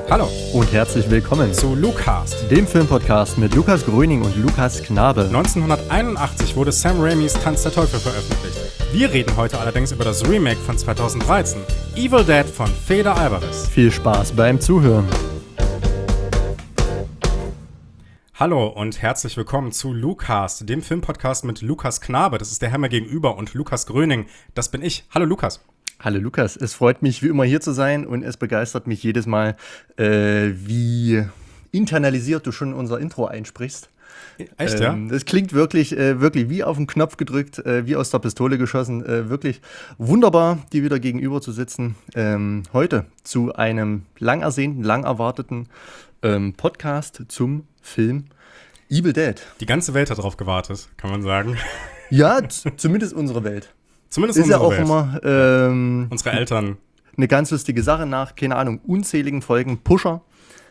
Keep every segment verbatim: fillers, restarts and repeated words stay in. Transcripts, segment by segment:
Hallo und herzlich willkommen zu Lucast, dem Filmpodcast mit Lukas Gröning und Lukas Knabe. neunzehnhunderteinundachtzig wurde Sam Raimis Tanz der Teufel veröffentlicht. Wir reden heute allerdings über das Remake von zweitausenddreizehn, Evil Dead von Fede Alvarez. Viel Spaß beim Zuhören. Hallo und herzlich willkommen zu Lucast, dem Filmpodcast mit Lukas Knabe. Das ist der Herr mir gegenüber, und Lukas Gröning, das bin ich. Hallo Lukas. Hallo Lukas, es freut mich wie immer hier zu sein und es begeistert mich jedes Mal, äh, wie internalisiert du schon unser Intro einsprichst. Echt, ähm, ja? Das klingt wirklich, äh, wirklich wie auf den Knopf gedrückt, äh, wie aus der Pistole geschossen. Äh, wirklich wunderbar, dir wieder gegenüber zu sitzen. Ähm, heute zu einem lang ersehnten, lang erwarteten ähm, Podcast zum Film Evil Dead. Die ganze Welt hat darauf gewartet, kann man sagen. Ja, z- zumindest unsere Welt. Zumindest ist unsere ja auch Welt. immer ähm, Unsere Eltern. Eine ganz lustige Sache nach, keine Ahnung, unzähligen Folgen Pusher.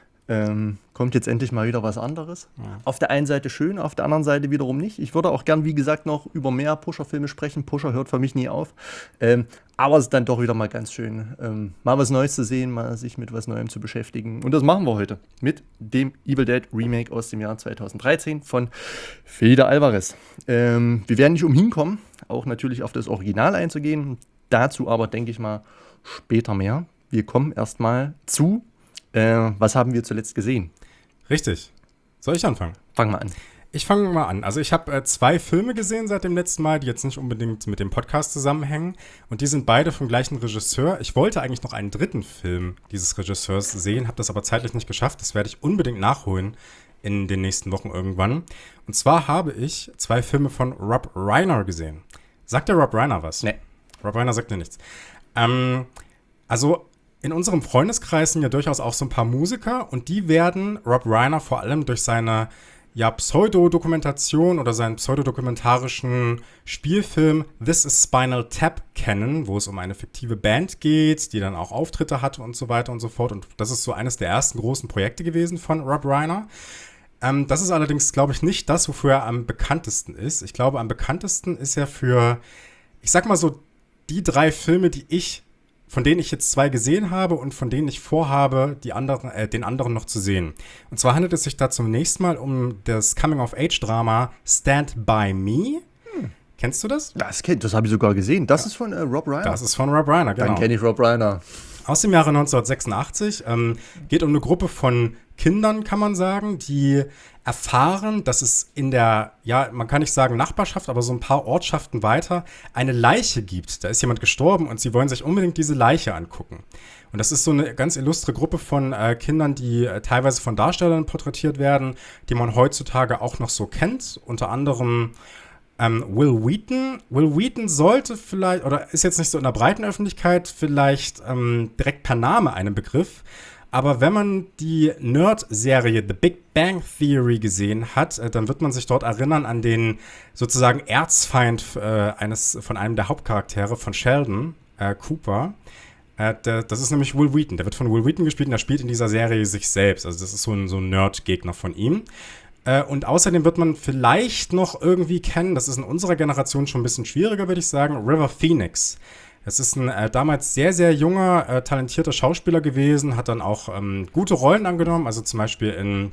Ähm, kommt jetzt endlich mal wieder was anderes. Ja. Auf der einen Seite schön, auf der anderen Seite wiederum nicht. Ich würde auch gern, wie gesagt, noch über mehr Pusher-Filme sprechen. Pusher hört für mich nie auf. Ähm, aber es ist dann doch wieder mal ganz schön, ähm, mal was Neues zu sehen, mal sich mit was Neuem zu beschäftigen. Und das machen wir heute mit dem Evil Dead Remake aus dem Jahr zweitausenddreizehn von Fede Alvarez. Ähm, wir werden nicht umhin kommen, auch natürlich auf das Original einzugehen. Dazu aber, denke ich mal, später mehr. Wir kommen erstmal zu, äh, was haben wir zuletzt gesehen? Richtig. Soll ich anfangen? Fang mal an. Ich fange mal an. Also ich habe äh, zwei Filme gesehen seit dem letzten Mal, die jetzt nicht unbedingt mit dem Podcast zusammenhängen. Und die sind beide vom gleichen Regisseur. Ich wollte eigentlich noch einen dritten Film dieses Regisseurs sehen, habe das aber zeitlich nicht geschafft. Das werde ich unbedingt nachholen in den nächsten Wochen irgendwann. Und zwar habe ich zwei Filme von Rob Reiner gesehen. Sagt der Rob Reiner was? Nee. Rob Reiner sagt mir nichts. Ähm, also in unserem Freundeskreis sind ja durchaus auch so ein paar Musiker, und die werden Rob Reiner vor allem durch seine ja, Pseudodokumentation oder seinen pseudodokumentarischen Spielfilm This is Spinal Tap kennen, wo es um eine fiktive Band geht, die dann auch Auftritte hatte und so weiter und so fort. Und das ist so eines der ersten großen Projekte gewesen von Rob Reiner. Ähm, das ist allerdings, glaube ich, nicht das, wofür er am bekanntesten ist. Ich glaube, am bekanntesten ist er für, ich sag mal so, die drei Filme, die ich, von denen ich jetzt zwei gesehen habe und von denen ich vorhabe, die anderen, äh, den anderen noch zu sehen. Und zwar handelt es sich da zunächst mal um das Coming-of-Age-Drama Stand By Me. Hm. Kennst du das? Das, das habe ich sogar gesehen. Das ja. ist von äh, Rob Reiner? Das ist von Rob Reiner, genau. Dann kenne ich Rob Reiner. Aus dem Jahre neunzehnhundertsechsundachtzig. Ähm, geht um eine Gruppe von Kindern, kann man sagen, die erfahren, dass es in der, ja, man kann nicht sagen Nachbarschaft, aber so ein paar Ortschaften weiter eine Leiche gibt. Da ist jemand gestorben und sie wollen sich unbedingt diese Leiche angucken. Und das ist so eine ganz illustre Gruppe von äh, Kindern, die äh, teilweise von Darstellern porträtiert werden, die man heutzutage auch noch so kennt. Unter anderem ähm, Will Wheaton. Will Wheaton sollte vielleicht, oder ist jetzt nicht so in der breiten Öffentlichkeit, vielleicht ähm, direkt per Name einen Begriff. Aber wenn man die Nerd-Serie The Big Bang Theory gesehen hat, äh, dann wird man sich dort erinnern an den sozusagen Erzfeind äh, eines, von einem der Hauptcharaktere, von Sheldon äh, Cooper. Äh, der, das ist nämlich Will Wheaton. Der wird von Will Wheaton gespielt und der spielt in dieser Serie sich selbst. Also das ist so ein, so ein Nerd-Gegner von ihm. Äh, und außerdem wird man vielleicht noch irgendwie kennen, das ist in unserer Generation schon ein bisschen schwieriger, würde ich sagen, River Phoenix. Es ist ein äh, damals sehr, sehr junger, äh, talentierter Schauspieler gewesen, hat dann auch ähm, gute Rollen angenommen, also zum Beispiel in,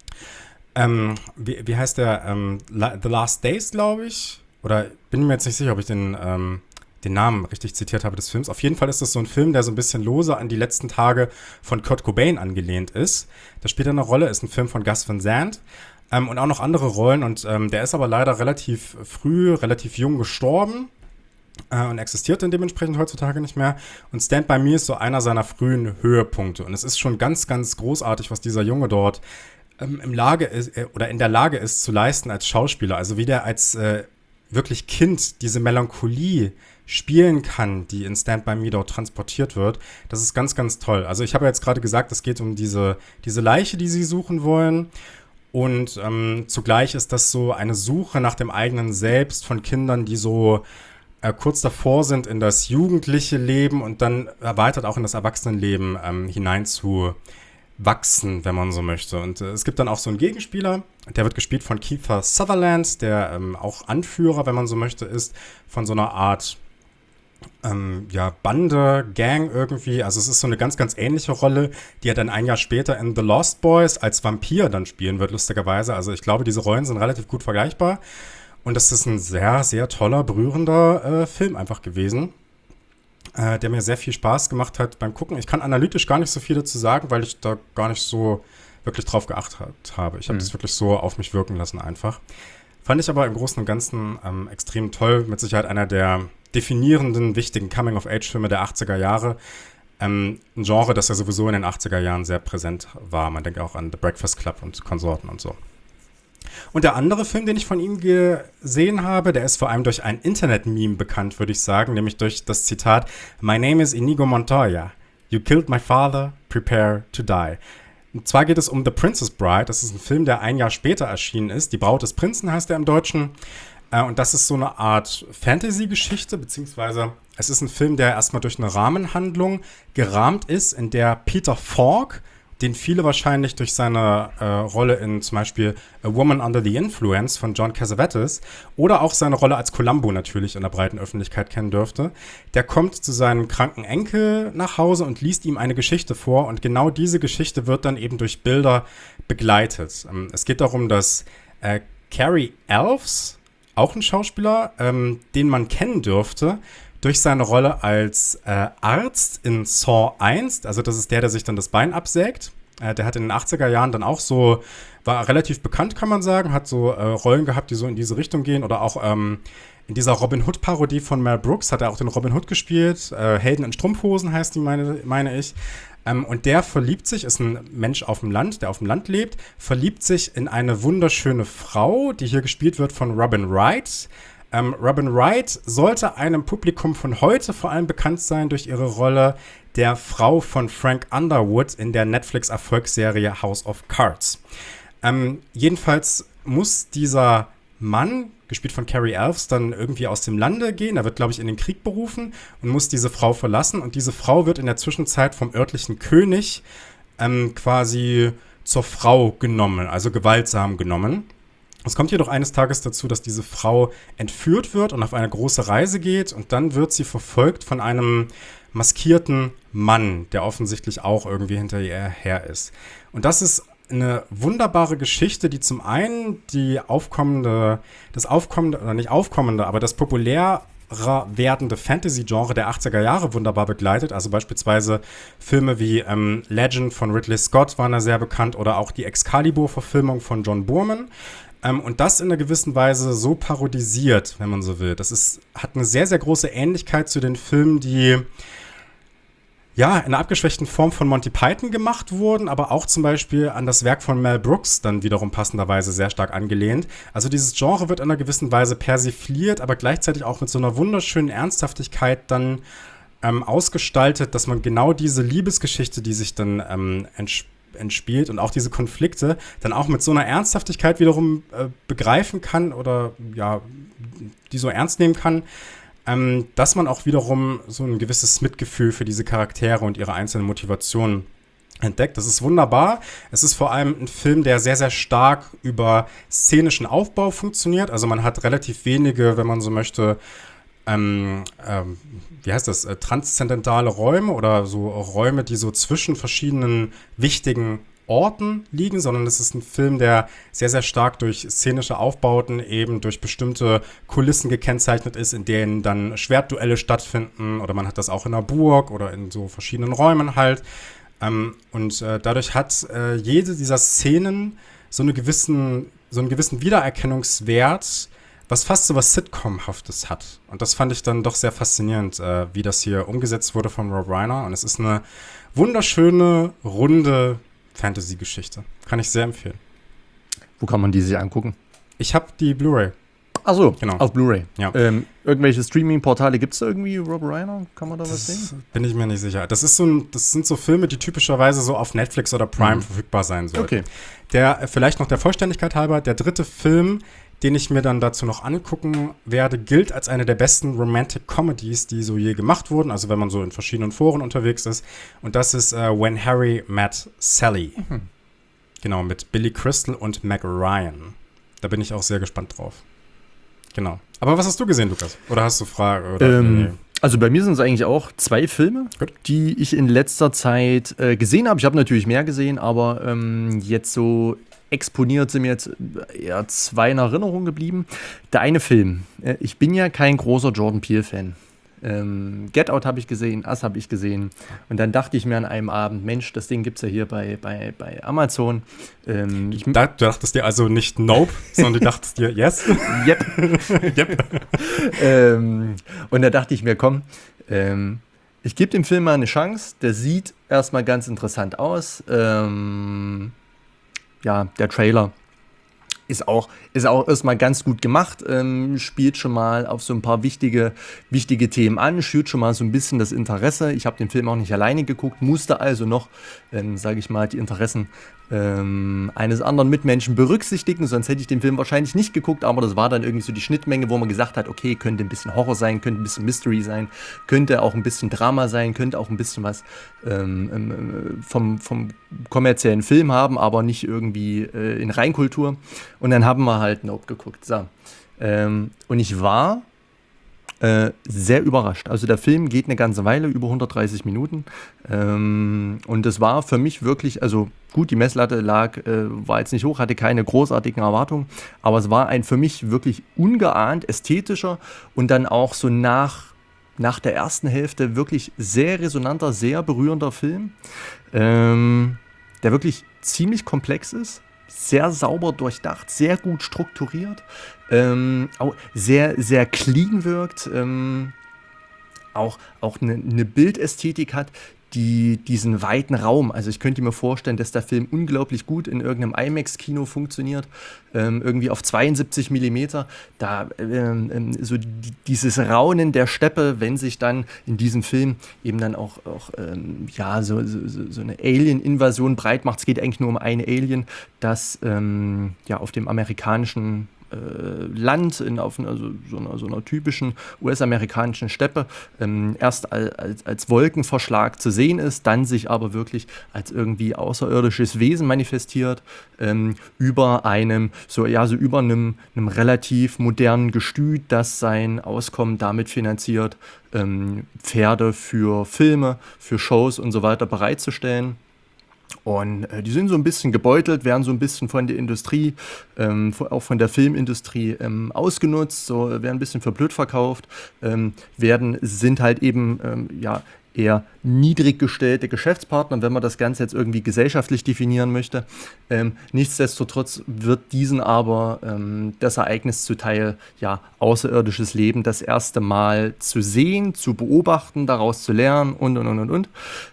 ähm, wie, wie heißt der, ähm, La- The Last Days, glaube ich, oder bin mir jetzt nicht sicher, ob ich den, ähm, den Namen richtig zitiert habe des Films. Auf jeden Fall ist das so ein Film, der so ein bisschen lose an die letzten Tage von Kurt Cobain angelehnt ist. Da spielt er eine Rolle, ist ein Film von Gus Van Sant. Ähm, und auch noch andere Rollen, und ähm, der ist aber leider relativ früh, relativ jung gestorben. Und existiert dann dementsprechend heutzutage nicht mehr. Und Stand By Me ist so einer seiner frühen Höhepunkte. Und es ist schon ganz, ganz großartig, was dieser Junge dort ähm, im Lage ist, äh, oder in der Lage ist zu leisten als Schauspieler. Also wie der als äh, wirklich Kind diese Melancholie spielen kann, die in Stand By Me dort transportiert wird. Das ist ganz, ganz toll. Also ich habe ja jetzt gerade gesagt, es geht um diese, diese Leiche, die sie suchen wollen. Und ähm, zugleich ist das so eine Suche nach dem eigenen Selbst von Kindern, die so Äh, kurz davor sind, in das jugendliche Leben und dann erweitert auch in das Erwachsenenleben ähm, hinein zu wachsen, wenn man so möchte. Und äh, es gibt dann auch so einen Gegenspieler, der wird gespielt von Kiefer Sutherland, der ähm, auch Anführer, wenn man so möchte, ist, von so einer Art ähm, ja, Bande, Gang irgendwie. Also es ist so eine ganz, ganz ähnliche Rolle, die er dann ein Jahr später in The Lost Boys als Vampir dann spielen wird, lustigerweise. Also ich glaube, diese Rollen sind relativ gut vergleichbar. Und das ist ein sehr, sehr toller, berührender äh, Film einfach gewesen, äh, der mir sehr viel Spaß gemacht hat beim Gucken. Ich kann analytisch gar nicht so viel dazu sagen, weil ich da gar nicht so wirklich drauf geachtet habe. Ich habe mhm. das wirklich so auf mich wirken lassen einfach. Fand ich aber im Großen und Ganzen ähm, extrem toll. Mit Sicherheit einer der definierenden, wichtigen Coming-of-Age-Filme der achtziger Jahre. Ähm, ein Genre, das ja sowieso in den achtziger Jahren sehr präsent war. Man denkt auch an The Breakfast Club und Konsorten und so. Und der andere Film, den ich von ihm gesehen habe, der ist vor allem durch ein Internet-Meme bekannt, würde ich sagen, nämlich durch das Zitat My name is Inigo Montoya. You killed my father, prepare to die. Und zwar geht es um The Princess Bride. Das ist ein Film, der ein Jahr später erschienen ist. Die Braut des Prinzen heißt er im Deutschen. Äh, und das ist so eine Art Fantasy-Geschichte, beziehungsweise es ist ein Film, der erstmal durch eine Rahmenhandlung gerahmt ist, in der Peter Falk, den viele wahrscheinlich durch seine äh, Rolle in zum Beispiel A Woman Under the Influence von John Cassavetes oder auch seine Rolle als Columbo natürlich in der breiten Öffentlichkeit kennen dürfte. Der kommt zu seinem kranken Enkel nach Hause und liest ihm eine Geschichte vor und genau diese Geschichte wird dann eben durch Bilder begleitet. Ähm, es geht darum, dass äh, Cary Elwes, auch ein Schauspieler, ähm, den man kennen dürfte, durch seine Rolle als äh, Arzt in Saw eins, also das ist der, der sich dann das Bein absägt. Äh, der hat in den achtziger Jahren dann auch so, war relativ bekannt, kann man sagen, hat so äh, Rollen gehabt, die so in diese Richtung gehen. Oder auch ähm, in dieser Robin Hood-Parodie von Mel Brooks hat er auch den Robin Hood gespielt. Äh, Helden in Strumpfhosen heißt die, meine, meine ich. Ähm, und der verliebt sich, ist ein Mensch auf dem Land, der auf dem Land lebt, verliebt sich in eine wunderschöne Frau, die hier gespielt wird von Robin Wright. Ähm, Robin Wright sollte einem Publikum von heute vor allem bekannt sein durch ihre Rolle der Frau von Frank Underwood in der Netflix-Erfolgsserie House of Cards. Ähm, jedenfalls muss dieser Mann, gespielt von Cary Elwes, dann irgendwie aus dem Lande gehen. Er wird, glaube ich, in den Krieg berufen und muss diese Frau verlassen. Und diese Frau wird in der Zwischenzeit vom örtlichen König ähm, quasi zur Frau genommen, also gewaltsam genommen. Es kommt jedoch eines Tages dazu, dass diese Frau entführt wird und auf eine große Reise geht und dann wird sie verfolgt von einem maskierten Mann, der offensichtlich auch irgendwie hinter ihr her ist. Und das ist eine wunderbare Geschichte, die zum einen die aufkommende, das aufkommende, oder nicht aufkommende, aber das populärer werdende Fantasy-Genre der achtziger Jahre wunderbar begleitet. Also beispielsweise Filme wie ähm, Legend von Ridley Scott waren da sehr bekannt oder auch die Excalibur-Verfilmung von John Boorman. Ähm, und das in einer gewissen Weise so parodisiert, wenn man so will. Das ist, hat eine sehr, sehr große Ähnlichkeit zu den Filmen, die ja in einer abgeschwächten Form von Monty Python gemacht wurden, aber auch zum Beispiel an das Werk von Mel Brooks dann wiederum passenderweise sehr stark angelehnt. Also dieses Genre wird in einer gewissen Weise persifliert, aber gleichzeitig auch mit so einer wunderschönen Ernsthaftigkeit dann ähm, ausgestaltet, dass man genau diese Liebesgeschichte, die sich dann ähm, entspricht, entspielt und auch diese Konflikte dann auch mit so einer Ernsthaftigkeit wiederum äh, begreifen kann oder ja, die so ernst nehmen kann, ähm, dass man auch wiederum so ein gewisses Mitgefühl für diese Charaktere und ihre einzelnen Motivationen entdeckt. Das ist wunderbar. Es ist vor allem ein Film, der sehr, sehr stark über szenischen Aufbau funktioniert. Also man hat relativ wenige, wenn man so möchte, Ähm, ähm, wie heißt das, äh, transzendentale Räume oder so Räume, die so zwischen verschiedenen wichtigen Orten liegen, sondern es ist ein Film, der sehr, sehr stark durch szenische Aufbauten eben durch bestimmte Kulissen gekennzeichnet ist, in denen dann Schwertduelle stattfinden oder man hat das auch in einer Burg oder in so verschiedenen Räumen halt. Ähm, und äh, dadurch hat äh, jede dieser Szenen so, eine gewissen, so einen gewissen Wiedererkennungswert, was fast so was Sitcom-haftes hat. Und das fand ich dann doch sehr faszinierend, äh, wie das hier umgesetzt wurde von Rob Reiner. Und es ist eine wunderschöne, runde Fantasy-Geschichte. Kann ich sehr empfehlen. Wo kann man die sich angucken? Ich habe die Blu-ray. Ach so, genau. Auf Blu-ray. Ja. Ähm, irgendwelche Streaming-Portale gibt es da irgendwie, Rob Reiner? Kann man da was Das sehen? bin ich mir nicht sicher. Das ist so ein, das sind so Filme, die typischerweise so auf Netflix oder Prime mhm. verfügbar sein sollten. Okay. Der, vielleicht noch der Vollständigkeit halber, der dritte Film, den ich mir dann dazu noch angucken werde, gilt als eine der besten Romantic Comedies, die so je gemacht wurden, also wenn man so in verschiedenen Foren unterwegs ist. Und das ist uh, When Harry Met Sally. Mhm. Genau, mit Billy Crystal und Meg Ryan. Da bin ich auch sehr gespannt drauf. Genau. Aber was hast du gesehen, Lukas? Oder hast du Fragen? Oder, ähm, nee. Also bei mir sind es eigentlich auch zwei Filme, Gut. die ich in letzter Zeit äh, gesehen habe. Ich habe natürlich mehr gesehen, aber ähm, jetzt so exponiert sind mir jetzt eher zwei in Erinnerung geblieben. Der eine Film, äh, ich bin ja kein großer Jordan Peele-Fan. Ähm, Get Out habe ich gesehen, Us habe ich gesehen. Und dann dachte ich mir an einem Abend, Mensch, das Ding gibt es ja hier bei, bei, bei Amazon. Ähm, ich, Da, du dachtest dir also nicht Nope, sondern du dachtest dir Yes. Yep. Yep. ähm, und da dachte ich mir, komm, ähm, ich gebe dem Film mal eine Chance. Der sieht erstmal ganz interessant aus. Ähm, ja, der Trailer ist auch, ist auch erstmal ganz gut gemacht, ähm, spielt schon mal auf so ein paar wichtige, wichtige Themen an, schürt schon mal so ein bisschen das Interesse. Ich habe den Film auch nicht alleine geguckt, musste also noch, ähm, sage ich mal, die Interessen ähm, eines anderen Mitmenschen berücksichtigen, sonst hätte ich den Film wahrscheinlich nicht geguckt, aber das war dann irgendwie so die Schnittmenge, wo man gesagt hat, okay, könnte ein bisschen Horror sein, könnte ein bisschen Mystery sein, könnte auch ein bisschen Drama sein, könnte auch ein bisschen was ähm, ähm, vom, vom kommerziellen Film haben, aber nicht irgendwie äh, in Reinkultur. Und dann haben wir halt Nope geguckt. So. Ähm, und ich war äh, sehr überrascht. Also der Film geht eine ganze Weile, über hundertdreißig Minuten. Ähm, und das war für mich wirklich, also gut, die Messlatte lag, äh, war jetzt nicht hoch, hatte keine großartigen Erwartungen, aber es war ein für mich wirklich ungeahnt ästhetischer und dann auch so nach, nach der ersten Hälfte wirklich sehr resonanter, sehr berührender Film, ähm, der wirklich ziemlich komplex ist. Sehr sauber durchdacht, sehr gut strukturiert, ähm, auch sehr, sehr clean wirkt, ähm, auch, auch eine, eine Bildästhetik hat, die diesen weiten Raum, also ich könnte mir vorstellen, dass der Film unglaublich gut in irgendeinem IMAX-Kino funktioniert, ähm, irgendwie auf zweiundsiebzig Millimeter, da ähm, so die, dieses Raunen der Steppe, wenn sich dann in diesem Film eben dann auch, auch ähm, ja, so, so, so eine Alien-Invasion breit macht. Es geht eigentlich nur um ein Alien, das ähm, ja auf dem amerikanischen Land, in, auf also so, einer, so einer typischen U S-amerikanischen Steppe, ähm, erst als, als Wolkenverschlag zu sehen ist, dann sich aber wirklich als irgendwie außerirdisches Wesen manifestiert, ähm, über einem, so ja, so über einem, einem relativ modernen Gestüt, das sein Auskommen damit finanziert, ähm, Pferde für Filme, für Shows und so weiter bereitzustellen. Und äh, die sind so ein bisschen gebeutelt, werden so ein bisschen von der Industrie, ähm, auch von der Filmindustrie ähm, ausgenutzt, so, werden ein bisschen für blöd verkauft, ähm, werden, sind halt eben ähm, ja, eher niedrig gestellte Geschäftspartner, wenn man das Ganze jetzt irgendwie gesellschaftlich definieren möchte. Ähm, nichtsdestotrotz wird diesen aber ähm, das Ereignis zuteil, ja, außerirdisches Leben das erste Mal zu sehen, zu beobachten, daraus zu lernen und, und, und, und, und.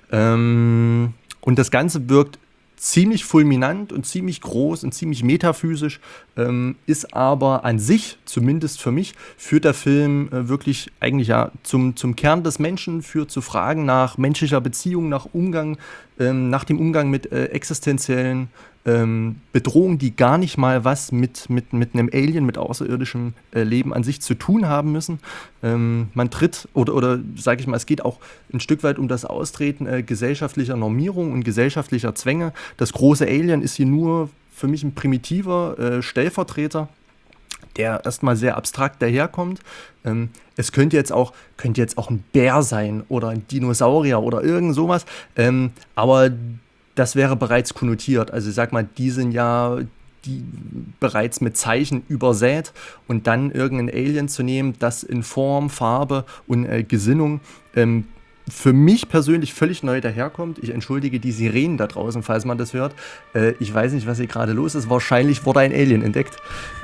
Ähm, Und das Ganze wirkt ziemlich fulminant und ziemlich groß und ziemlich metaphysisch, ähm, ist aber an sich, zumindest für mich, führt der Film äh, wirklich eigentlich ja zum, zum Kern des Menschen, führt zu Fragen nach menschlicher Beziehung, nach Umgang, ähm, nach dem Umgang mit äh, existenziellen ähm, Bedrohungen, die gar nicht mal was mit, mit, mit einem Alien, mit außerirdischem äh, Leben an sich zu tun haben müssen. Ähm, man tritt, oder, oder sage ich mal, es geht auch ein Stück weit um das Austreten äh, gesellschaftlicher Normierung und gesellschaftlicher Zwänge. Das große Alien ist hier nur für mich ein primitiver äh, Stellvertreter, der erstmal sehr abstrakt daherkommt. Ähm, es könnte jetzt auch, könnte jetzt auch ein Bär sein oder ein Dinosaurier oder irgend sowas, ähm, aber das wäre bereits konnotiert. Also ich sag mal, die sind ja die bereits mit Zeichen übersät und dann irgendein Alien zu nehmen, das in Form, Farbe und äh, Gesinnung ähm, für mich persönlich völlig neu daherkommt. Ich entschuldige die Sirenen da draußen, falls man das hört. Äh, ich weiß nicht, was hier gerade los ist. Wahrscheinlich wurde ein Alien entdeckt.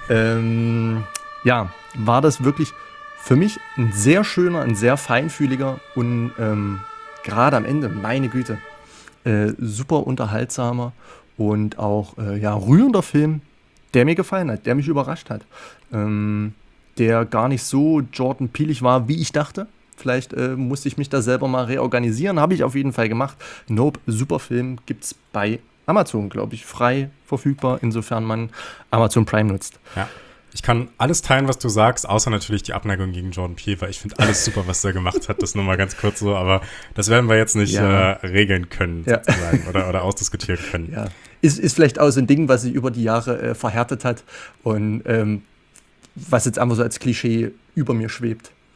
Ähm, ja, war das wirklich für mich ein sehr schöner, ein sehr feinfühliger und ähm, gerade am Ende, meine Güte, äh, super unterhaltsamer und auch äh, ja, rührender Film, der mir gefallen hat, der mich überrascht hat. Ähm, der gar nicht so Jordan Peele-ig war, wie ich dachte. Vielleicht äh, musste ich mich da selber mal reorganisieren. Habe ich auf jeden Fall gemacht. Nope, super Film. Gibt es bei Amazon, glaube ich, frei verfügbar, insofern man Amazon Prime nutzt. Ja. Ich kann alles teilen, was du sagst, außer natürlich die Abneigung gegen Jordan Peele, weil ich finde alles super, was er gemacht hat. Das nur mal ganz kurz so, aber das werden wir jetzt nicht ja. äh, regeln können, ja. sozusagen, oder, oder ausdiskutieren können. Ja. Ist, ist vielleicht auch so ein Ding, was sich über die Jahre äh, verhärtet hat und ähm, was jetzt einfach so als Klischee über mir schwebt.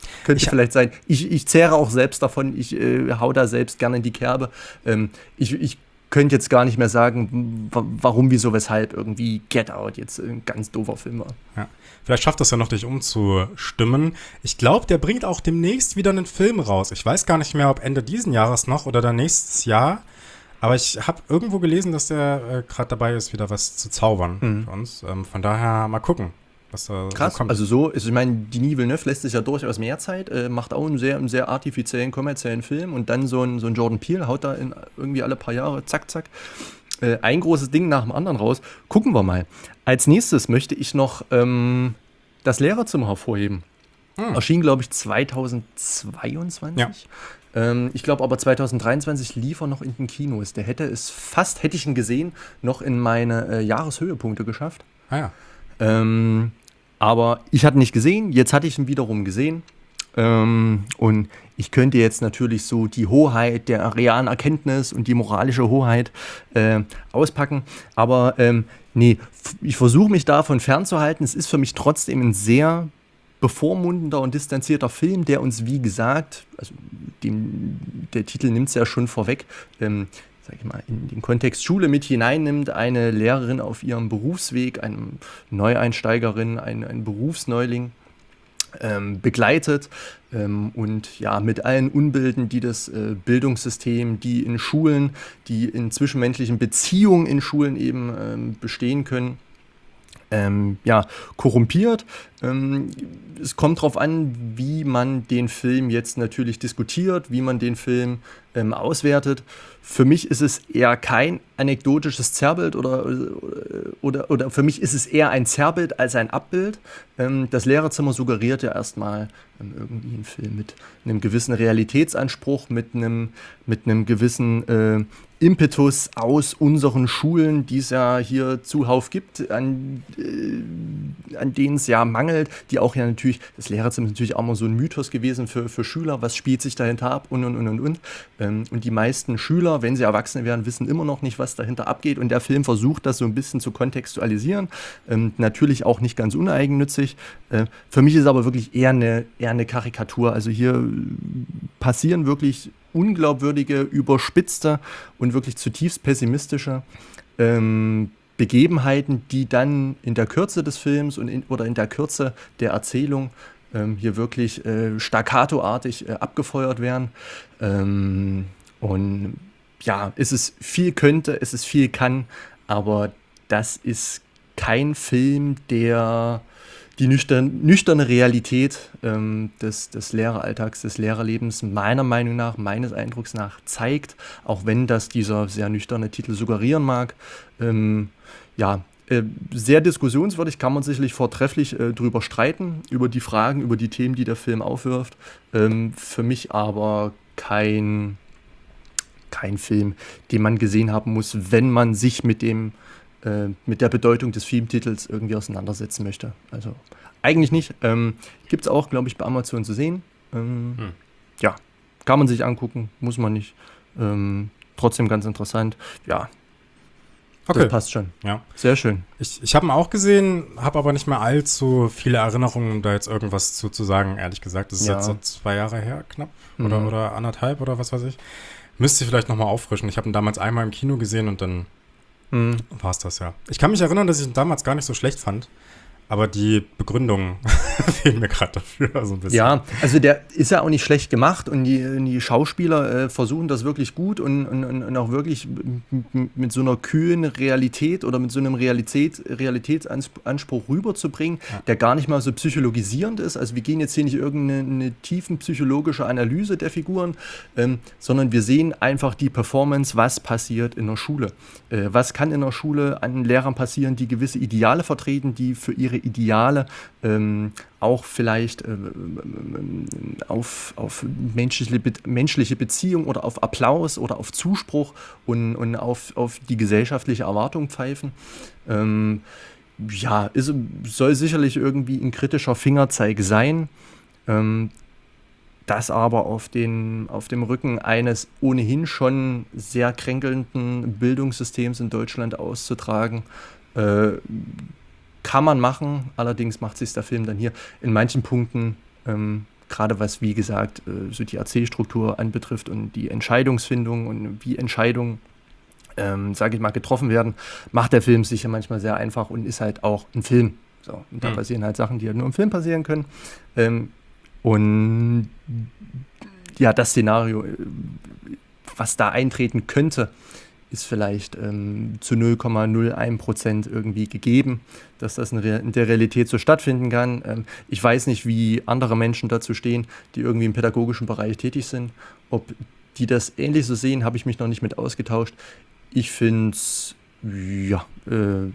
Könnte Ich- vielleicht sein. Ich, ich zehre auch selbst davon, ich äh, hau da selbst gerne in die Kerbe. Ähm, ich, ich könnte jetzt gar nicht mehr sagen, wa- warum, wieso, weshalb irgendwie Get Out jetzt ein ganz doofer Film war. Ja. Vielleicht schafft das ja noch, dich umzustimmen. Ich glaube, der bringt auch demnächst wieder einen Film raus. Ich weiß gar nicht mehr, ob Ende diesen Jahres noch oder dann nächstes Jahr. Aber ich habe irgendwo gelesen, dass der äh, gerade dabei ist, wieder was zu zaubern Mhm. für uns. Ähm, von daher mal gucken, was da Krass, so kommt. also so, ist, ich meine, Denis Villeneuve lässt sich ja durchaus mehr Zeit, äh, macht auch einen sehr, einen sehr artifiziellen, kommerziellen Film und dann so ein, so ein Jordan Peele haut da in irgendwie alle paar Jahre, zack, zack, äh, ein großes Ding nach dem anderen raus. Gucken wir mal. Als nächstes möchte ich noch ähm, das Lehrerzimmer hervorheben. Hm. Erschien, glaube ich, zweitausendzweiundzwanzig. Ja. Ähm, ich glaube aber zweitausenddreiundzwanzig lief er noch in den Kinos. Der hätte es fast, hätte ich ihn gesehen, noch in meine äh, Jahreshöhepunkte geschafft. Ah ja. Ähm, aber ich hatte ihn nicht gesehen, jetzt hatte ich ihn wiederum gesehen. Ähm, und ich könnte jetzt natürlich so die Hoheit der realen Erkenntnis und die moralische Hoheit äh, auspacken. Aber ähm, nee, f- ich versuche mich davon fernzuhalten. Es ist für mich trotzdem ein sehr bevormundender und distanzierter Film, der uns, wie gesagt, also dem, der Titel nimmt es ja schon vorweg, ähm, sag ich mal, in den Kontext Schule mit hineinnimmt, eine Lehrerin auf ihrem Berufsweg, eine Neueinsteigerin, ein, ein Berufsneuling ähm, begleitet ähm, und ja, mit allen Unbilden, die das äh, Bildungssystem, die in Schulen, die in zwischenmenschlichen Beziehungen in Schulen eben ähm, bestehen können, ähm, ja, korrumpiert. Ähm, es kommt darauf an, wie man den Film jetzt natürlich diskutiert, wie man den Film ähm, auswertet. Für mich ist es eher kein anekdotisches Zerrbild oder, oder, oder für mich ist es eher ein Zerrbild als ein Abbild. Ähm, das Lehrerzimmer suggeriert ja erstmal ähm, irgendwie einen Film mit einem gewissen Realitätsanspruch, mit einem, mit einem gewissen äh, Impetus aus unseren Schulen, die es ja hier zuhauf gibt, an, äh, an denen es ja mangelt, die auch ja natürlich, das Lehrerzimmer ist natürlich auch mal so ein Mythos gewesen für, für Schüler, was spielt sich dahinter ab und und und und und. Ähm, und die meisten Schüler, wenn sie Erwachsene werden, wissen immer noch nicht, was dahinter abgeht und der Film versucht, das so ein bisschen zu kontextualisieren. Ähm, natürlich auch nicht ganz uneigennützig. Äh, für mich ist es aber wirklich eher eine, eher eine Karikatur. Also hier passieren wirklich unglaubwürdige, überspitzte und wirklich zutiefst pessimistische ähm, Begebenheiten, die dann in der Kürze des Films und in, oder in der Kürze der Erzählung ähm, hier wirklich äh, staccatoartig äh, abgefeuert werden. Ähm, und ja, es ist viel könnte, es ist viel kann, aber das ist kein Film, der die nüchtern, nüchterne Realität ähm, des, des Lehreralltags, des Lehrerlebens meiner Meinung nach, meines Eindrucks nach zeigt, auch wenn das dieser sehr nüchterne Titel suggerieren mag. Ähm, ja, äh, sehr diskussionswürdig, kann man sicherlich vortrefflich äh, drüber streiten, über die Fragen, über die Themen, die der Film aufwirft. Ähm, für mich aber kein, kein Film, den man gesehen haben muss, wenn man sich mit dem mit der Bedeutung des Filmtitels irgendwie auseinandersetzen möchte. Also eigentlich nicht. Ähm, Gibt es auch, glaube ich, bei Amazon zu sehen. Ähm, hm. Ja, kann man sich angucken, muss man nicht. Ähm, trotzdem ganz interessant. Ja, Okay. das passt schon. Ja. Sehr schön. Ich, ich habe ihn auch gesehen, habe aber nicht mehr allzu viele Erinnerungen, um da jetzt irgendwas zu, zu sagen, ehrlich gesagt. Das ist Ja. jetzt so zwei Jahre her, knapp. Oder, Mhm. oder anderthalb oder was weiß ich. Müsste ich vielleicht nochmal auffrischen. Ich habe ihn damals einmal im Kino gesehen und dann Mhm. war es das, ja. Ich kann mich erinnern, dass ich ihn damals gar nicht so schlecht fand. Aber die Begründung fehlen mir gerade dafür so ein bisschen. Ja, also der ist ja auch nicht schlecht gemacht und die, die Schauspieler äh, versuchen das wirklich gut und, und, und auch wirklich m- m- mit so einer kühlen Realität oder mit so einem Realität, Realitätsanspruch rüberzubringen, Ja. der gar nicht mal so psychologisierend ist. Also wir gehen jetzt hier nicht irgendeine eine tiefen psychologische Analyse der Figuren, ähm, sondern wir sehen einfach die Performance, was passiert in der Schule. Äh, was kann in der Schule an Lehrern passieren, die gewisse Ideale vertreten, die für ihre Ideale ähm, auch vielleicht ähm, auf, auf menschliche, Be- menschliche Beziehung oder auf Applaus oder auf Zuspruch und, und auf, auf die gesellschaftliche Erwartung pfeifen. Ähm, ja, ist, soll sicherlich irgendwie ein kritischer Fingerzeig sein. Ähm, das aber auf, den, auf dem Rücken eines ohnehin schon sehr kränkelnden Bildungssystems in Deutschland auszutragen, äh, kann man machen, allerdings macht sich der Film dann hier in manchen Punkten ähm, gerade was, wie gesagt, äh, so die Erzählstruktur anbetrifft und die Entscheidungsfindung und wie Entscheidungen, ähm, sage ich mal, getroffen werden, macht der Film sich ja manchmal sehr einfach und ist halt auch ein Film. So, und da mhm. passieren halt Sachen, die halt nur im Film passieren können. Ähm, und ja, das Szenario, was da eintreten könnte, ist vielleicht ähm, zu null Komma null eins Prozent irgendwie gegeben, dass das in, Re- in der Realität so stattfinden kann. Ähm, ich weiß nicht, wie andere Menschen dazu stehen, die irgendwie im pädagogischen Bereich tätig sind. Ob die das ähnlich so sehen, habe ich mich noch nicht mit ausgetauscht. Ich finde es, ja, äh,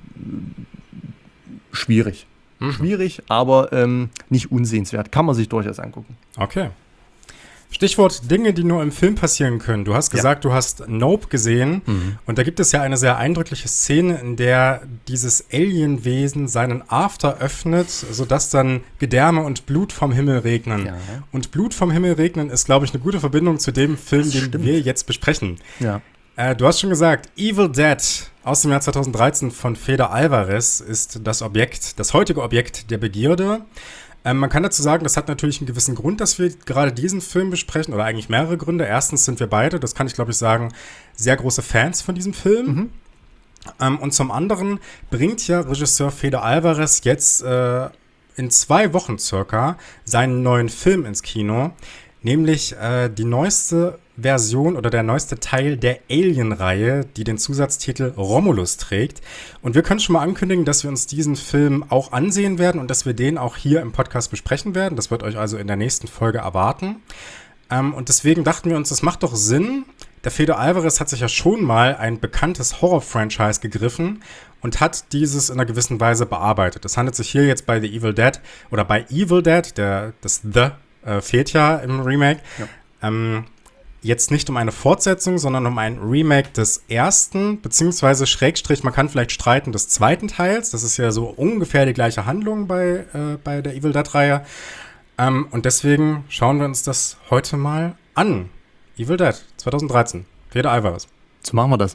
schwierig. Mhm. Schwierig, aber ähm, nicht unsehenswert. Kann man sich durchaus angucken. Okay. Stichwort Dinge, die nur im Film passieren können. Du hast gesagt, ja. du hast Nope gesehen. Mhm. Und da gibt es ja eine sehr eindrückliche Szene, in der dieses Alienwesen seinen After öffnet, sodass dann Gedärme und Blut vom Himmel regnen. Ja. Und Blut vom Himmel regnen ist, glaube ich, eine gute Verbindung zu dem Film, das den stimmt. wir jetzt besprechen. Ja. Äh, du hast schon gesagt, Evil Dead aus dem Jahr zweitausenddreizehn von Fede Alvarez ist das Objekt, das heutige Objekt der Begierde. Ähm, man kann dazu sagen, das hat natürlich einen gewissen Grund, dass wir gerade diesen Film besprechen, oder eigentlich mehrere Gründe. Erstens sind wir beide, das kann ich glaube ich sagen, sehr große Fans von diesem Film. Mhm. Ähm, und zum anderen bringt ja Regisseur Fede Alvarez jetzt äh, in zwei Wochen circa seinen neuen Film ins Kino, nämlich äh, die neueste Version oder der neueste Teil der Alien-Reihe, die den Zusatztitel Romulus trägt. Und wir können schon mal ankündigen, dass wir uns diesen Film auch ansehen werden und dass wir den auch hier im Podcast besprechen werden. Das wird euch also in der nächsten Folge erwarten. Ähm, und deswegen dachten wir uns, das macht doch Sinn. Der Fede Alvarez hat sich ja schon mal ein bekanntes Horror-Franchise gegriffen und hat dieses in einer gewissen Weise bearbeitet. Es handelt sich hier jetzt bei The Evil Dead oder bei Evil Dead, der, das The äh, fehlt ja im Remake, ja. ähm, jetzt nicht um eine Fortsetzung, sondern um ein Remake des ersten, beziehungsweise Schrägstrich, man kann vielleicht streiten, des zweiten Teils. Das ist ja so ungefähr die gleiche Handlung bei, äh, bei der Evil Dead-Reihe. Ähm, und deswegen schauen wir uns das heute mal an. Evil Dead zweitausenddreizehn. Fede Alvarez. So machen wir das.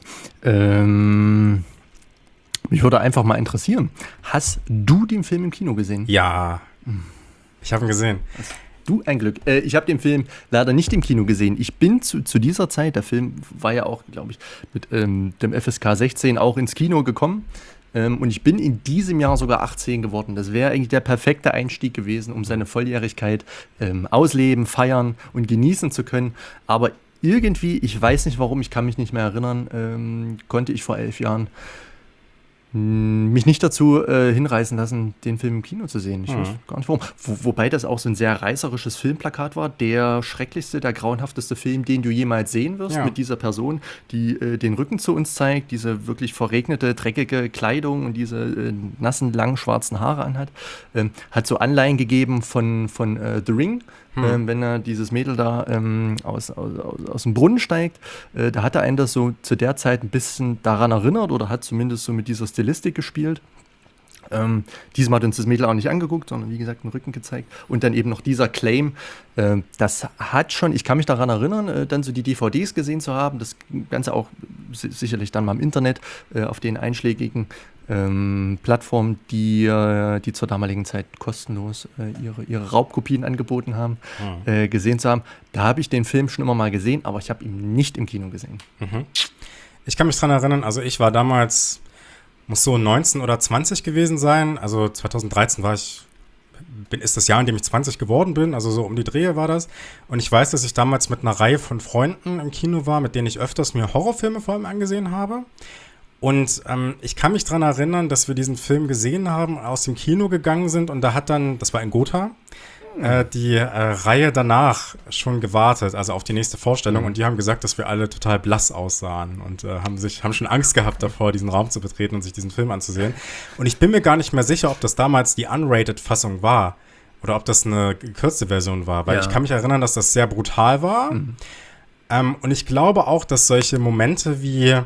Ähm, mich würde einfach mal interessieren. Hast du den Film im Kino gesehen? Ja, ich habe ihn gesehen. Was? Du, ein Glück. Äh, ich habe den Film leider nicht im Kino gesehen. Ich bin zu, zu dieser Zeit, der Film war ja auch, glaube ich, mit ähm, dem F S K sechzehn auch ins Kino gekommen. Ähm, und ich bin in diesem Jahr sogar achtzehn geworden. Das wäre eigentlich der perfekte Einstieg gewesen, um seine Volljährigkeit ähm, ausleben, feiern und genießen zu können. Aber irgendwie, ich weiß nicht warum, ich kann mich nicht mehr erinnern, ähm, konnte ich vor elf Jahren mich nicht dazu äh, hinreißen lassen, den Film im Kino zu sehen. Ich mhm. weiß gar nicht warum. Wo, wobei das auch so ein sehr reißerisches Filmplakat war. Der schrecklichste, der grauenhafteste Film, den du jemals sehen wirst, ja. mit dieser Person, die äh, den Rücken zu uns zeigt, diese wirklich verregnete, dreckige Kleidung und diese äh, nassen, langen, schwarzen Haare anhat. Ähm, hat so Anleihen gegeben von, von äh, The Ring. Hm. Ähm, wenn er dieses Mädel da ähm, aus, aus, aus dem Brunnen steigt, äh, da hat er einen das so zu der Zeit ein bisschen daran erinnert oder hat zumindest so mit dieser Stilistik gespielt. Ähm, diesmal hat uns das Mädel auch nicht angeguckt, sondern wie gesagt den Rücken gezeigt. Und dann eben noch dieser Claim, äh, das hat schon, ich kann mich daran erinnern, äh, dann so die D V Ds gesehen zu haben, das Ganze auch si- sicherlich dann mal im Internet äh, auf den einschlägigen Ähm, Plattformen, die, äh, die zur damaligen Zeit kostenlos äh, ihre, ihre Raubkopien angeboten haben, mhm. äh, gesehen zu haben. Da habe ich den Film schon immer mal gesehen, aber ich habe ihn nicht im Kino gesehen. Mhm. Ich kann mich dran erinnern, also ich war damals, muss so neunzehn oder zwanzig gewesen sein, also zweitausenddreizehn war ich, bin, ist das Jahr, in dem ich zwanzig geworden bin, also so um die Drehe war das. Und ich weiß, dass ich damals mit einer Reihe von Freunden im Kino war, mit denen ich öfters mir Horrorfilme vor allem angesehen habe. Und ähm, ich kann mich daran erinnern, dass wir diesen Film gesehen haben, aus dem Kino gegangen sind und da hat dann, das war in Gotha, mhm. äh, die äh, Reihe danach schon gewartet, also auf die nächste Vorstellung mhm. und die haben gesagt, dass wir alle total blass aussahen und äh, haben sich haben schon Angst gehabt davor, diesen Raum zu betreten und sich diesen Film anzusehen. Und ich bin mir gar nicht mehr sicher, ob das damals die Unrated-Fassung war oder ob das eine gekürzte Version war, weil ja. ich kann mich erinnern, dass das sehr brutal war. Mhm. Ähm, und ich glaube auch, dass solche Momente wie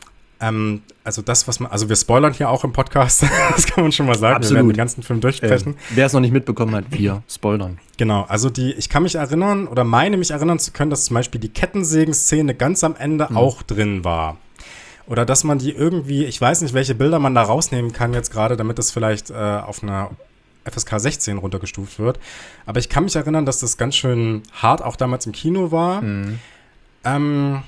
Ähm, also das, was man, also wir spoilern hier auch im Podcast, das kann man schon mal sagen. Absolut. Wir werden den ganzen Film durchsprechen. Ähm, wer es noch nicht mitbekommen hat, wir spoilern. Genau, also die, ich kann mich erinnern oder meine mich erinnern zu können, dass zum Beispiel die Kettensägen-Szene ganz am Ende mhm. auch drin war. Oder dass man die irgendwie, ich weiß nicht, welche Bilder man da rausnehmen kann jetzt gerade, damit das vielleicht äh, auf einer F S K sechzehn runtergestuft wird. Aber ich kann mich erinnern, dass das ganz schön hart auch damals im Kino war. Mhm. Ähm,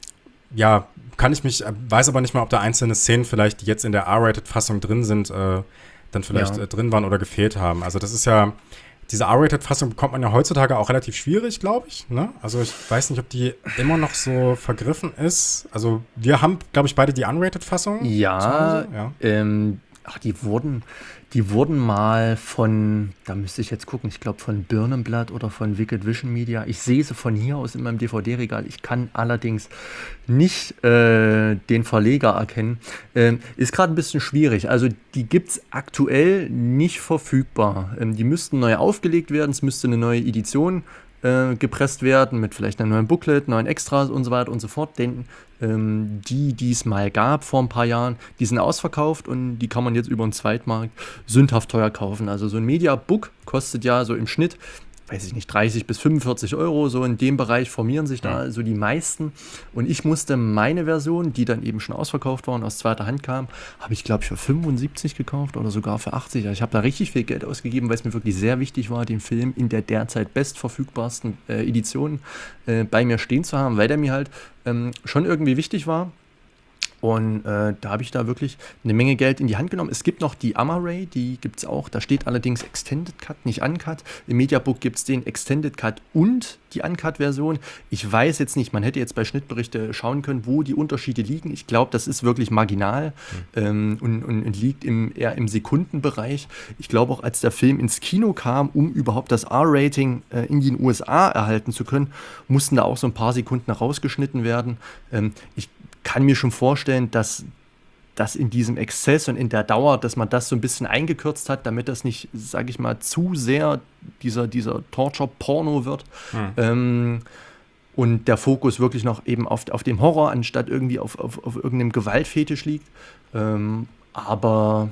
ja, kann ich mich, weiß aber nicht mal, ob da einzelne Szenen vielleicht, die jetzt in der R-Rated-Fassung drin sind, äh, dann vielleicht ja. äh, drin waren oder gefehlt haben. Also das ist ja, diese R-Rated-Fassung bekommt man ja heutzutage auch relativ schwierig, glaube ich. Ne? Also ich weiß nicht, ob die immer noch so vergriffen ist. Also wir haben, glaube ich, beide die Unrated-Fassung. Ja, ja. Ähm, ach, die wurden, die wurden mal von, da müsste ich jetzt gucken, ich glaube von Birnenblatt oder von Wicked Vision Media. Ich sehe sie von hier aus in meinem D V D-Regal. Ich kann allerdings nicht äh, den Verleger erkennen. Ähm, ist gerade ein bisschen schwierig. Also die gibt es aktuell nicht verfügbar. Ähm, die müssten neu aufgelegt werden. Es müsste eine neue Edition äh, gepresst werden mit vielleicht einem neuen Booklet, neuen Extras und so weiter und so fort. Den, ähm, die, die es mal gab vor ein paar Jahren, die sind ausverkauft und die kann man jetzt über den Zweitmarkt sündhaft teuer kaufen. Also so ein Mediabook kostet ja so im Schnitt, weiß ich nicht, dreißig bis fünfundvierzig Euro, so in dem Bereich formieren sich da so die meisten. Und ich musste meine Version, die dann eben schon ausverkauft war und aus zweiter Hand kam, habe ich, glaube ich, für fünfundsiebzig gekauft oder sogar für achtzig. Also ich habe da richtig viel Geld ausgegeben, weil es mir wirklich sehr wichtig war, den Film in der derzeit bestverfügbarsten äh, Edition äh, bei mir stehen zu haben, weil der mir halt ähm, schon irgendwie wichtig war. Und äh, da habe ich da wirklich eine Menge Geld in die Hand genommen. Es gibt noch die Amaray, die gibt es auch. Da steht allerdings Extended Cut, nicht Uncut. Im Mediabook gibt es den Extended Cut und die Uncut-Version. Ich weiß jetzt nicht, man hätte jetzt bei Schnittberichte schauen können, wo die Unterschiede liegen. Ich glaube, das ist wirklich marginal mhm. ähm, und, und, und liegt im, eher im Sekundenbereich. Ich glaube auch, als der Film ins Kino kam, um überhaupt das R-Rating äh, in den U S A erhalten zu können, mussten da auch so ein paar Sekunden rausgeschnitten werden. Ähm, ich kann mir schon vorstellen, dass das in diesem Exzess und in der Dauer, dass man das so ein bisschen eingekürzt hat, damit das nicht, sage ich mal, zu sehr dieser, dieser Torture-Porno wird. Hm. Ähm, und der Fokus wirklich noch eben auf, auf dem Horror, anstatt irgendwie auf, auf, auf irgendeinem Gewaltfetisch liegt. Ähm, aber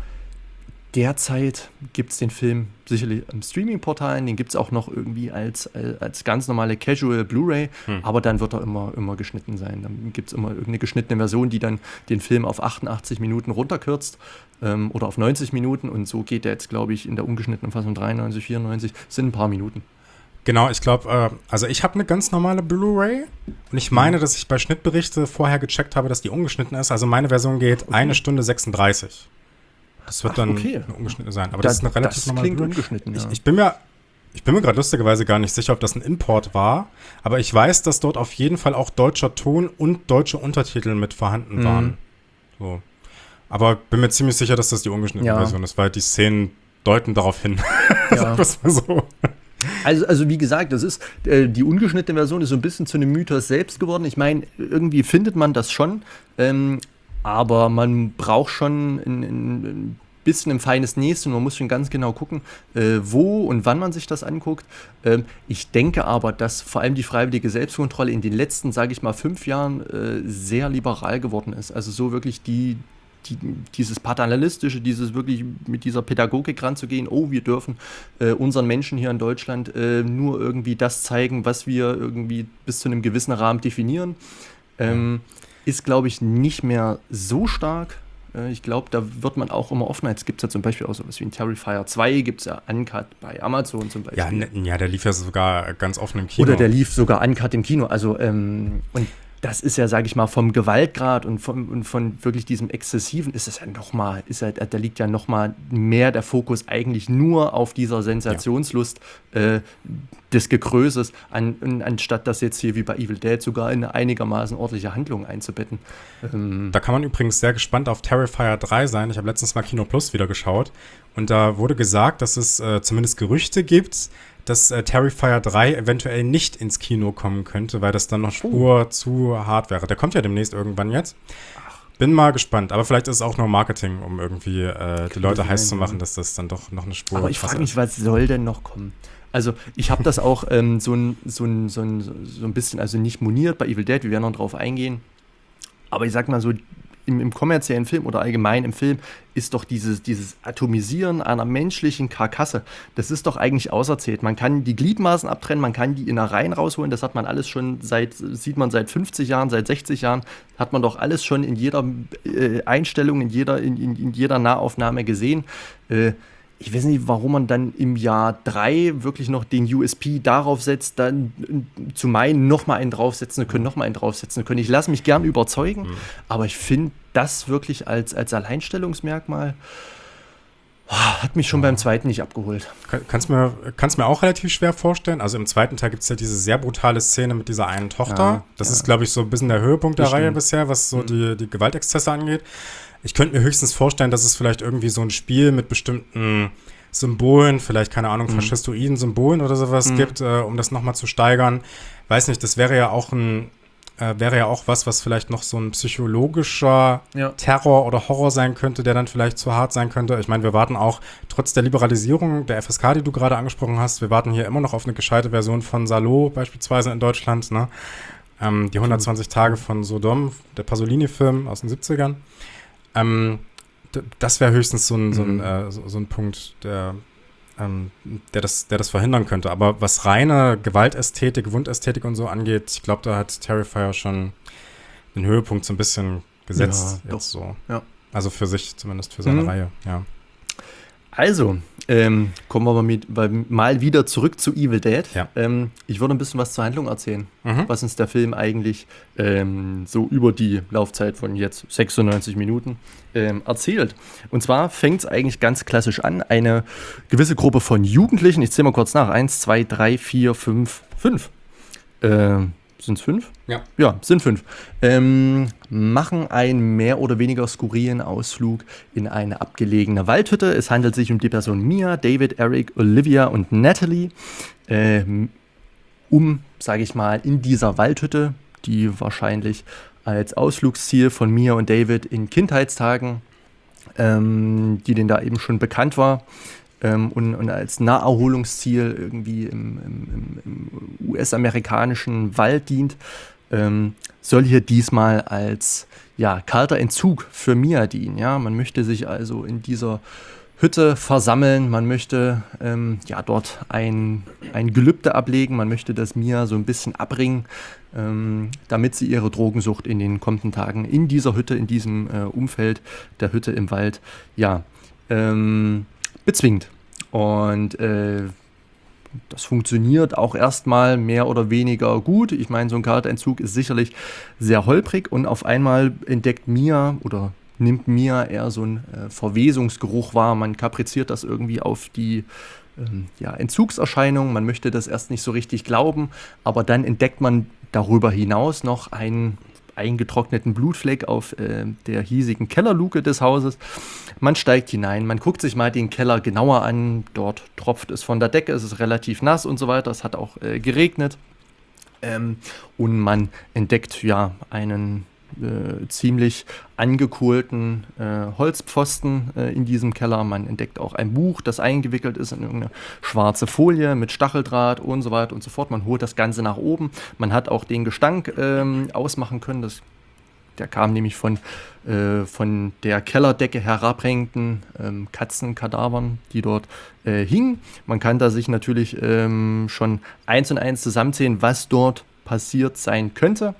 derzeit gibt es den Film sicherlich im Streaming-Portalen, den gibt es auch noch irgendwie als, als ganz normale Casual Blu-ray, hm. aber dann wird er immer, immer geschnitten sein. Dann gibt es immer irgendeine geschnittene Version, die dann den Film auf achtundachtzig Minuten runterkürzt ähm, oder auf neunzig Minuten und so geht der jetzt, glaube ich, in der ungeschnittenen Fassung dreiundneunzig, vierundneunzig, sind ein paar Minuten. Genau, ich glaube, äh, also ich habe eine ganz normale Blu-ray und ich meine, mhm. dass ich bei Schnittberichte vorher gecheckt habe, dass die ungeschnitten ist. Also meine Version geht okay. eine Stunde sechsunddreißig. Das wird Ach, dann okay. eine ungeschnittene sein. Aber das, das ist eine relativ das normale klingt ungeschnitten, ja. Ich, ich bin mir, ich bin mir gerade lustigerweise gar nicht sicher, ob das ein Import war. Aber ich weiß, dass dort auf jeden Fall auch deutscher Ton und deutsche Untertitel mit vorhanden mhm. waren. So. Aber bin mir ziemlich sicher, dass das die ungeschnittene ja. Version ist, weil die Szenen deuten darauf hin. Ja. Sag das mal so. Also, also wie gesagt, das ist äh, die ungeschnittene Version ist so ein bisschen zu einem Mythos selbst geworden. Ich meine, irgendwie findet man das schon. Ähm, Aber man braucht schon ein, ein bisschen ein feines Näschen. Man muss schon ganz genau gucken, äh, wo und wann man sich das anguckt. Ähm, ich denke aber, dass vor allem die freiwillige Selbstkontrolle in den letzten, sage ich mal, fünf Jahren äh, sehr liberal geworden ist. Also so wirklich die, die, dieses Paternalistische, dieses wirklich mit dieser Pädagogik ranzugehen, oh, wir dürfen äh, unseren Menschen hier in Deutschland äh, nur irgendwie das zeigen, was wir irgendwie bis zu einem gewissen Rahmen definieren. Ähm, ist, glaube ich, nicht mehr so stark. Ich glaube, da wird man auch immer offener. Jetzt gibt es ja zum Beispiel auch sowas wie ein Terrifier zwei, gibt es ja Uncut bei Amazon zum Beispiel. Ja, ne, ja, der lief ja sogar ganz offen im Kino. Oder der lief sogar Uncut im Kino. Also, ähm, und das ist ja, sage ich mal, vom Gewaltgrad und von, und von wirklich diesem Exzessiven ist es ja nochmal, ist ja, da liegt ja nochmal mehr der Fokus eigentlich nur auf dieser Sensationslust ja. äh, des Gekröses, an, anstatt das jetzt hier wie bei Evil Dead sogar in eine einigermaßen ordentliche Handlung einzubetten. Ähm da kann man übrigens sehr gespannt auf Terrifier drei sein. Ich habe letztens mal Kino Plus wieder geschaut und da wurde gesagt, dass es äh, zumindest Gerüchte gibt, dass äh, Terrifier drei eventuell nicht ins Kino kommen könnte, weil das dann noch Spur oh. zu hart wäre. Der kommt ja demnächst irgendwann jetzt. Bin mal gespannt. Aber vielleicht ist es auch nur Marketing, um irgendwie äh, die Leute heiß zu machen, dass das dann doch noch eine Spur Aber ich frage mich, was soll denn noch kommen? Also ich habe das auch ähm, so, ein, so, ein, so, ein, so ein bisschen, also nicht moniert bei Evil Dead, wir werden noch drauf eingehen. Aber ich sag mal so, im, im kommerziellen Film oder allgemein im Film ist doch dieses, dieses Atomisieren einer menschlichen Karkasse, das ist doch eigentlich auserzählt. Man kann die Gliedmaßen abtrennen, man kann die Innereien rausholen, das hat man alles schon seit, sieht man seit fünfzig Jahren, seit sechzig Jahren, hat man doch alles schon in jeder äh, Einstellung, in jeder, in, in, in jeder Nahaufnahme gesehen. Äh, ich weiß nicht, warum man dann im Jahr drei wirklich noch den U S P darauf setzt, dann zu meinen, nochmal einen draufsetzen können, nochmal einen draufsetzen können. Ich lasse mich gern überzeugen, mhm. aber ich finde das wirklich als, als Alleinstellungsmerkmal hat mich schon ja. beim zweiten nicht abgeholt. Kannst mir, kannst mir auch relativ schwer vorstellen. Also im zweiten Teil gibt es ja diese sehr brutale Szene mit dieser einen Tochter. Ja, das ja. ist, glaube ich, so ein bisschen der Höhepunkt der Bestimmt. Reihe bisher, was so mhm. die, die Gewaltexzesse angeht. Ich könnte mir höchstens vorstellen, dass es vielleicht irgendwie so ein Spiel mit bestimmten Symbolen, vielleicht, keine Ahnung, mhm. faschistoiden Symbolen oder sowas mhm. gibt, äh, um das nochmal zu steigern. Weiß nicht, das wäre ja auch ein Äh, wäre ja auch was, was vielleicht noch so ein psychologischer ja. Terror oder Horror sein könnte, der dann vielleicht zu hart sein könnte. Ich meine, wir warten auch, trotz der Liberalisierung der F S K, die du gerade angesprochen hast, wir warten hier immer noch auf eine gescheite Version von Salo beispielsweise in Deutschland, ne? Ähm, die hundertzwanzig Tage von Sodom, der Pasolini-Film aus den siebzigern. Ähm, d- das wäre höchstens so ein, so ein, mhm. äh, so, so ein Punkt, der Ähm, der das, der das verhindern könnte. Aber was reine Gewaltästhetik, Wundästhetik und so angeht, ich glaube, da hat Terrifier schon den Höhepunkt so ein bisschen gesetzt. Ja, jetzt so. Ja. Also für sich, zumindest für seine mhm. Reihe, ja. Also, ähm, kommen wir mal, mit, mal wieder zurück zu Evil Dead. Ja. Ähm, ich würde ein bisschen was zur Handlung erzählen, mhm. was uns der Film eigentlich ähm, so über die Laufzeit von jetzt sechsundneunzig Minuten ähm, erzählt. Und zwar fängt es eigentlich ganz klassisch an. Eine gewisse Gruppe von Jugendlichen, ich zähle mal kurz nach, eins, zwei, drei, vier, fünf, fünf. Ähm, sind es fünf? Ja. Ja, sind fünf. Ähm, machen einen mehr oder weniger skurrilen Ausflug in eine abgelegene Waldhütte. Es handelt sich um die Person Mia, David, Eric, Olivia und Natalie. Ähm, um, sage ich mal, in dieser Waldhütte, die wahrscheinlich als Ausflugsziel von Mia und David in Kindheitstagen, ähm, die denen da eben schon bekannt war, Ähm, und, und als Naherholungsziel irgendwie im, im, im U S-amerikanischen Wald dient, ähm, soll hier diesmal als ja, kalter Entzug für Mia dienen. Ja? Man möchte sich also in dieser Hütte versammeln, man möchte ähm, ja, dort ein, ein Gelübde ablegen, man möchte das Mia so ein bisschen abbringen, ähm, damit sie ihre Drogensucht in den kommenden Tagen in dieser Hütte, in diesem äh, Umfeld der Hütte im Wald, ja, ähm, bezwingt. Und äh, das funktioniert auch erstmal mehr oder weniger gut. Ich meine, so ein kalter Entzug ist sicherlich sehr holprig und auf einmal entdeckt Mia oder nimmt Mia eher so einen äh, Verwesungsgeruch wahr. Man kapriziert das irgendwie auf die ähm, ja, Entzugserscheinung. Man möchte das erst nicht so richtig glauben, aber dann entdeckt man darüber hinaus noch einen eingetrockneten Blutfleck auf äh, der hiesigen Kellerluke des Hauses. Man steigt hinein, man guckt sich mal den Keller genauer an. Dort tropft es von der Decke, es ist relativ nass und so weiter. Es hat auch äh, geregnet. Ähm, und man entdeckt ja einen äh, ziemlich angekohlten äh, Holzpfosten äh, in diesem Keller. Man entdeckt auch ein Buch, das eingewickelt ist in irgendeine schwarze Folie mit Stacheldraht und so weiter und so fort. Man holt das Ganze nach oben. Man hat auch den Gestank ähm, ausmachen können. Das, der kam nämlich von, äh, von der Kellerdecke herabhängenden ähm, Katzenkadavern, die dort äh, hingen. Man kann da sich natürlich ähm, schon eins und eins zusammenzählen, was dort passiert sein könnte.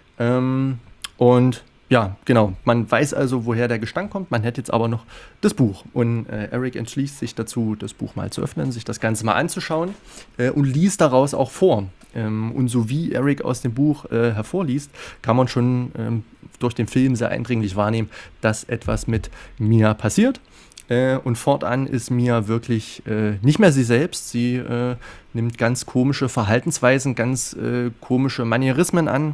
Ähm, und ja, genau. Man weiß also, woher der Gestank kommt. Man hat jetzt aber noch das Buch. Und äh, Eric entschließt sich dazu, das Buch mal zu öffnen, sich das Ganze mal anzuschauen äh, und liest daraus auch vor. Ähm, und so wie Eric aus dem Buch äh, hervorliest, kann man schon ähm, durch den Film sehr eindringlich wahrnehmen, dass etwas mit Mia passiert. Äh, und fortan ist Mia wirklich äh, nicht mehr sie selbst. Sie äh, nimmt ganz komische Verhaltensweisen, ganz äh, komische Manierismen an.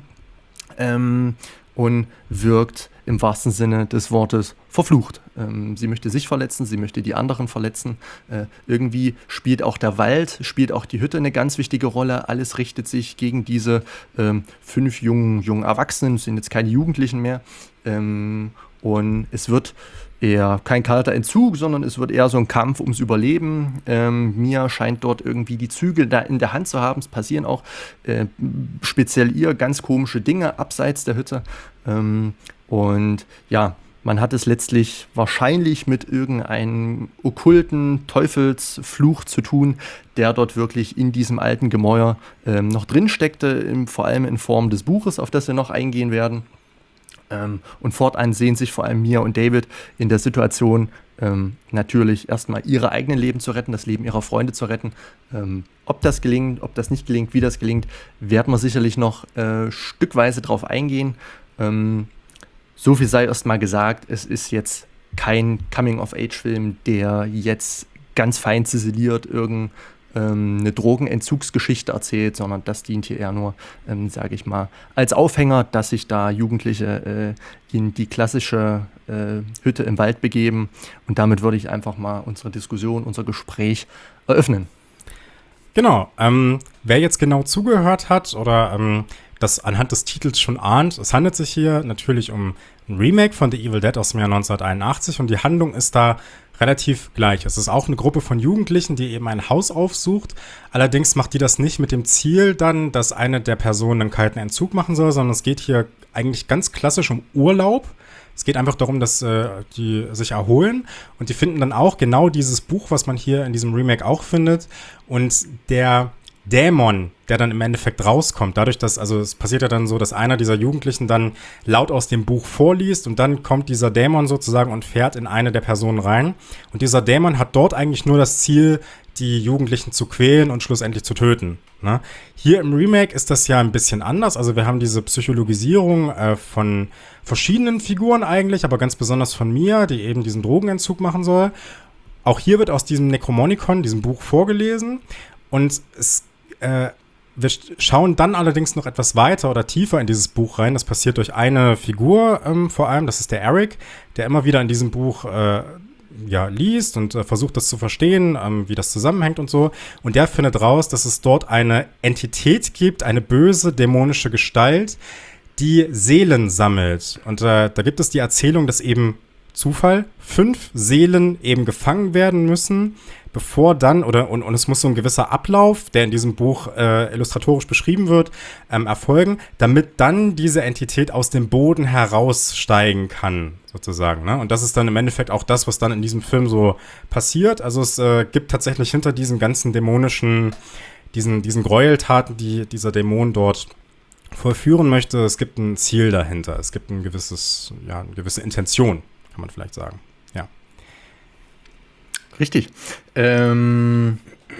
Ähm, und wirkt im wahrsten Sinne des Wortes verflucht. Ähm, sie möchte sich verletzen, sie möchte die anderen verletzen. Äh, irgendwie spielt auch der Wald, spielt auch die Hütte eine ganz wichtige Rolle. Alles richtet sich gegen diese ähm, fünf jungen, jungen Erwachsenen, es sind jetzt keine Jugendlichen mehr. Ähm, und es wird eher kein kalter Entzug, sondern es wird eher so ein Kampf ums Überleben. Ähm, Mia scheint dort irgendwie die Zügel da in der Hand zu haben. Es passieren auch äh, speziell ihr ganz komische Dinge abseits der Hütte. Ähm, und ja, man hat es letztlich wahrscheinlich mit irgendeinem okkulten Teufelsfluch zu tun, der dort wirklich in diesem alten Gemäuer ähm, noch drin steckte, im, vor allem in Form des Buches, auf das wir noch eingehen werden. Ähm, und fortan sehen sich vor allem Mia und David in der Situation, ähm, natürlich erstmal ihre eigenen Leben zu retten, das Leben ihrer Freunde zu retten. Ähm, ob das gelingt, ob das nicht gelingt, wie das gelingt, werden wir sicherlich noch äh, stückweise drauf eingehen. Ähm, so viel sei erstmal gesagt, es ist jetzt kein Coming-of-Age-Film, der jetzt ganz fein ziseliert irgendeine ähm, Drogenentzugsgeschichte erzählt, sondern das dient hier eher nur, ähm, sage ich mal, als Aufhänger, dass sich da Jugendliche äh, in die klassische äh, Hütte im Wald begeben. Und damit würde ich einfach mal unsere Diskussion, unser Gespräch eröffnen. Genau. Ähm, wer jetzt genau zugehört hat oder ähm, das anhand des Titels schon ahnt, es handelt sich hier natürlich um ein Remake von The Evil Dead aus dem Jahr neunzehnhunderteinundachtzig und die Handlung ist da relativ gleich. Es ist auch eine Gruppe von Jugendlichen, die eben ein Haus aufsucht. Allerdings macht die das nicht mit dem Ziel dann, dass eine der Personen einen kalten Entzug machen soll, sondern es geht hier eigentlich ganz klassisch um Urlaub. Es geht einfach darum, dass äh, die sich erholen und die finden dann auch genau dieses Buch, was man hier in diesem Remake auch findet. Und der Dämon, der dann im Endeffekt rauskommt, dadurch, dass, also es passiert ja dann so, dass einer dieser Jugendlichen dann laut aus dem Buch vorliest und dann kommt dieser Dämon sozusagen und fährt in eine der Personen rein. Und dieser Dämon hat dort eigentlich nur das Ziel, die Jugendlichen zu quälen und schlussendlich zu töten. Ne? Hier im Remake ist das ja ein bisschen anders. Also wir haben diese Psychologisierung äh, von verschiedenen Figuren eigentlich, aber ganz besonders von Mia, die eben diesen Drogenentzug machen soll. Auch hier wird aus diesem Necromonicon, diesem Buch, vorgelesen. Und es äh, wir schauen dann allerdings noch etwas weiter oder tiefer in dieses Buch rein. Das passiert durch eine Figur ähm, vor allem, das ist der Eric, der immer wieder in diesem Buch äh, ja, liest und äh, versucht, das zu verstehen, ähm, wie das zusammenhängt und so. Und der findet raus, dass es dort eine Entität gibt, eine böse, dämonische Gestalt, die Seelen sammelt. Und äh, da gibt es die Erzählung, dass eben Zufall, fünf Seelen eben gefangen werden müssen, bevor dann, oder und, und es muss so ein gewisser Ablauf, der in diesem Buch äh, illustratorisch beschrieben wird, ähm, erfolgen, damit dann diese Entität aus dem Boden heraussteigen kann, sozusagen. Ne? Und das ist dann im Endeffekt auch das, was dann in diesem Film so passiert. Also es äh, gibt tatsächlich hinter diesen ganzen dämonischen, diesen, diesen Gräueltaten, die dieser Dämon dort vollführen möchte, es gibt ein Ziel dahinter. Es gibt ein gewisses, ja, eine gewisse Intention, kann man vielleicht sagen. Ja. Richtig. Ähm,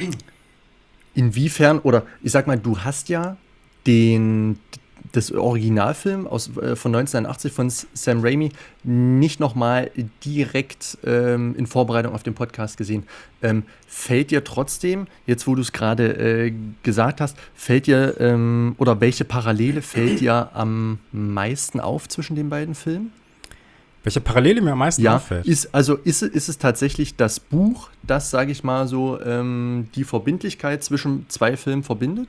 inwiefern, oder ich sag mal, du hast ja den, das Originalfilm aus, äh, von neunzehnhunderteinundachtzig von Sam Raimi nicht nochmal direkt ähm, in Vorbereitung auf den Podcast gesehen. Ähm, fällt dir trotzdem, jetzt wo du es gerade äh, gesagt hast, fällt dir, ähm, oder welche Parallele fällt dir am meisten auf zwischen den beiden Filmen? Welche Parallele mir am meisten ja, auffällt? Ist, also ist, ist es tatsächlich das Buch, das, sage ich mal so, ähm, die Verbindlichkeit zwischen zwei Filmen verbindet?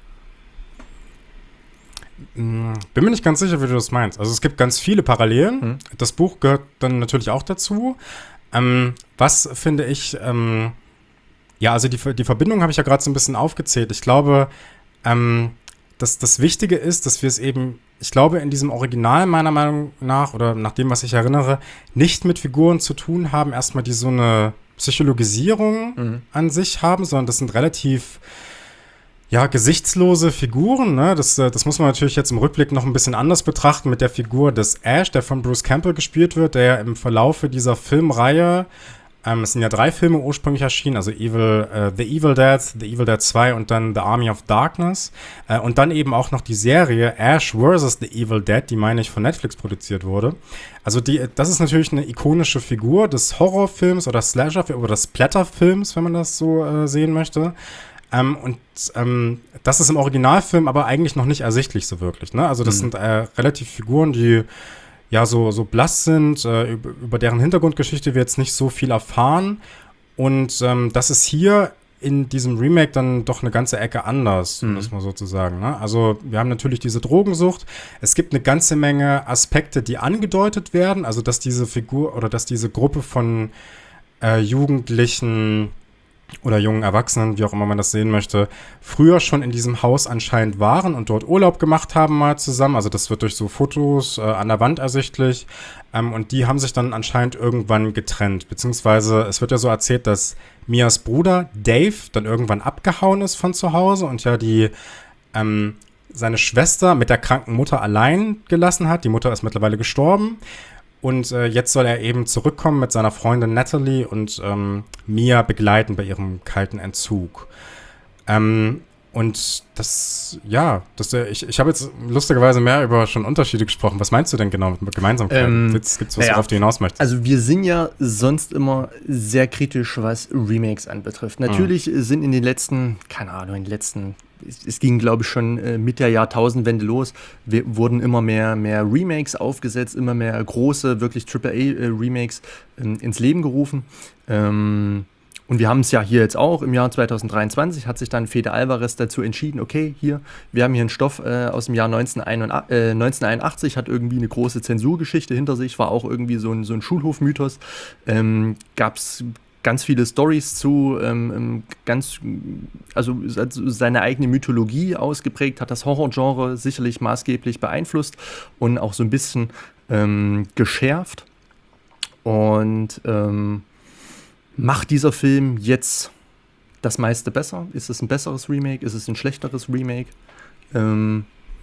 Bin mir nicht ganz sicher, wie du das meinst. Also es gibt ganz viele Parallelen. Mhm. Das Buch gehört dann natürlich auch dazu. Ähm, was finde ich, ähm, ja, also die, die Verbindung habe ich ja gerade so ein bisschen aufgezählt. Ich glaube, ähm, dass das Wichtige ist, dass wir es eben, ich glaube, in diesem Original meiner Meinung nach oder nach dem, was ich erinnere, nicht mit Figuren zu tun haben, erstmal die so eine Psychologisierung mhm. an sich haben, sondern das sind relativ, ja, gesichtslose Figuren. Ne? Das, das muss man natürlich jetzt im Rückblick noch ein bisschen anders betrachten mit der Figur des Ash, der von Bruce Campbell gespielt wird, der ja im Verlaufe dieser Filmreihe, ähm, es sind ja drei Filme ursprünglich erschienen, also Evil, äh, The Evil Dead, The Evil Dead zwei und dann The Army of Darkness. Äh, und dann eben auch noch die Serie Ash versus. The Evil Dead, die, meine ich, von Netflix produziert wurde. Also die, das ist natürlich eine ikonische Figur des Horrorfilms oder Slasher- oder des Splatterfilms, wenn man das so äh, sehen möchte. Ähm, und ähm, das ist im Originalfilm aber eigentlich noch nicht ersichtlich so wirklich. Ne? Also das mhm. sind äh, relativ Figuren, die ja so, so blass sind, äh, über, über deren Hintergrundgeschichte wir jetzt nicht so viel erfahren. Und ähm, das ist hier in diesem Remake dann doch eine ganze Ecke anders, um mhm. das mal so zu sagen. Ne? Also wir haben natürlich diese Drogensucht. Es gibt eine ganze Menge Aspekte, die angedeutet werden. Also dass diese Figur oder dass diese Gruppe von äh, Jugendlichen oder jungen Erwachsenen, wie auch immer man das sehen möchte, früher schon in diesem Haus anscheinend waren und dort Urlaub gemacht haben mal zusammen. Also das wird durch so Fotos äh, an der Wand ersichtlich. Ähm, und die haben sich dann anscheinend irgendwann getrennt. Beziehungsweise es wird ja so erzählt, dass Mias Bruder Dave dann irgendwann abgehauen ist von zu Hause und ja die ähm, seine Schwester mit der kranken Mutter allein gelassen hat. Die Mutter ist mittlerweile gestorben. Und äh, jetzt soll er eben zurückkommen mit seiner Freundin Natalie und ähm, Mia begleiten bei ihrem kalten Entzug. Ähm, und das, ja, das, äh, ich, ich habe jetzt lustigerweise mehr über schon Unterschiede gesprochen. Was meinst du denn genau mit Gemeinsamkeiten? Ähm, Gibt es was, ja. worauf du hinaus möchtest? Also wir sind ja sonst immer sehr kritisch, was Remakes anbetrifft. Natürlich mhm. sind in den letzten, keine Ahnung, in den letzten, es, es ging glaube ich schon äh, mit der Jahrtausendwende los, wir, wurden immer mehr, mehr Remakes aufgesetzt, immer mehr große, wirklich Triple A Remakes ähm, ins Leben gerufen. Ähm, Und wir haben es ja hier jetzt auch, im Jahr zwanzig dreiundzwanzig hat sich dann Fede Alvarez dazu entschieden, okay, hier, wir haben hier einen Stoff äh, aus dem Jahr neunzehnhunderteinundachtzig, hat irgendwie eine große Zensurgeschichte hinter sich, war auch irgendwie so ein, so ein Schulhofmythos. Ähm, Gab es ganz viele Storys zu, ähm, ganz, also seine eigene Mythologie ausgeprägt, hat das Horrorgenre sicherlich maßgeblich beeinflusst und auch so ein bisschen ähm, geschärft. Und ähm, macht dieser Film jetzt das meiste besser? Ist es ein besseres Remake? Ist es ein schlechteres Remake? Ähm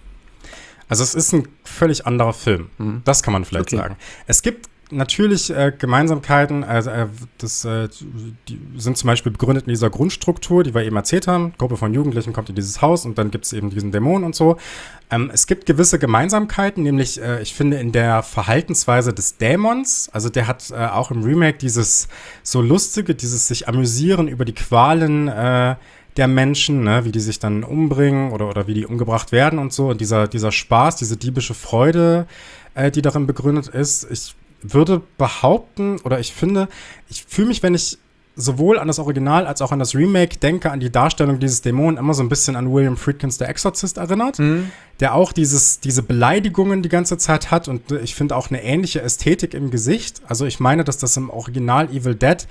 also es ist ein völlig anderer Film. Mhm. Das kann man vielleicht okay. sagen. Es gibt natürlich äh, Gemeinsamkeiten, also äh, das äh, die sind zum Beispiel begründet in dieser Grundstruktur, die wir eben erzählt haben. Eine Gruppe von Jugendlichen kommt in dieses Haus und dann gibt es eben diesen Dämon und so. Ähm, es gibt gewisse Gemeinsamkeiten, nämlich äh, ich finde in der Verhaltensweise des Dämons, also der hat äh, auch im Remake dieses so lustige, dieses sich amüsieren über die Qualen äh, der Menschen, ne, wie die sich dann umbringen oder, oder wie die umgebracht werden und so. Und dieser, dieser Spaß, diese diebische Freude, äh, die darin begründet ist, ich würde behaupten, oder ich finde, ich fühle mich, wenn ich sowohl an das Original als auch an das Remake denke, an die Darstellung dieses Dämonen, immer so ein bisschen an William Friedkins Der Exorzist erinnert, mhm. der auch dieses, diese Beleidigungen die ganze Zeit hat und ich finde auch eine ähnliche Ästhetik im Gesicht. Also ich meine, dass das im Original Evil Dead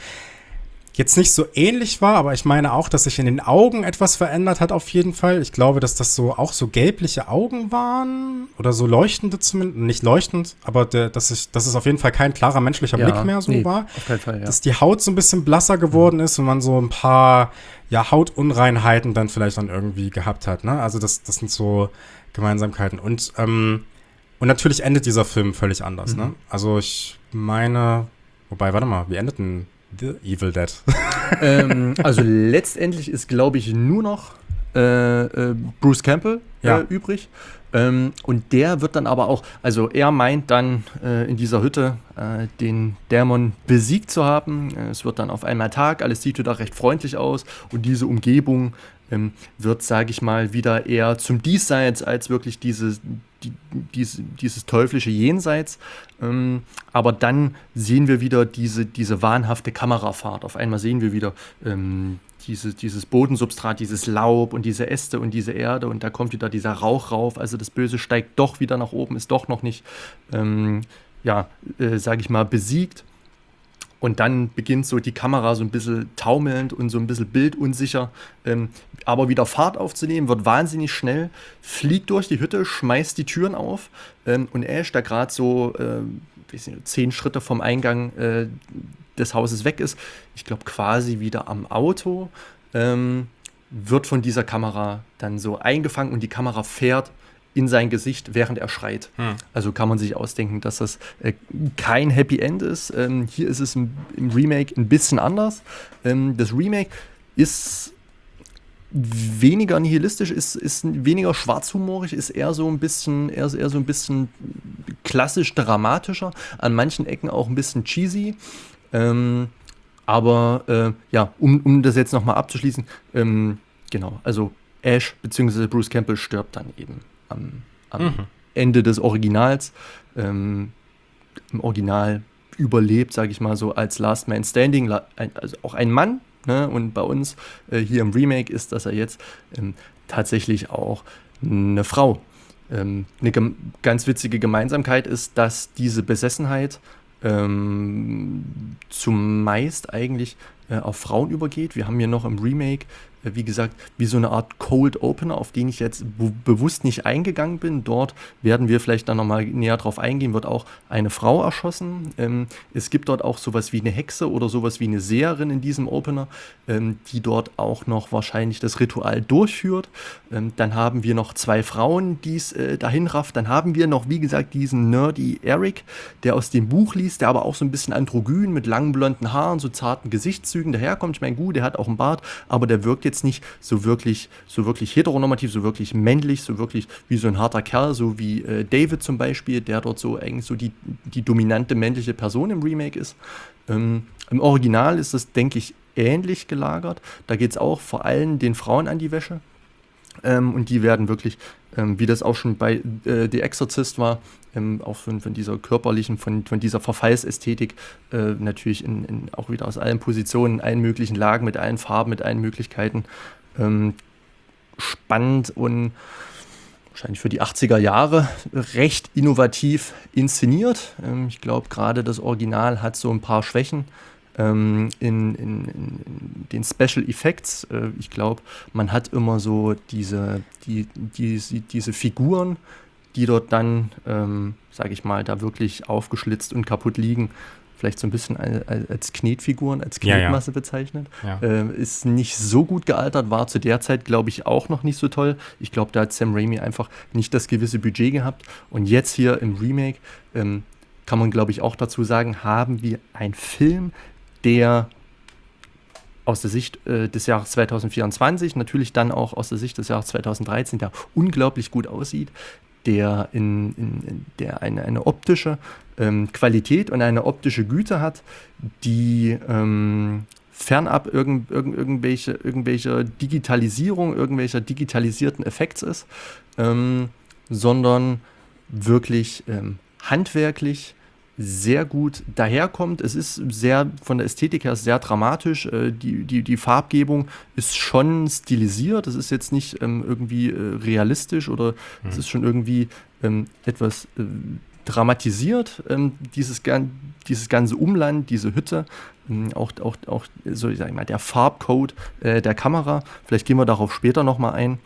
jetzt nicht so ähnlich war, aber ich meine auch, dass sich in den Augen etwas verändert hat auf jeden Fall. Ich glaube, dass das so auch so gelbliche Augen waren oder so leuchtende zumindest, nicht leuchtend, aber der, dass, ich, dass es auf jeden Fall kein klarer menschlicher ja, Blick mehr so nee, war. Auf keinen Fall, ja. Dass die Haut so ein bisschen blasser geworden mhm. ist und man so ein paar ja, Hautunreinheiten dann vielleicht dann irgendwie gehabt hat. Ne? Also das, das sind so Gemeinsamkeiten. Und, ähm, und natürlich endet dieser Film völlig anders. Mhm. Ne? Also ich meine, wobei, warte mal, wie endet denn The Evil Dead? ähm, also letztendlich ist, glaube ich, nur noch äh, äh, Bruce Campbell äh, ja. übrig. Ähm, und der wird dann aber auch, also er meint dann äh, in dieser Hütte äh, den Dämon besiegt zu haben. Äh, es wird dann auf einmal Tag, alles sieht wieder recht freundlich aus und diese Umgebung ähm, wird, sage ich mal, wieder eher zum Diesseits als wirklich diese, die, diese, dieses teuflische Jenseits. Ähm, aber dann sehen wir wieder diese, diese wahnhafte Kamerafahrt. Auf einmal sehen wir wieder ähm, diese, dieses Bodensubstrat, dieses Laub und diese Äste und diese Erde und da kommt wieder dieser Rauch rauf. Also das Böse steigt doch wieder nach oben, ist doch noch nicht, ähm, ja, äh, sage ich mal, besiegt. Und dann beginnt so die Kamera so ein bisschen taumelnd und so ein bisschen bildunsicher, ähm, aber wieder Fahrt aufzunehmen, wird wahnsinnig schnell, fliegt durch die Hütte, schmeißt die Türen auf ähm, und Ash, der gerade so äh, weiß nicht, zehn Schritte vom Eingang äh, des Hauses weg ist, ich glaube quasi wieder am Auto, ähm, wird von dieser Kamera dann so eingefangen und die Kamera fährt in sein Gesicht, während er schreit. Hm. Also kann man sich ausdenken, dass das äh, kein Happy End ist. Ähm, hier ist es im, im Remake ein bisschen anders. Ähm, das Remake ist weniger nihilistisch, ist, ist weniger schwarzhumorig, ist eher so ein bisschen, eher, eher so ein bisschen klassisch dramatischer, an manchen Ecken auch ein bisschen cheesy. Ähm, aber äh, ja, um, um das jetzt nochmal abzuschließen, ähm, genau, also Ash bzw. Bruce Campbell stirbt dann eben am, am mhm. Ende des Originals. Ähm, im Original überlebt, sage ich mal so, als Last Man Standing, also auch ein Mann. Ne? Und bei uns äh, hier im Remake ist, dass er jetzt ähm, tatsächlich auch eine Frau. Ähm, eine gem- ganz witzige Gemeinsamkeit ist, dass diese Besessenheit ähm, zumeist eigentlich äh, auf Frauen übergeht. Wir haben hier noch im Remake äh, wie gesagt, wie so eine Art Cold Opener, auf den ich jetzt b- bewusst nicht eingegangen bin. Dort werden wir vielleicht dann nochmal näher drauf eingehen, wird auch eine Frau erschossen. Ähm, es gibt dort auch sowas wie eine Hexe oder sowas wie eine Seherin in diesem Opener, ähm, die dort auch noch wahrscheinlich das Ritual durchführt. Ähm, dann haben wir noch zwei Frauen, die es äh, dahin rafft. Dann haben wir noch, wie gesagt, diesen Nerdy Eric, der aus dem Buch liest, der aber auch so ein bisschen androgyn mit langen blonden Haaren, so zarten Gesichtszügen daherkommt. Ich meine, gut, der hat auch einen Bart, aber der wirkt jetzt nicht so wirklich, so wirklich heteronormativ, so wirklich männlich, so wirklich wie so ein harter Kerl, so wie äh, David zum Beispiel, der dort so eigentlich so die, die dominante männliche Person im Remake ist. Ähm, im Original ist das, denke ich, ähnlich gelagert. Da geht es auch vor allem den Frauen an die Wäsche. Ähm, und die werden wirklich, ähm, wie das auch schon bei äh, The Exorcist war, ähm, auch von, von dieser körperlichen, von, von dieser Verfallsästhetik, äh, natürlich in, in, auch wieder aus allen Positionen, in allen möglichen Lagen, mit allen Farben, mit allen Möglichkeiten ähm, spannend und wahrscheinlich für die achtziger Jahre recht innovativ inszeniert. Ähm, ich glaube, gerade das Original hat so ein paar Schwächen. In, in, in den Special Effects, äh, ich glaube, man hat immer so diese, die, die, diese Figuren, die dort dann, ähm, sage ich mal, da wirklich aufgeschlitzt und kaputt liegen, vielleicht so ein bisschen als, als Knetfiguren, als Knetmasse ja, ja. bezeichnet, ja. Äh, ist nicht so gut gealtert, war zu der Zeit, glaube ich, auch noch nicht so toll. Ich glaube, da hat Sam Raimi einfach nicht das gewisse Budget gehabt. Und jetzt hier im Remake, ähm, kann man, glaube ich, auch dazu sagen, haben wir einen Film, der aus der Sicht äh, des Jahres zwanzig vierundzwanzig, natürlich dann auch aus der Sicht des Jahres zwanzig dreizehn, der unglaublich gut aussieht, der, in, in, in der eine, eine optische ähm, Qualität und eine optische Güte hat, die ähm, fernab irgend, irgend, irgendwelche, irgendwelcher Digitalisierung, irgendwelcher digitalisierten Effekts ist, ähm, sondern wirklich ähm, handwerklich sehr gut daherkommt. Es ist sehr von der Ästhetik her sehr dramatisch. Äh, die, die, die Farbgebung ist schon stilisiert. Es ist jetzt nicht ähm, irgendwie äh, realistisch oder mhm. es ist schon irgendwie ähm, etwas äh, dramatisiert. Ähm, dieses, dieses ganze Umland, diese Hütte, ähm, auch, auch, auch so, ich sag mal, der Farbcode äh, der Kamera. Vielleicht gehen wir darauf später nochmal ein.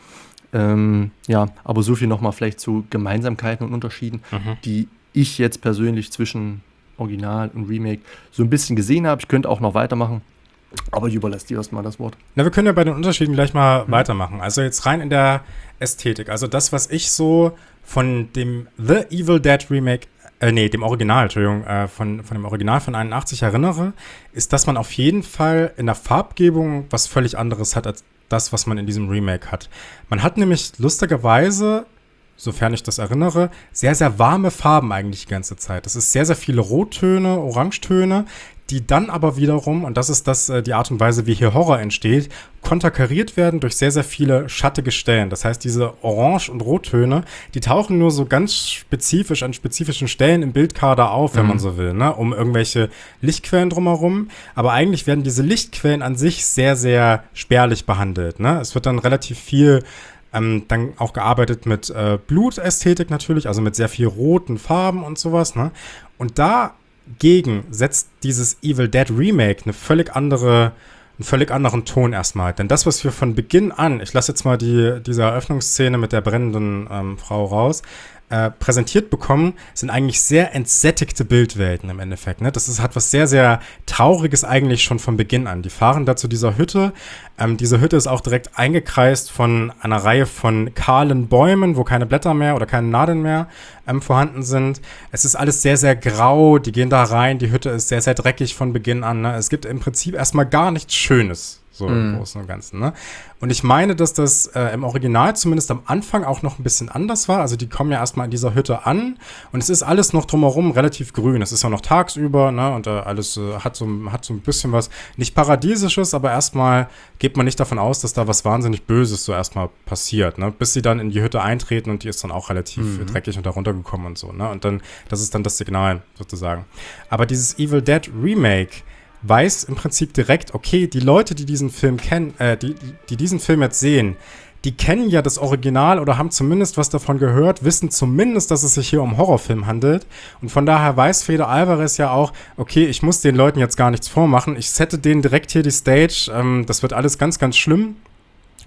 Ähm, ja, aber so viel nochmal vielleicht zu Gemeinsamkeiten und Unterschieden, mhm. die ich jetzt persönlich zwischen Original und Remake so ein bisschen gesehen habe. Ich könnte auch noch weitermachen, aber ich überlasse dir erstmal das Wort. Na, wir können ja bei den Unterschieden gleich mal hm. weitermachen. Also jetzt rein in der Ästhetik. Also das, was ich so von dem The Evil Dead Remake, äh, nee, dem Original, Entschuldigung, äh, von, von dem Original von einundachtzig erinnere, ist, dass man auf jeden Fall in der Farbgebung was völlig anderes hat als das, was man in diesem Remake hat. Man hat nämlich lustigerweise, sofern ich das erinnere, sehr, sehr warme Farben eigentlich die ganze Zeit. Das ist sehr, sehr viele Rottöne, Orangetöne, die dann aber wiederum, und das ist das, die Art und Weise, wie hier Horror entsteht, konterkariert werden durch sehr, sehr viele schattige Stellen. Das heißt, diese Orange- und Rottöne, die tauchen nur so ganz spezifisch an spezifischen Stellen im Bildkader auf, wenn mhm. man so will, ne? Um irgendwelche Lichtquellen drumherum. Aber eigentlich werden diese Lichtquellen an sich sehr, sehr spärlich behandelt, ne? Es wird dann relativ viel Ähm, dann auch gearbeitet mit äh, Blutästhetik natürlich, also mit sehr viel roten Farben und sowas, ne? Und dagegen setzt dieses Evil Dead Remake eine völlig andere, einen völlig anderen Ton erstmal. Denn das, was wir von Beginn an, ich lasse jetzt mal die, diese Eröffnungsszene mit der brennenden ähm, Frau raus, Äh, präsentiert bekommen, sind eigentlich sehr entsättigte Bildwelten im Endeffekt. Ne? Das ist, hat was sehr, sehr Trauriges eigentlich schon von Beginn an. Die fahren da zu dieser Hütte. Ähm, diese Hütte ist auch direkt eingekreist von einer Reihe von kahlen Bäumen, wo keine Blätter mehr oder keine Nadeln mehr ähm, vorhanden sind. Es ist alles sehr, sehr grau. Die gehen da rein. Die Hütte ist sehr, sehr dreckig von Beginn an. Ne? Es gibt im Prinzip erstmal gar nichts Schönes. So mm. im Großen und Ganzen, ne? Und ich meine, dass das äh, im Original zumindest am Anfang auch noch ein bisschen anders war. Also die kommen ja erstmal in dieser Hütte an und es ist alles noch drumherum relativ grün. Es ist ja noch tagsüber, ne? Und äh, alles äh, hat, so, hat so ein bisschen was, nicht Paradiesisches, aber erstmal geht man nicht davon aus, dass da was wahnsinnig Böses so erstmal passiert, ne? Bis sie dann in die Hütte eintreten und die ist dann auch relativ mhm. dreckig und da runtergekommen und so, ne? Und dann, das ist dann das Signal sozusagen. Aber dieses Evil Dead Remake weiß im Prinzip direkt, okay, die Leute, die diesen Film kennen, äh, die, die diesen Film jetzt sehen, die kennen ja das Original oder haben zumindest was davon gehört, wissen zumindest, dass es sich hier um Horrorfilm handelt. Und von daher weiß Fede Alvarez ja auch, okay, ich muss den Leuten jetzt gar nichts vormachen. Ich sette denen direkt hier die Stage. Ähm, das wird alles ganz, ganz schlimm.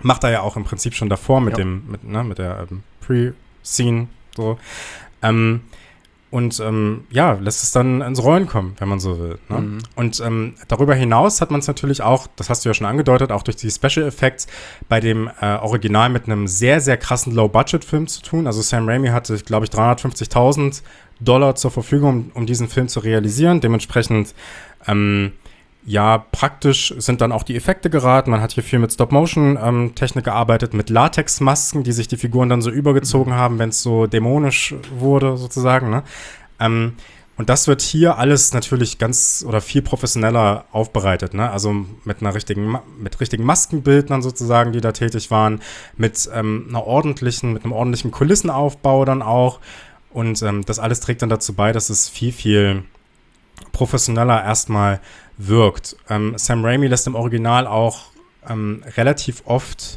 Macht er ja auch im Prinzip schon davor mit Ja. dem, mit, ne, mit der ähm, Pre-Scene, so. Ähm, und ähm, ja, lässt es dann ins Rollen kommen, wenn man so will. Ne? Mhm. Und ähm, darüber hinaus hat man es natürlich auch, das hast du ja schon angedeutet, auch durch die Special Effects bei dem äh, Original mit einem sehr, sehr krassen Low-Budget-Film zu tun. Also Sam Raimi hatte, glaube ich, dreihundertfünfzigtausend Dollar zur Verfügung, um, um diesen Film zu realisieren. Dementsprechend ähm, ja, praktisch sind dann auch die Effekte geraten. Man hat hier viel mit Stop-Motion-Technik gearbeitet, mit Latexmasken, die sich die Figuren dann so übergezogen haben, wenn es so dämonisch wurde, sozusagen. Ne? Ähm, und das wird hier alles natürlich ganz oder viel professioneller aufbereitet. Ne? Also mit einer richtigen, mit richtigen Maskenbildnern sozusagen, die da tätig waren, mit ähm, einer ordentlichen, mit einem ordentlichen Kulissenaufbau dann auch. Und ähm, das alles trägt dann dazu bei, dass es viel, viel professioneller erstmal wirkt. Ähm, Sam Raimi lässt im Original auch ähm, relativ oft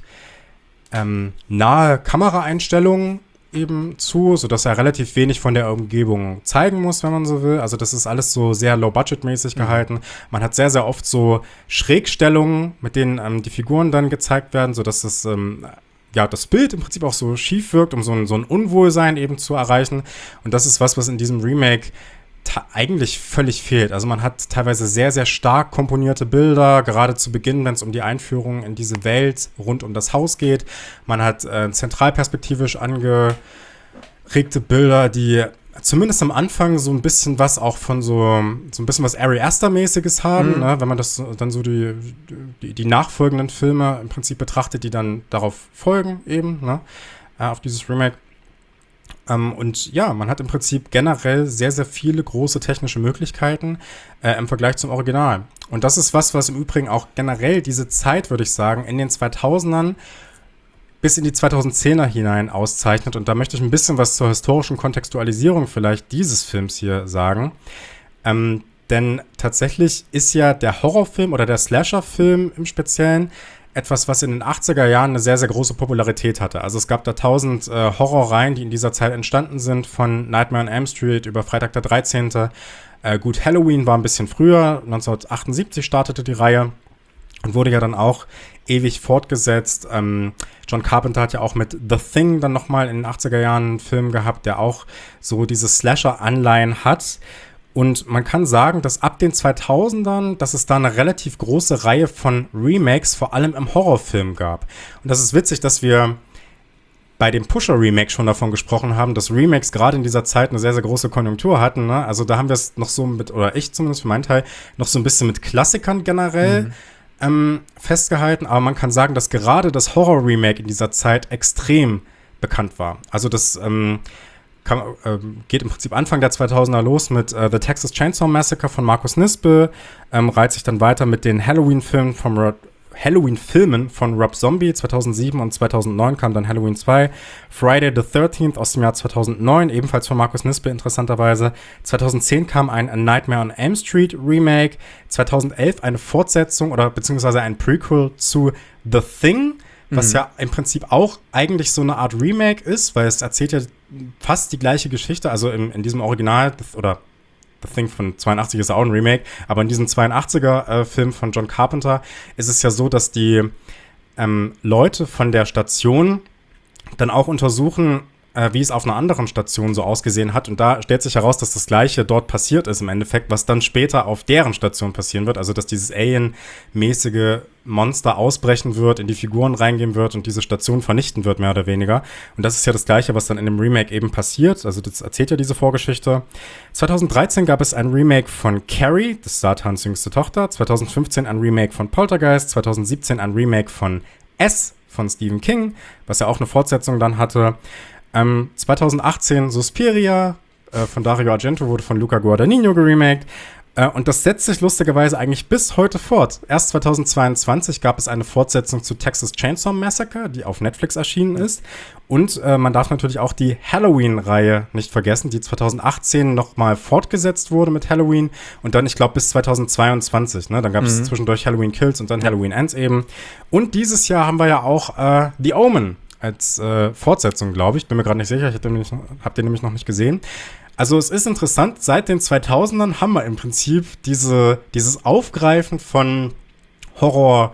ähm, nahe Kameraeinstellungen eben zu, sodass er relativ wenig von der Umgebung zeigen muss, wenn man so will. Also das ist alles so sehr low-budget-mäßig mhm. gehalten. Man hat sehr, sehr oft so Schrägstellungen, mit denen ähm, die Figuren dann gezeigt werden, sodass es ähm, ja, das Bild im Prinzip auch so schief wirkt, um so ein, so ein Unwohlsein eben zu erreichen. Und das ist was, was in diesem Remake ta- eigentlich völlig fehlt. Also man hat teilweise sehr, sehr stark komponierte Bilder, gerade zu Beginn, wenn es um die Einführung in diese Welt rund um das Haus geht. Man hat äh, zentralperspektivisch angeregte Bilder, die zumindest am Anfang so ein bisschen was auch von so, so ein bisschen was Ari Aster-mäßiges haben, mhm. ne? Wenn man das dann so die, die, die nachfolgenden Filme im Prinzip betrachtet, die dann darauf folgen eben, ne? äh, auf dieses Remake. Ähm, und ja, man hat im Prinzip generell sehr, sehr viele große technische Möglichkeiten äh, im Vergleich zum Original. Und das ist was, was im Übrigen auch generell diese Zeit, würde ich sagen, in den zweitausendern bis in die zweitausendzehner hinein auszeichnet. Und da möchte ich ein bisschen was zur historischen Kontextualisierung vielleicht dieses Films hier sagen. Ähm, denn tatsächlich ist ja der Horrorfilm oder der Slasher-Film im Speziellen etwas, was in den achtziger Jahren eine sehr, sehr große Popularität hatte. Also es gab da tausend äh, Horrorreihen, die in dieser Zeit entstanden sind, von Nightmare on Elm Street über Freitag der dreizehnte Äh, gut, Halloween war ein bisschen früher, neunzehnhundertachtundsiebzig startete die Reihe. Und wurde ja dann auch ewig fortgesetzt. Ähm, John Carpenter hat ja auch mit The Thing dann nochmal in den achtziger Jahren einen Film gehabt, der auch so diese Slasher-Anleihen hat. Und man kann sagen, dass ab den zweitausendern, dass es da eine relativ große Reihe von Remakes, vor allem im Horrorfilm gab. Und das ist witzig, dass wir bei dem Pusher-Remake schon davon gesprochen haben, dass Remakes gerade in dieser Zeit eine sehr, sehr große Konjunktur hatten. Ne? Also da haben wir es noch so mit, oder ich zumindest für meinen Teil, noch so ein bisschen mit Klassikern generell mhm. Ähm, festgehalten, aber man kann sagen, dass gerade das Horror-Remake in dieser Zeit extrem bekannt war. Also das ähm, kann, ähm, geht im Prinzip Anfang der zweitausender los mit äh, The Texas Chainsaw Massacre von Marcus Nispel, ähm, reiht sich dann weiter mit den Halloween-Filmen von Rob Halloween-Filmen von Rob Zombie. zweitausendsieben und zweitausendneun kam dann Halloween zwei. Friday the thirteenth aus dem Jahr zweitausendneun, ebenfalls von Marcus Nispel interessanterweise. zweitausendzehn kam ein A Nightmare on Elm Street Remake. zweitausendelf eine Fortsetzung oder beziehungsweise ein Prequel zu The Thing, was mhm. ja im Prinzip auch eigentlich so eine Art Remake ist, weil es erzählt ja fast die gleiche Geschichte, also in, in diesem Original oder The Thing von zweiundachtzig ist auch ein Remake, aber in diesem zweiundachtziger-Film äh, von John Carpenter ist es ja so, dass die ähm, Leute von der Station dann auch untersuchen, äh, wie es auf einer anderen Station so ausgesehen hat. Und da stellt sich heraus, dass das Gleiche dort passiert ist im Endeffekt, was dann später auf deren Station passieren wird. Also, dass dieses Alien-mäßige Monster ausbrechen wird, in die Figuren reingehen wird und diese Station vernichten wird, mehr oder weniger. Und das ist ja das Gleiche, was dann in dem Remake eben passiert. Also, das erzählt ja diese Vorgeschichte. zweitausenddreizehn gab es ein Remake von Carrie, das Satans jüngste Tochter. zweitausendfünfzehn ein Remake von Poltergeist. zweitausendsiebzehn ein Remake von S von Stephen King, was ja auch eine Fortsetzung dann hatte. Ähm, zweitausendachtzehn Suspiria äh, von Dario Argento wurde von Luca Guadagnino geremaked. Äh, und das setzt sich lustigerweise eigentlich bis heute fort. Erst zweitausendzweiundzwanzig gab es eine Fortsetzung zu Texas Chainsaw Massacre, die auf Netflix erschienen ist. Und äh, man darf natürlich auch die Halloween-Reihe nicht vergessen, die zweitausendachtzehn nochmal fortgesetzt wurde mit Halloween. Und dann, ich glaube, bis zweitausendzweiundzwanzig. Ne? Dann gab es mhm. zwischendurch Halloween Kills und dann ja. Halloween Ends eben. Und dieses Jahr haben wir ja auch äh, The Omen als äh, Fortsetzung, glaube ich. Bin mir gerade nicht sicher, ich habe den, hab den nämlich noch nicht gesehen. Also es ist interessant, seit den zweitausendern haben wir im Prinzip diese, dieses Aufgreifen von Horror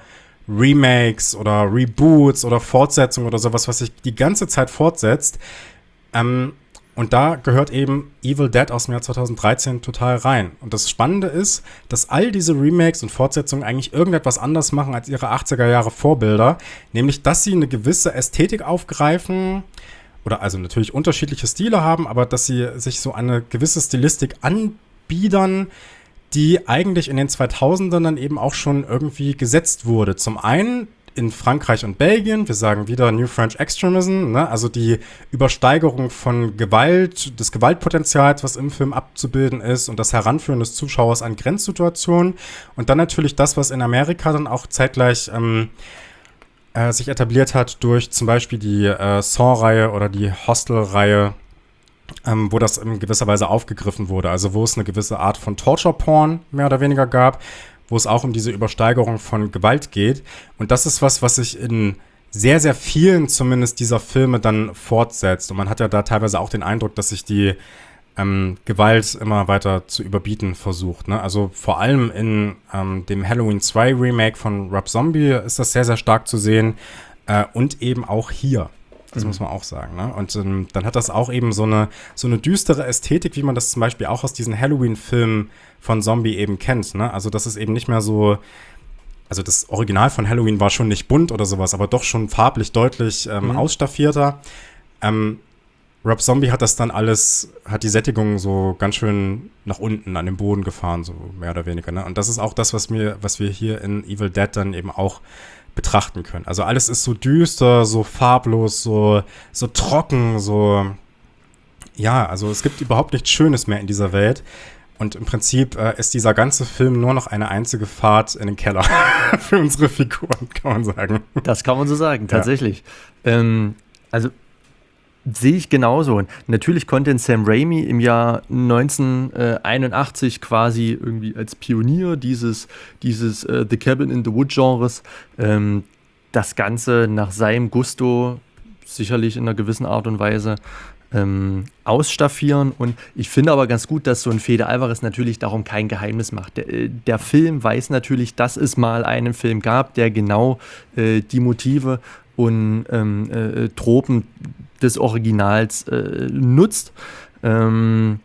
Remakes oder Reboots oder Fortsetzungen oder sowas, was sich die ganze Zeit fortsetzt. Ähm, und da gehört eben Evil Dead aus dem Jahr zweitausenddreizehn total rein. Und das Spannende ist, dass all diese Remakes und Fortsetzungen eigentlich irgendetwas anders machen als ihre achtziger Jahre Vorbilder. Nämlich, dass sie eine gewisse Ästhetik aufgreifen oder also natürlich unterschiedliche Stile haben, aber dass sie sich so eine gewisse Stilistik anbiedern, die eigentlich in den zweitausendern dann eben auch schon irgendwie gesetzt wurde. Zum einen in Frankreich und Belgien, wir sagen wieder New French Extremism, ne? Also die Übersteigerung von Gewalt, des Gewaltpotenzials, was im Film abzubilden ist und das Heranführen des Zuschauers an Grenzsituationen und dann natürlich das, was in Amerika dann auch zeitgleich ähm, äh, sich etabliert hat durch zum Beispiel die äh, Saw-Reihe oder die Hostel-Reihe, Ähm, wo das in gewisser Weise aufgegriffen wurde. Also wo es eine gewisse Art von Torture-Porn mehr oder weniger gab, wo es auch um diese Übersteigerung von Gewalt geht. Und das ist was, was sich in sehr, sehr vielen zumindest dieser Filme dann fortsetzt. Und man hat ja da teilweise auch den Eindruck, dass sich die ähm, Gewalt immer weiter zu überbieten versucht. Ne? Also vor allem in ähm, dem Halloween zwei Remake von Rob Zombie ist das sehr, sehr stark zu sehen. Äh, und eben auch hier. Das mhm. muss man auch sagen. Ne? Und ähm, dann hat das auch eben so eine, so eine düstere Ästhetik, wie man das zum Beispiel auch aus diesen Halloween-Filmen von Zombie eben kennt. Ne? Also das ist eben nicht mehr so, also das Original von Halloween war schon nicht bunt oder sowas, aber doch schon farblich deutlich ähm, mhm. ausstaffierter. Ähm, Rob Zombie hat das dann alles, hat die Sättigung so ganz schön nach unten an den Boden gefahren, so mehr oder weniger. Ne? Und das ist auch das, was mir, was wir hier in Evil Dead dann eben auch betrachten können. Also alles ist so düster, so farblos, so, so trocken, so ja, also es gibt überhaupt nichts Schönes mehr in dieser Welt. Und im Prinzip äh, ist dieser ganze Film nur noch eine einzige Fahrt in den Keller für unsere Figuren, kann man sagen. Das kann man so sagen, tatsächlich. Ja. Ähm, also sehe ich genauso. Natürlich konnte Sam Raimi im Jahr neunzehnhunderteinundachtzig quasi irgendwie als Pionier dieses, dieses äh, The Cabin in the Wood Genres ähm, das Ganze nach seinem Gusto sicherlich in einer gewissen Art und Weise ähm, ausstaffieren. Und ich finde aber ganz gut, dass so ein Fede Alvarez natürlich darum kein Geheimnis macht. Der, der Film weiß natürlich, dass es mal einen Film gab, der genau äh, die Motive und ähm, äh, Tropen des Originals äh, nutzt. Ähm,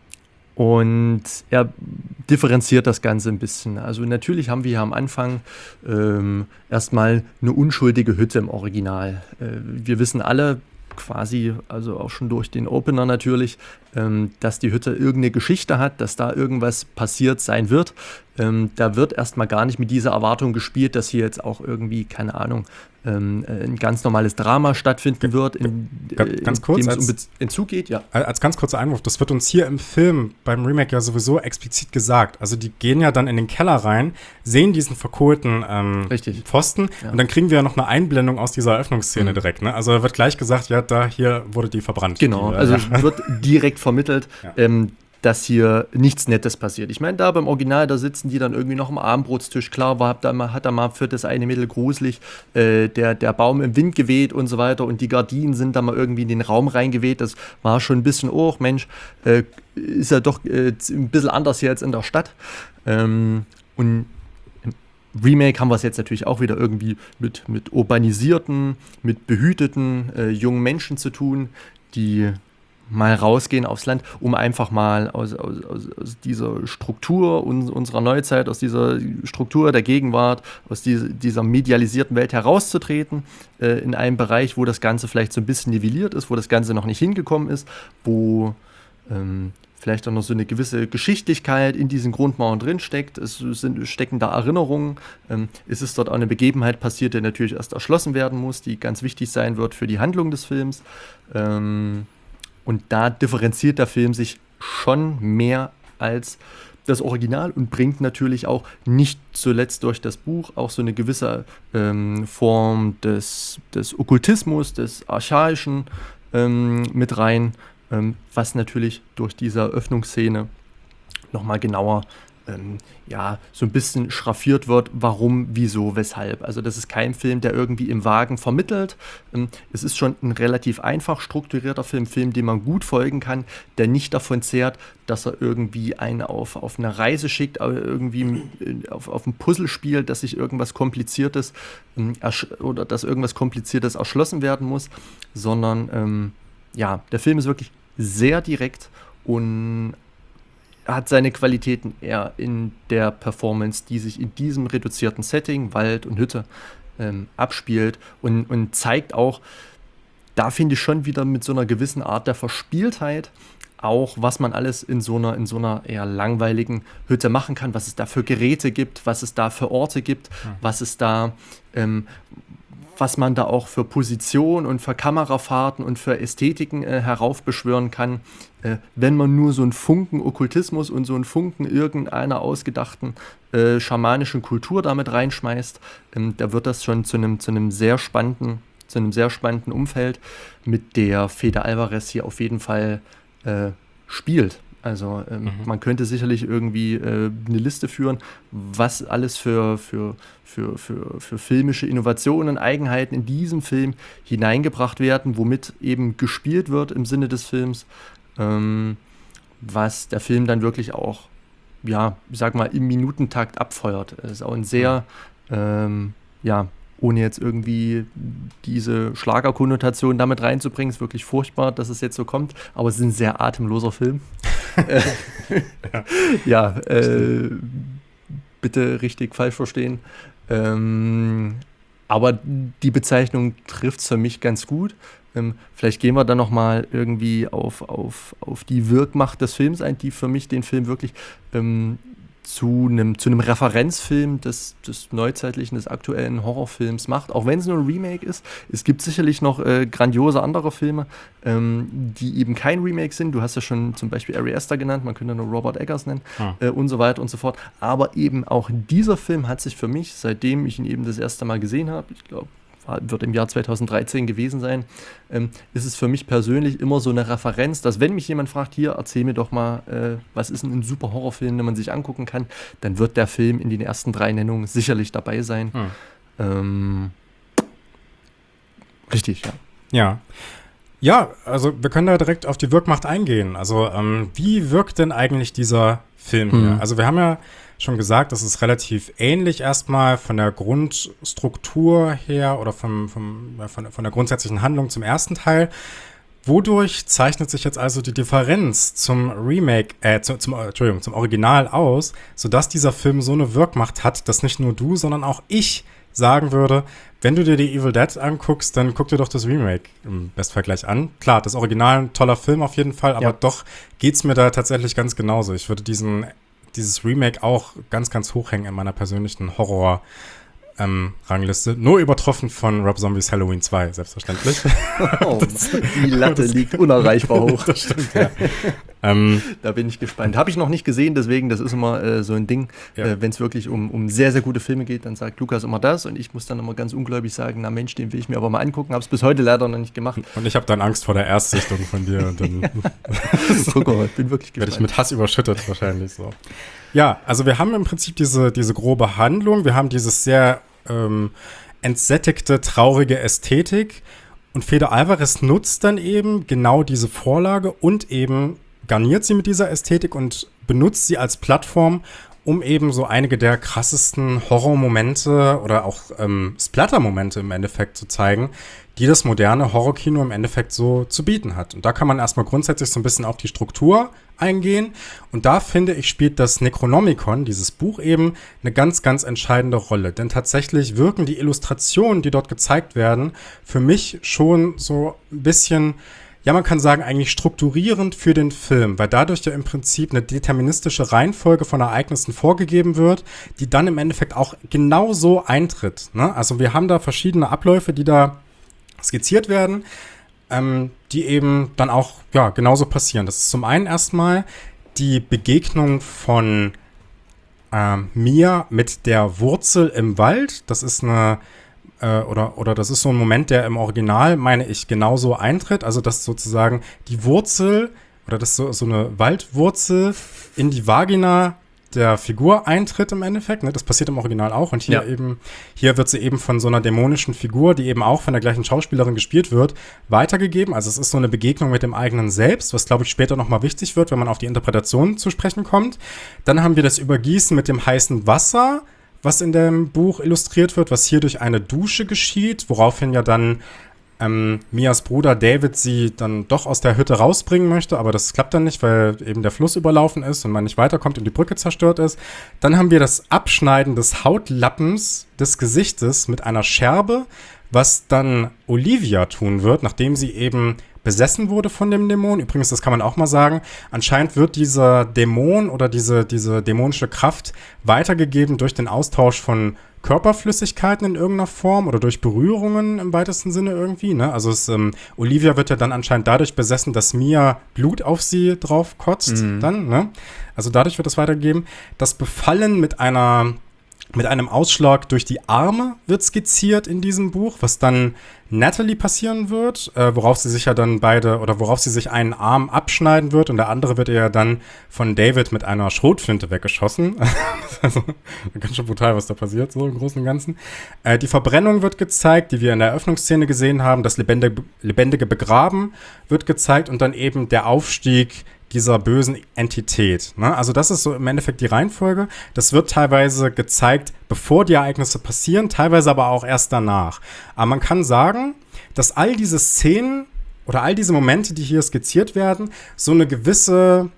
und er differenziert das Ganze ein bisschen. Also natürlich haben wir hier am Anfang ähm, erstmal eine unschuldige Hütte im Original. Äh, wir wissen alle quasi, also auch schon durch den Opener natürlich, ähm, dass die Hütte irgendeine Geschichte hat, dass da irgendwas passiert sein wird. Ähm, da wird erstmal gar nicht mit dieser Erwartung gespielt, dass hier jetzt auch irgendwie, keine Ahnung, ähm, ein ganz normales Drama stattfinden wird, in, ganz, ganz kurz, in dem als, es um Entzug geht. Ja. Als ganz kurzer Einwurf, das wird uns hier im Film beim Remake ja sowieso explizit gesagt. Also die gehen ja dann in den Keller rein, sehen diesen verkohlten ähm, Pfosten ja. Und dann kriegen wir ja noch eine Einblendung aus dieser Eröffnungsszene mhm. direkt. Ne? Also da wird gleich gesagt, ja, da hier wurde die verbrannt. Genau, die, also ja. wird direkt vermittelt, ja. ähm, dass hier nichts Nettes passiert. Ich meine, da beim Original, da sitzen die dann irgendwie noch am Abendbrotstisch. Klar, war, da mal, hat er mal für das eine Mädel gruselig, äh, der, der Baum im Wind geweht und so weiter und die Gardinen sind da mal irgendwie in den Raum reingeweht. Das war schon ein bisschen, oh Mensch, äh, ist ja doch äh, ein bisschen anders hier als in der Stadt. Ähm, und im Remake haben wir es jetzt natürlich auch wieder irgendwie mit, mit urbanisierten, mit behüteten äh, jungen Menschen zu tun, die mal rausgehen aufs Land, um einfach mal aus, aus, aus dieser Struktur uns, unserer Neuzeit, aus dieser Struktur der Gegenwart, aus diese, dieser medialisierten Welt herauszutreten, äh, in einem Bereich, wo das Ganze vielleicht so ein bisschen nivelliert ist, wo das Ganze noch nicht hingekommen ist, wo ähm, vielleicht auch noch so eine gewisse Geschichtlichkeit in diesen Grundmauern drin steckt. Es sind, stecken da Erinnerungen. Ähm, es ist dort auch eine Begebenheit passiert, die natürlich erst erschlossen werden muss, die ganz wichtig sein wird für die Handlung des Films. Ähm, Und da differenziert der Film sich schon mehr als das Original und bringt natürlich auch nicht zuletzt durch das Buch auch so eine gewisse ähm, Form des, des Okkultismus, des Archaischen ähm, mit rein, ähm, was natürlich durch diese Öffnungsszene nochmal genauer ähm, ja, so ein bisschen schraffiert wird, warum, wieso, weshalb. Also das ist kein Film, der irgendwie im Wagen vermittelt. Ähm, es ist schon ein relativ einfach strukturierter Film, Film, dem man gut folgen kann, der nicht davon zehrt, dass er irgendwie einen auf, auf eine Reise schickt, irgendwie auf, auf ein Puzzlespiel, dass sich irgendwas Kompliziertes ähm, ersch- oder dass irgendwas Kompliziertes erschlossen werden muss, sondern ähm, ja, der Film ist wirklich sehr direkt und hat seine Qualitäten eher in der Performance, die sich in diesem reduzierten Setting, Wald und Hütte, ähm, abspielt und, und zeigt auch, da finde ich schon wieder mit so einer gewissen Art der Verspieltheit auch, was man alles in so einer, in so einer eher langweiligen Hütte machen kann, was es da für Geräte gibt, was es da für Orte gibt, ja. was es da, ähm, was man da auch für Position und für Kamerafahrten und für Ästhetiken äh, heraufbeschwören kann, äh, wenn man nur so einen Funken Okkultismus und so einen Funken irgendeiner ausgedachten äh, schamanischen Kultur damit reinschmeißt, ähm, da wird das schon zu einem zu einem sehr spannenden, zu einem sehr spannenden Umfeld, mit der Fede Alvarez hier auf jeden Fall äh, spielt. Also ähm, mhm. man könnte sicherlich irgendwie äh, eine Liste führen, was alles für, für, für, für, für filmische Innovationen, Eigenheiten in diesem Film hineingebracht werden, womit eben gespielt wird im Sinne des Films, ähm, was der Film dann wirklich auch, ja, ich sag mal, im Minutentakt abfeuert. Es ist auch ein sehr, mhm. ähm, ja, ohne jetzt irgendwie diese Schlagerkonnotation damit reinzubringen, ist wirklich furchtbar, dass es jetzt so kommt, aber es ist ein sehr atemloser Film. ja, ja äh, bitte richtig falsch verstehen. Ähm, aber die Bezeichnung trifft es für mich ganz gut. Ähm, vielleicht gehen wir dann nochmal irgendwie auf, auf, auf die Wirkmacht des Films ein, die für mich den Film wirklich ähm, zu einem zu einem Referenzfilm des, des neuzeitlichen, des aktuellen Horrorfilms macht, auch wenn es nur ein Remake ist. Es gibt sicherlich noch äh, grandiose andere Filme, ähm, die eben kein Remake sind. Du hast ja schon zum Beispiel Ari Aster genannt, man könnte nur Robert Eggers nennen ah. äh, und so weiter und so fort. Aber eben auch dieser Film hat sich für mich, seitdem ich ihn eben das erste Mal gesehen habe, ich glaube, wird im Jahr zweitausenddreizehn gewesen sein, ähm, ist es für mich persönlich immer so eine Referenz, dass wenn mich jemand fragt, hier, erzähl mir doch mal, äh, was ist denn ein super Horrorfilm, den man sich angucken kann, dann wird der Film in den ersten drei Nennungen sicherlich dabei sein. Hm. Ähm, richtig, ja. Ja. Ja, also wir können da direkt auf die Wirkmacht eingehen. Also ähm, wie wirkt denn eigentlich dieser Film hier? Hm. Also wir haben ja schon gesagt, das ist relativ ähnlich erstmal von der Grundstruktur her oder vom, vom, ja, von, von der grundsätzlichen Handlung zum ersten Teil. Wodurch zeichnet sich jetzt also die Differenz zum Remake, äh, zu, zum, Entschuldigung, zum Original aus, sodass dieser Film so eine Wirkmacht hat, dass nicht nur du, sondern auch ich sagen würde, wenn du dir die Evil Dead anguckst, dann guck dir doch das Remake im Bestfall gleich an. Klar, das Original ein toller Film auf jeden Fall, aber ja. doch geht's mir da tatsächlich ganz genauso. Ich würde diesen dieses Remake auch ganz, ganz hoch hängen in meiner persönlichen Horror- Ähm, Rangliste. Nur übertroffen von Rob Zombies Halloween zwei, selbstverständlich. Oh, das, die Latte das, liegt unerreichbar hoch. Das stimmt, ja. ähm, da bin ich gespannt. Habe ich noch nicht gesehen, deswegen, das ist immer äh, so ein Ding. Ja. Äh, wenn es wirklich um, um sehr, sehr gute Filme geht, dann sagt Lukas immer das und ich muss dann immer ganz ungläubig sagen, na Mensch, den will ich mir aber mal angucken. Habe es bis heute leider noch nicht gemacht. Und ich habe dann Angst vor der Erstsichtung von dir. Und dann Guck mal, ich bin wirklich gespannt. Werde ich mit Hass überschüttet wahrscheinlich so. Ja, also wir haben im Prinzip diese, diese grobe Handlung, wir haben dieses sehr ähm, entsättigte, traurige Ästhetik und Fede Alvarez nutzt dann eben genau diese Vorlage und eben garniert sie mit dieser Ästhetik und benutzt sie als Plattform, um eben so einige der krassesten Horrormomente oder auch ähm, Splatter-Momente im Endeffekt zu zeigen, die das moderne Horrorkino im Endeffekt so zu bieten hat. Und da kann man erstmal grundsätzlich so ein bisschen auf die Struktur eingehen. Und da, finde ich, spielt das Necronomicon, dieses Buch eben, eine ganz, ganz entscheidende Rolle. Denn tatsächlich wirken die Illustrationen, die dort gezeigt werden, für mich schon so ein bisschen, ja, man kann sagen, eigentlich strukturierend für den Film, weil dadurch ja im Prinzip eine deterministische Reihenfolge von Ereignissen vorgegeben wird, die dann im Endeffekt auch genau so eintritt, ne? Also wir haben da verschiedene Abläufe, die da skizziert werden, ähm, die eben dann auch ja genauso passieren. Das ist zum einen erstmal die Begegnung von ähm, Mia mit der Wurzel im Wald. Das ist eine äh, oder oder das ist so ein Moment, der im Original, meine ich, genauso eintritt. Also dass sozusagen die Wurzel oder dass so, so eine Waldwurzel in die Vagina der Figur eintritt im Endeffekt, ne? Das passiert im Original auch und hier Ja. eben, hier wird sie eben von so einer dämonischen Figur, die eben auch von der gleichen Schauspielerin gespielt wird, weitergegeben. Also es ist so eine Begegnung mit dem eigenen Selbst, was glaube ich später nochmal wichtig wird, wenn man auf die Interpretation zu sprechen kommt. Dann haben wir das Übergießen mit dem heißen Wasser, was in dem Buch illustriert wird, was hier durch eine Dusche geschieht, woraufhin ja dann Ähm, Mias Bruder David sie dann doch aus der Hütte rausbringen möchte, aber das klappt dann nicht, weil eben der Fluss überlaufen ist und man nicht weiterkommt und die Brücke zerstört ist. Dann haben wir das Abschneiden des Hautlappens des Gesichtes mit einer Scherbe, was dann Olivia tun wird, nachdem sie eben besessen wurde von dem Dämon. Übrigens, das kann man auch mal sagen, anscheinend wird dieser Dämon oder diese, diese dämonische Kraft weitergegeben durch den Austausch von Körperflüssigkeiten in irgendeiner Form oder durch Berührungen im weitesten Sinne irgendwie. Ne? Also es, ähm, Olivia wird ja dann anscheinend dadurch besessen, dass Mia Blut auf sie drauf kotzt. Mhm. Dann, ne? Also dadurch wird es weitergegeben. Das Befallen mit einer mit einem Ausschlag durch die Arme wird skizziert in diesem Buch, was dann Natalie passieren wird, äh, worauf sie sich ja dann beide, oder worauf sie sich einen Arm abschneiden wird und der andere wird ihr ja dann von David mit einer Schrotflinte weggeschossen. Also ganz schön brutal, was da passiert, so im Großen und Ganzen. Äh, die Verbrennung wird gezeigt, die wir in der Eröffnungsszene gesehen haben, das lebendige, lebendige Begraben wird gezeigt und dann eben der Aufstieg dieser bösen Entität. Ne? Also das ist so im Endeffekt die Reihenfolge. Das wird teilweise gezeigt, bevor die Ereignisse passieren, teilweise aber auch erst danach. Aber man kann sagen, dass all diese Szenen oder all diese Momente, die hier skizziert werden, so eine gewisse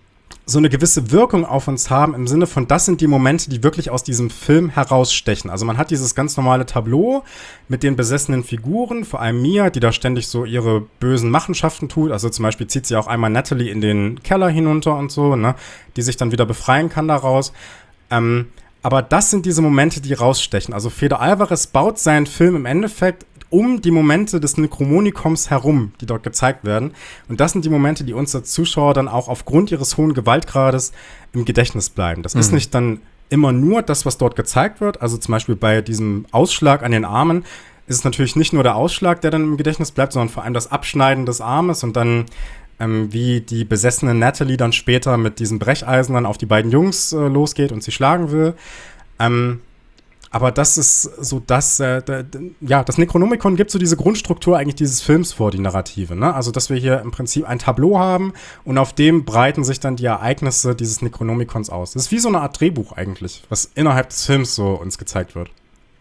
so eine gewisse Wirkung auf uns haben, im Sinne von, das sind die Momente, die wirklich aus diesem Film herausstechen. Also man hat dieses ganz normale Tableau mit den besessenen Figuren, vor allem Mia, die da ständig so ihre bösen Machenschaften tut. Also zum Beispiel zieht sie auch einmal Natalie in den Keller hinunter und so, ne, die sich dann wieder befreien kann daraus. Ähm, aber das sind diese Momente, die rausstechen. Also Fede Alvarez baut seinen Film im Endeffekt um die Momente des Necromonicons herum, die dort gezeigt werden. Und das sind die Momente, die uns als Zuschauer dann auch aufgrund ihres hohen Gewaltgrades im Gedächtnis bleiben. Das mhm. ist nicht dann immer nur das, was dort gezeigt wird. Also zum Beispiel bei diesem Ausschlag an den Armen ist es natürlich nicht nur der Ausschlag, der dann im Gedächtnis bleibt, sondern vor allem das Abschneiden des Armes und dann ähm, wie die besessene Natalie dann später mit diesem Brecheisen dann auf die beiden Jungs äh, losgeht und sie schlagen will. Ähm, Aber das ist so das, äh, d- d- ja, das Necronomicon gibt so diese Grundstruktur eigentlich dieses Films vor, die Narrative, ne? Also, dass wir hier im Prinzip ein Tableau haben und auf dem breiten sich dann die Ereignisse dieses Necronomicons aus. Das ist wie so eine Art Drehbuch eigentlich, was innerhalb des Films so uns gezeigt wird.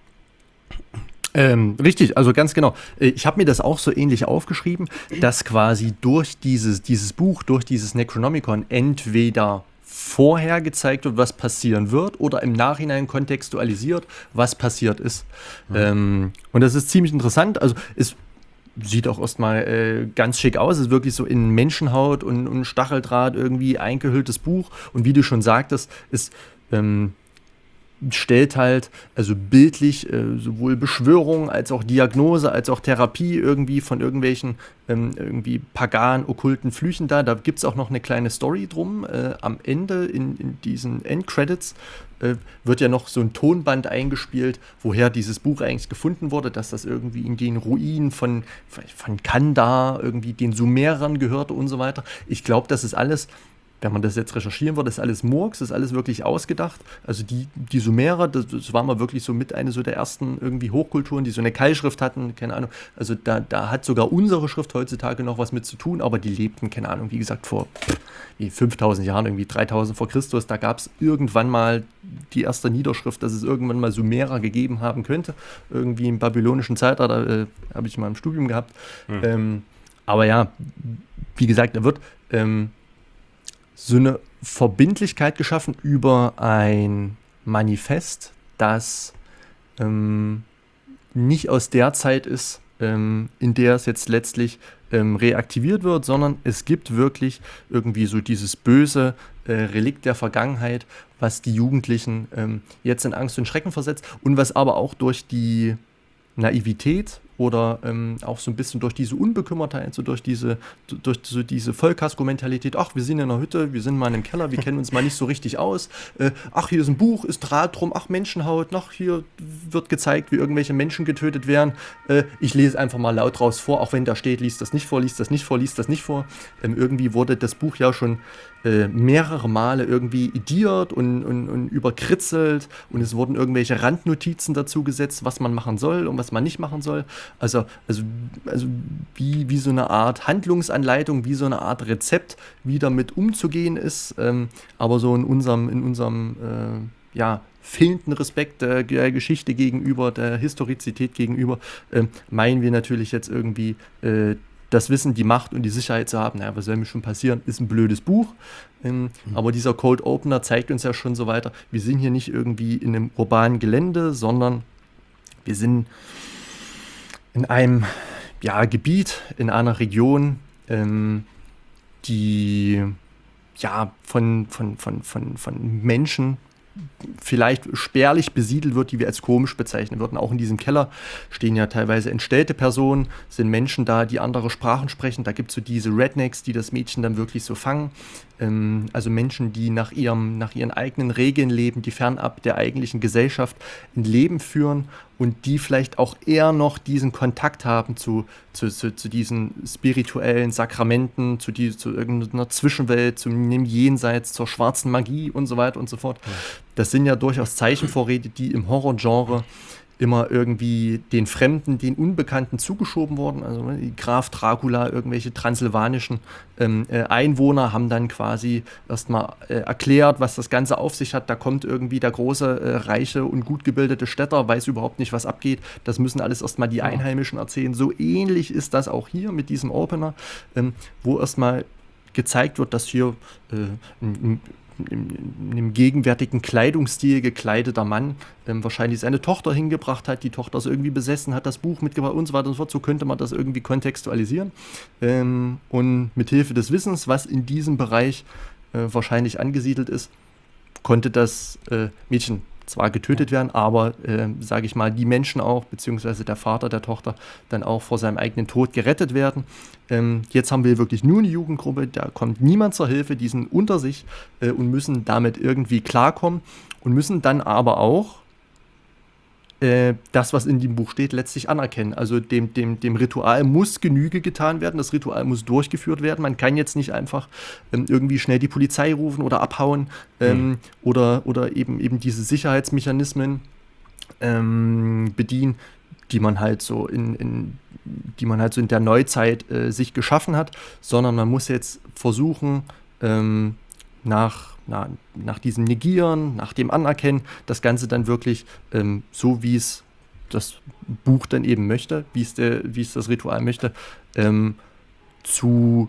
Ähm, richtig, also ganz genau. Ich habe mir das auch so ähnlich aufgeschrieben, dass quasi durch dieses, dieses Buch, durch dieses Necronomicon entweder vorher gezeigt wird, was passieren wird, oder im Nachhinein kontextualisiert, was passiert ist. Mhm. Ähm, und das ist ziemlich interessant. Also es sieht auch erstmal äh, ganz schick aus. Es ist wirklich so in Menschenhaut und, und Stacheldraht irgendwie eingehülltes Buch. Und wie du schon sagtest, ist ähm, stellt halt also bildlich äh, sowohl Beschwörung als auch Diagnose als auch Therapie irgendwie von irgendwelchen ähm, irgendwie pagan, okkulten Flüchen da. Da gibt es auch noch eine kleine Story drum. Äh, am Ende in, in diesen Endcredits äh, wird ja noch so ein Tonband eingespielt, woher dieses Buch eigentlich gefunden wurde, dass das irgendwie in den Ruinen von, von Kandar irgendwie den Sumerern gehörte und so weiter. Ich glaube, das ist alles, wenn man das jetzt recherchieren würde, ist alles Murks, ist alles wirklich ausgedacht. Also die, die Sumerer, das, das war mal wirklich so mit eine so der ersten irgendwie Hochkulturen, die so eine Keilschrift hatten, keine Ahnung. Also da, da hat sogar unsere Schrift heutzutage noch was mit zu tun, aber die lebten, keine Ahnung, wie gesagt, vor wie fünftausend Jahren, irgendwie dreitausend vor Christus. Da gab es irgendwann mal die erste Niederschrift, dass es irgendwann mal Sumerer gegeben haben könnte. Irgendwie im babylonischen Zeitalter, äh, habe ich mal im Studium gehabt. Mhm. Ähm, aber ja, wie gesagt, da wird ähm, so eine Verbindlichkeit geschaffen über ein Manifest, das ähm, nicht aus der Zeit ist, ähm, in der es jetzt letztlich ähm, reaktiviert wird, sondern es gibt wirklich irgendwie so dieses böse äh, Relikt der Vergangenheit, was die Jugendlichen ähm, jetzt in Angst und Schrecken versetzt und was aber auch durch die Naivität oder ähm, auch so ein bisschen durch diese Unbekümmertheit, so durch diese, durch so diese Vollkasko-Mentalität, ach, wir sind in einer Hütte, wir sind mal in einem Keller, wir kennen uns mal nicht so richtig aus, äh, ach, hier ist ein Buch, ist Draht drum, ach, Menschenhaut, ach, hier wird gezeigt, wie irgendwelche Menschen getötet werden, äh, ich lese einfach mal laut raus vor, auch wenn da steht, liest das nicht vor, liest das nicht vor, liest das nicht vor. Ähm, irgendwie wurde das Buch ja schon äh, mehrere Male irgendwie idiert und, und, und überkritzelt und es wurden irgendwelche Randnotizen dazu gesetzt, was man machen soll und was man nicht machen soll. Also, also, also wie, wie so eine Art Handlungsanleitung, wie so eine Art Rezept, wie damit umzugehen ist. Ähm, aber so in unserem, in unserem äh, ja, fehlenden Respekt der, der Geschichte gegenüber, der Historizität gegenüber, äh, meinen wir natürlich jetzt irgendwie äh, das Wissen, die Macht und die Sicherheit zu haben. Naja, was soll mir schon passieren? Ist ein blödes Buch. Ähm, mhm. Aber dieser Cold Opener zeigt uns ja schon so weiter, wir sind hier nicht irgendwie in einem urbanen Gelände, sondern wir sind in einem ja, Gebiet, in einer Region, ähm, die ja, von, von, von, von, von Menschen vielleicht spärlich besiedelt wird, die wir als komisch bezeichnen würden. Auch in diesem Keller stehen ja teilweise entstellte Personen, sind Menschen da, die andere Sprachen sprechen. Da gibt es so diese Rednecks, die das Mädchen dann wirklich so fangen. Ähm, also Menschen, die nach, ihrem, nach ihren eigenen Regeln leben, die fernab der eigentlichen Gesellschaft ein Leben führen und die vielleicht auch eher noch diesen Kontakt haben zu, zu, zu, zu diesen spirituellen Sakramenten, zu, die, zu irgendeiner Zwischenwelt, zum Jenseits, zur schwarzen Magie und so weiter und so fort. Ja. Das sind ja durchaus Zeichenvorräte, die im Horrorgenre immer irgendwie den Fremden, den Unbekannten zugeschoben wurden. Also die Graf Dracula, irgendwelche transsilvanischen ähm, äh, Einwohner haben dann quasi erstmal äh, erklärt, was das Ganze auf sich hat. Da kommt irgendwie der große, äh, reiche und gut gebildete Städter, weiß überhaupt nicht, was abgeht. Das müssen alles erstmal die Einheimischen erzählen. So ähnlich ist das auch hier mit diesem Opener, ähm, wo erstmal gezeigt wird, dass hier äh, ein, in einem gegenwärtigen Kleidungsstil gekleideter Mann ähm, wahrscheinlich seine Tochter hingebracht hat, die Tochter ist irgendwie besessen, hat das Buch mitgebracht und so weiter und so fort. So könnte man das irgendwie kontextualisieren. Ähm, und mit Hilfe des Wissens, was in diesem Bereich äh, wahrscheinlich angesiedelt ist, konnte das äh, Mädchen zwar getötet werden, aber, äh, sage ich mal, die Menschen auch, beziehungsweise der Vater der Tochter, dann auch vor seinem eigenen Tod gerettet werden. Ähm, jetzt haben wir wirklich nur eine Jugendgruppe, da kommt niemand zur Hilfe, die sind unter sich äh, und müssen damit irgendwie klarkommen und müssen dann aber auch äh, das, was in dem Buch steht, letztlich anerkennen. Also dem, dem, dem Ritual muss Genüge getan werden, das Ritual muss durchgeführt werden. Man kann jetzt nicht einfach ähm, irgendwie schnell die Polizei rufen oder abhauen ähm, mhm. oder, oder eben, eben diese Sicherheitsmechanismen ähm, bedienen, die man halt so in, in die man halt so in der Neuzeit äh, sich geschaffen hat, sondern man muss jetzt versuchen, ähm, nach, na, nach diesem Negieren, nach dem Anerkennen, das Ganze dann wirklich ähm, so, wie es das Buch dann eben möchte, wie es, der, wie es das Ritual möchte, ähm, zu,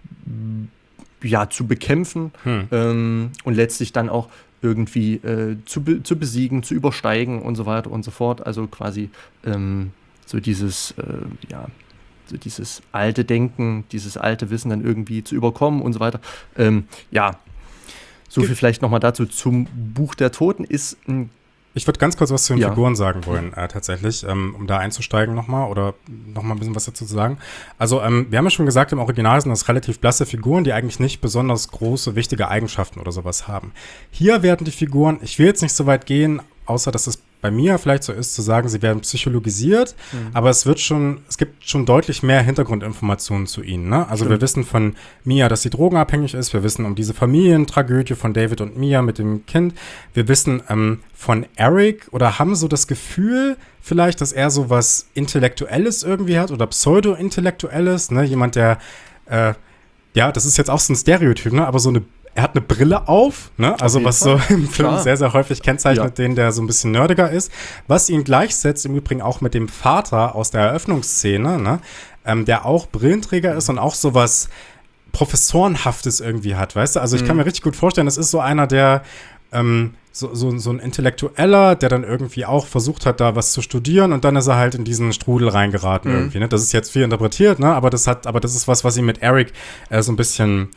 ja, zu bekämpfen hm. ähm, und letztlich dann auch irgendwie äh, zu, be- zu besiegen, zu übersteigen und so weiter und so fort. Also quasi ähm, so dieses, äh, ja, so dieses alte Denken, dieses alte Wissen dann irgendwie zu überkommen und so weiter. Ähm, ja, so viel vielleicht nochmal dazu. Zum Buch der Toten ist ein Ich würde ganz kurz was zu den ja. Figuren sagen wollen, äh, tatsächlich, ähm, um da einzusteigen nochmal oder nochmal ein bisschen was dazu zu sagen. Also, ähm, wir haben ja schon gesagt, im Original sind das relativ blasse Figuren, die eigentlich nicht besonders große, wichtige Eigenschaften oder sowas haben. Hier werden die Figuren, ich will jetzt nicht so weit gehen, außer dass es bei mir vielleicht so ist, zu sagen, sie werden psychologisiert, mhm. aber es wird schon, es gibt schon deutlich mehr Hintergrundinformationen zu ihnen, ne? Also Stimmt. wir wissen von Mia, dass sie drogenabhängig ist, wir wissen um diese Familientragödie von David und Mia mit dem Kind, wir wissen ähm, von Eric oder haben so das Gefühl vielleicht, dass er so was Intellektuelles irgendwie hat oder Pseudo-Intellektuelles, ne? Jemand, der, äh, ja, das ist jetzt auch so ein Stereotyp, ne? Aber so eine Er hat eine Brille auf, ne? Also was Fall. so im Film Klar. sehr, sehr häufig kennzeichnet, ja. den, der so ein bisschen nerdiger ist. Was ihn gleichsetzt, im Übrigen auch mit dem Vater aus der Eröffnungsszene, ne? Ähm, der auch Brillenträger ist und auch so was Professorenhaftes irgendwie hat, weißt du? Also ich mhm. kann mir richtig gut vorstellen, das ist so einer, der ähm, so, so, so ein Intellektueller, der dann irgendwie auch versucht hat, da was zu studieren und dann ist er halt in diesen Strudel reingeraten mhm. irgendwie, ne? Das ist jetzt viel interpretiert, ne? Aber das hat, aber das ist was, was ihn mit Eric äh, so ein bisschen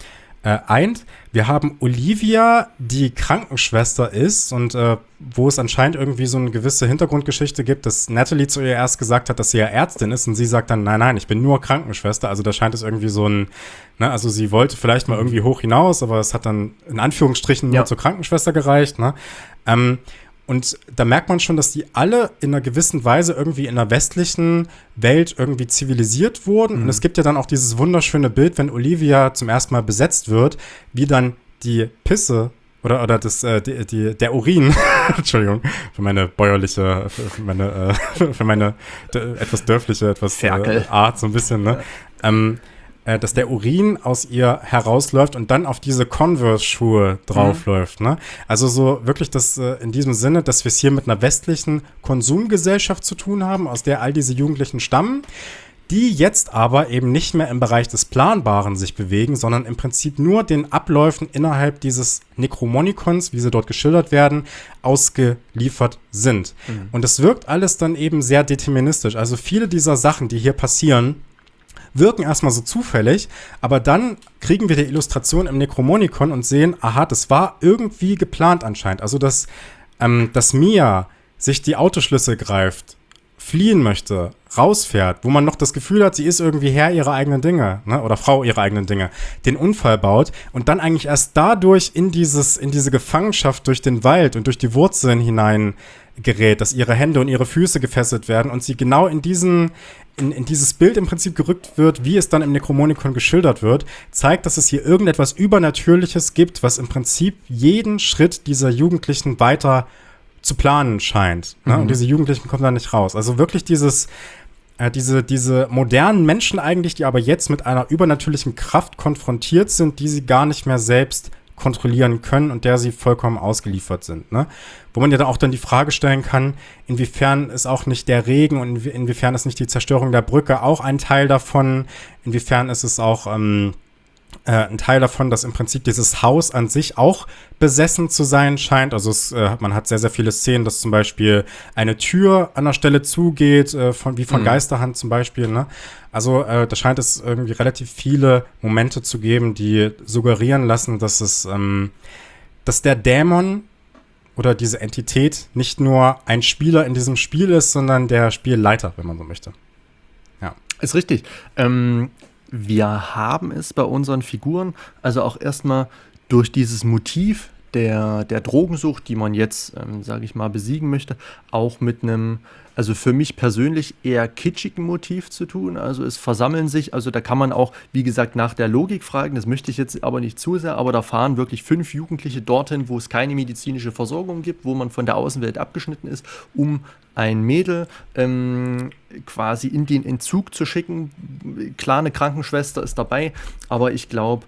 äh, eint. Wir haben Olivia, die Krankenschwester ist und äh, wo es anscheinend irgendwie so eine gewisse Hintergrundgeschichte gibt, dass Natalie zu ihr erst gesagt hat, dass sie ja Ärztin ist und sie sagt dann, nein, nein, ich bin nur Krankenschwester. Also da scheint es irgendwie so ein, ne, also sie wollte vielleicht mal irgendwie hoch hinaus, aber es hat dann in Anführungsstrichen nur ja. zur Krankenschwester gereicht, ne? Ähm, Und da merkt man schon, dass die alle in einer gewissen Weise irgendwie in der westlichen Welt irgendwie zivilisiert wurden. Mhm. Und es gibt ja dann auch dieses wunderschöne Bild, wenn Olivia zum ersten Mal besetzt wird, wie dann die Pisse oder, oder das, äh, die, die, der Urin, Entschuldigung, für meine bäuerliche, für meine, äh, für meine d- etwas dörfliche, etwas äh, Art so ein bisschen, ne? Ja. Ähm, dass der Urin aus ihr herausläuft und dann auf diese Converse-Schuhe draufläuft. Mhm. Ne? Also so wirklich das äh, in diesem Sinne, dass wir es hier mit einer westlichen Konsumgesellschaft zu tun haben, aus der all diese Jugendlichen stammen, die jetzt aber eben nicht mehr im Bereich des Planbaren sich bewegen, sondern im Prinzip nur den Abläufen innerhalb dieses Necromonicons, wie sie dort geschildert werden, ausgeliefert sind. Mhm. Und es wirkt alles dann eben sehr deterministisch. Also viele dieser Sachen, die hier passieren, wirken erstmal so zufällig, aber dann kriegen wir die Illustration im Necromonicon und sehen, aha, das war irgendwie geplant anscheinend. Also, dass, ähm, dass Mia sich die Autoschlüssel greift, fliehen möchte, rausfährt, wo man noch das Gefühl hat, sie ist irgendwie Herr ihrer eigenen Dinge, ne, oder Frau ihrer eigenen Dinge, den Unfall baut und dann eigentlich erst dadurch in dieses, in diese Gefangenschaft durch den Wald und durch die Wurzeln hinein gerät, dass ihre Hände und ihre Füße gefesselt werden und sie genau in diesen In, in dieses Bild im Prinzip gerückt wird, wie es dann im Necromonicon geschildert wird, zeigt, dass es hier irgendetwas Übernatürliches gibt, was im Prinzip jeden Schritt dieser Jugendlichen weiter zu planen scheint. Ne? Mhm. Und diese Jugendlichen kommen da nicht raus. Also wirklich dieses, äh, diese, diese modernen Menschen eigentlich, die aber jetzt mit einer übernatürlichen Kraft konfrontiert sind, die sie gar nicht mehr selbst kontrollieren können und der sie vollkommen ausgeliefert sind. Ne? Wo man ja dann auch dann die Frage stellen kann, inwiefern ist auch nicht der Regen und inwie- inwiefern ist nicht die Zerstörung der Brücke auch ein Teil davon, inwiefern ist es auch ähm, äh, ein Teil davon, dass im Prinzip dieses Haus an sich auch besessen zu sein scheint. Also es, äh, man hat sehr, sehr viele Szenen, dass zum Beispiel eine Tür an der Stelle zugeht, äh, von, wie von mhm. Geisterhand zum Beispiel. Ne? Also äh, da scheint es irgendwie relativ viele Momente zu geben, die suggerieren lassen, dass es, ähm, dass der Dämon oder diese Entität nicht nur ein Spieler in diesem Spiel ist, sondern der Spielleiter, wenn man so möchte. Ja. Ist richtig. Ähm, wir haben es bei unseren Figuren also auch erstmal durch dieses Motiv der, der Drogensucht, die man jetzt, ähm, sage ich mal, besiegen möchte, auch mit einem, also für mich persönlich eher kitschigen Motiv zu tun. Also es versammeln sich, also da kann man auch, wie gesagt, nach der Logik fragen, das möchte ich jetzt aber nicht zu sehr, aber da fahren wirklich fünf Jugendliche dorthin, wo es keine medizinische Versorgung gibt, wo man von der Außenwelt abgeschnitten ist, um ein Mädel ähm, quasi in den Entzug zu schicken. Klar, eine Krankenschwester ist dabei, aber ich glaube,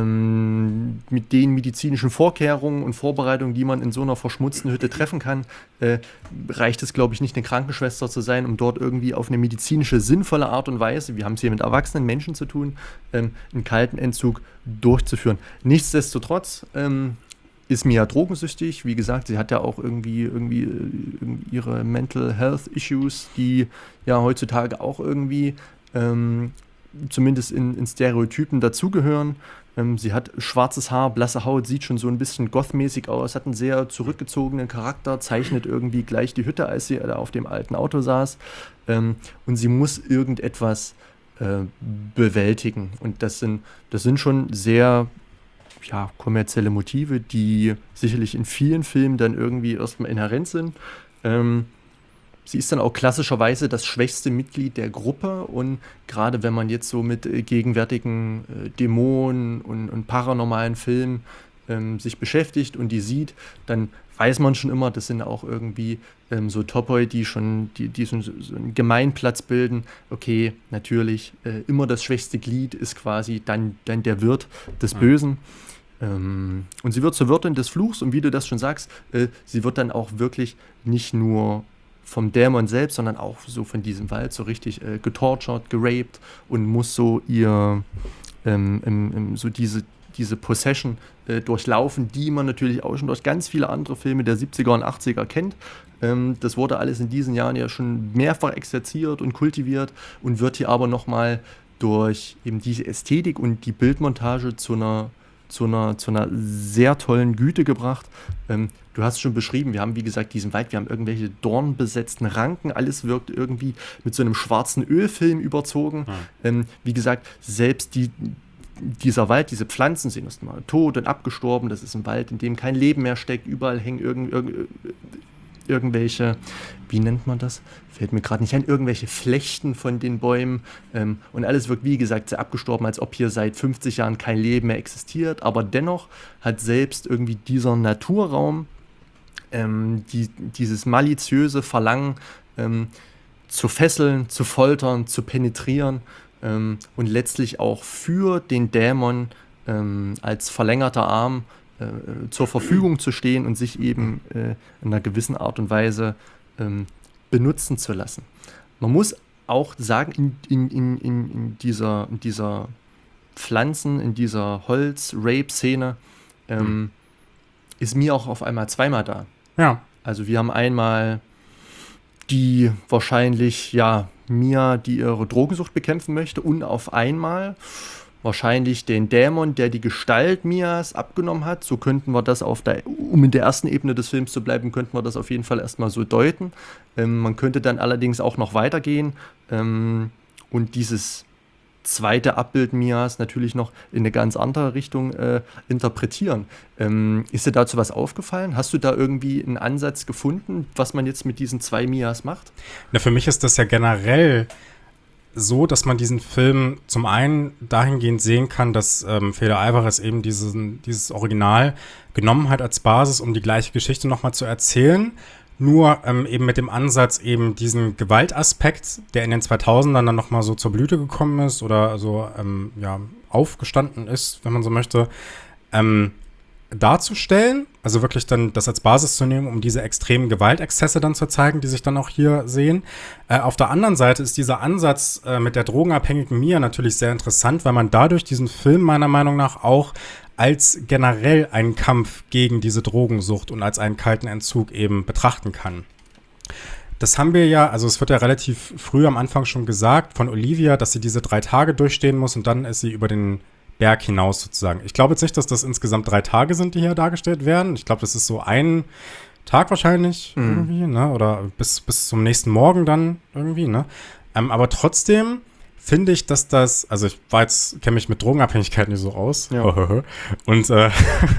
ähm, mit den medizinischen Vorkehrungen und Vorbereitungen, die man in so einer verschmutzten Hütte treffen kann, äh, reicht es, glaube ich, nicht, eine Krankenschwester zu sein, um dort irgendwie auf eine medizinische, sinnvolle Art und Weise, wir haben es hier mit erwachsenen Menschen zu tun, ähm, einen kalten Entzug durchzuführen. Nichtsdestotrotz ähm, ist Mia drogensüchtig. Wie gesagt, sie hat ja auch irgendwie, irgendwie, irgendwie ihre Mental Health Issues, die ja heutzutage auch irgendwie ähm, zumindest in, in Stereotypen dazugehören. Ähm, sie hat schwarzes Haar, blasse Haut, sieht schon so ein bisschen gothmäßig aus, hat einen sehr zurückgezogenen Charakter, zeichnet irgendwie gleich die Hütte, als sie da auf dem alten Auto saß. Ähm, und sie muss irgendetwas äh, bewältigen. Und das sind, das sind schon sehr ja, kommerzielle Motive, die sicherlich in vielen Filmen dann irgendwie erstmal inhärent sind. Ähm, sie ist dann auch klassischerweise das schwächste Mitglied der Gruppe und gerade wenn man jetzt so mit äh, gegenwärtigen äh, Dämonen und, und paranormalen Filmen ähm, sich beschäftigt und die sieht, dann weiß man schon immer, das sind auch irgendwie ähm, so Topoi, die schon die, die so, so einen Gemeinplatz bilden. Okay, natürlich, äh, immer das schwächste Glied ist quasi dann, dann der Wirt des Bösen. Ähm, und sie wird zur Wirtin des Fluchs und wie du das schon sagst, äh, sie wird dann auch wirklich nicht nur vom Dämon selbst, sondern auch so von diesem Wald so richtig äh, getortured, geraped und muss so ihr ähm, im, im, so diese diese Possession äh, durchlaufen, die man natürlich auch schon durch ganz viele andere Filme der siebziger und achtziger kennt. Ähm, das wurde alles in diesen Jahren ja schon mehrfach exerziert und kultiviert und wird hier aber nochmal durch eben diese Ästhetik und die Bildmontage zu einer zu einer, zu einer sehr tollen Güte gebracht. Ähm, du hast es schon beschrieben, wir haben, wie gesagt, diesen Wald, wir haben irgendwelche dornbesetzten Ranken, alles wirkt irgendwie mit so einem schwarzen Ölfilm überzogen. Ja. Ähm, wie gesagt, selbst die, dieser Wald, diese Pflanzen sind erstmal tot und abgestorben. Das ist ein Wald, in dem kein Leben mehr steckt. Überall hängen irgend, irgend, irgendwelche, wie nennt man das? Fällt mir gerade nicht ein, irgendwelche Flechten von den Bäumen. Ähm, und alles wirkt, wie gesagt, sehr abgestorben, als ob hier seit fünfzig Jahren kein Leben mehr existiert. Aber dennoch hat selbst irgendwie dieser Naturraum ähm, die, dieses maliziöse Verlangen ähm, zu fesseln, zu foltern, zu penetrieren, Ähm, und letztlich auch für den Dämon ähm, als verlängerter Arm äh, zur Verfügung zu stehen und sich eben äh, in einer gewissen Art und Weise ähm, benutzen zu lassen. Man muss auch sagen, in, in, in, in, dieser, in dieser Pflanzen, in dieser Holz-Rape-Szene ähm, mhm. ist mir auch auf einmal zweimal da. Ja. Also wir haben einmal die wahrscheinlich, ja, Mia, die ihre Drogensucht bekämpfen möchte, und auf einmal wahrscheinlich den Dämon, der die Gestalt Mias abgenommen hat. So könnten wir das auf der, um in der ersten Ebene des Films zu bleiben, könnten wir das auf jeden Fall erstmal so deuten. Ähm, man könnte dann allerdings auch noch weitergehen ähm, und dieses zweite Abbild Mias natürlich noch in eine ganz andere Richtung äh, interpretieren. Ähm, ist dir dazu was aufgefallen? Hast du da irgendwie einen Ansatz gefunden, was man jetzt mit diesen zwei Mias macht? Na, für mich ist das ja generell so, dass man diesen Film zum einen dahingehend sehen kann, dass ähm, Fede Alvarez eben diesen, dieses Original genommen hat als Basis, um die gleiche Geschichte nochmal zu erzählen. Nur ähm, eben mit dem Ansatz, eben diesen Gewaltaspekt, der in den zweitausendern dann nochmal so zur Blüte gekommen ist oder so ähm, ja, aufgestanden ist, wenn man so möchte, ähm, darzustellen. Also wirklich dann das als Basis zu nehmen, um diese extremen Gewaltexzesse dann zu zeigen, die sich dann auch hier sehen. Äh, auf der anderen Seite ist dieser Ansatz äh, mit der drogenabhängigen Mia natürlich sehr interessant, weil man dadurch diesen Film meiner Meinung nach auch als generell einen Kampf gegen diese Drogensucht und als einen kalten Entzug eben betrachten kann. Das haben wir ja, also es wird ja relativ früh am Anfang schon gesagt von Olivia, dass sie diese drei Tage durchstehen muss und dann ist sie über den Berg hinaus sozusagen. Ich glaube jetzt nicht, dass das insgesamt drei Tage sind, die hier dargestellt werden. Ich glaube, das ist so ein Tag wahrscheinlich mhm. irgendwie, ne? Oder bis, bis zum nächsten Morgen dann irgendwie, ne? Ähm, aber trotzdem finde ich, dass das, also ich war jetzt, kenne mich mit Drogenabhängigkeit nicht so aus. Ja. Und, äh,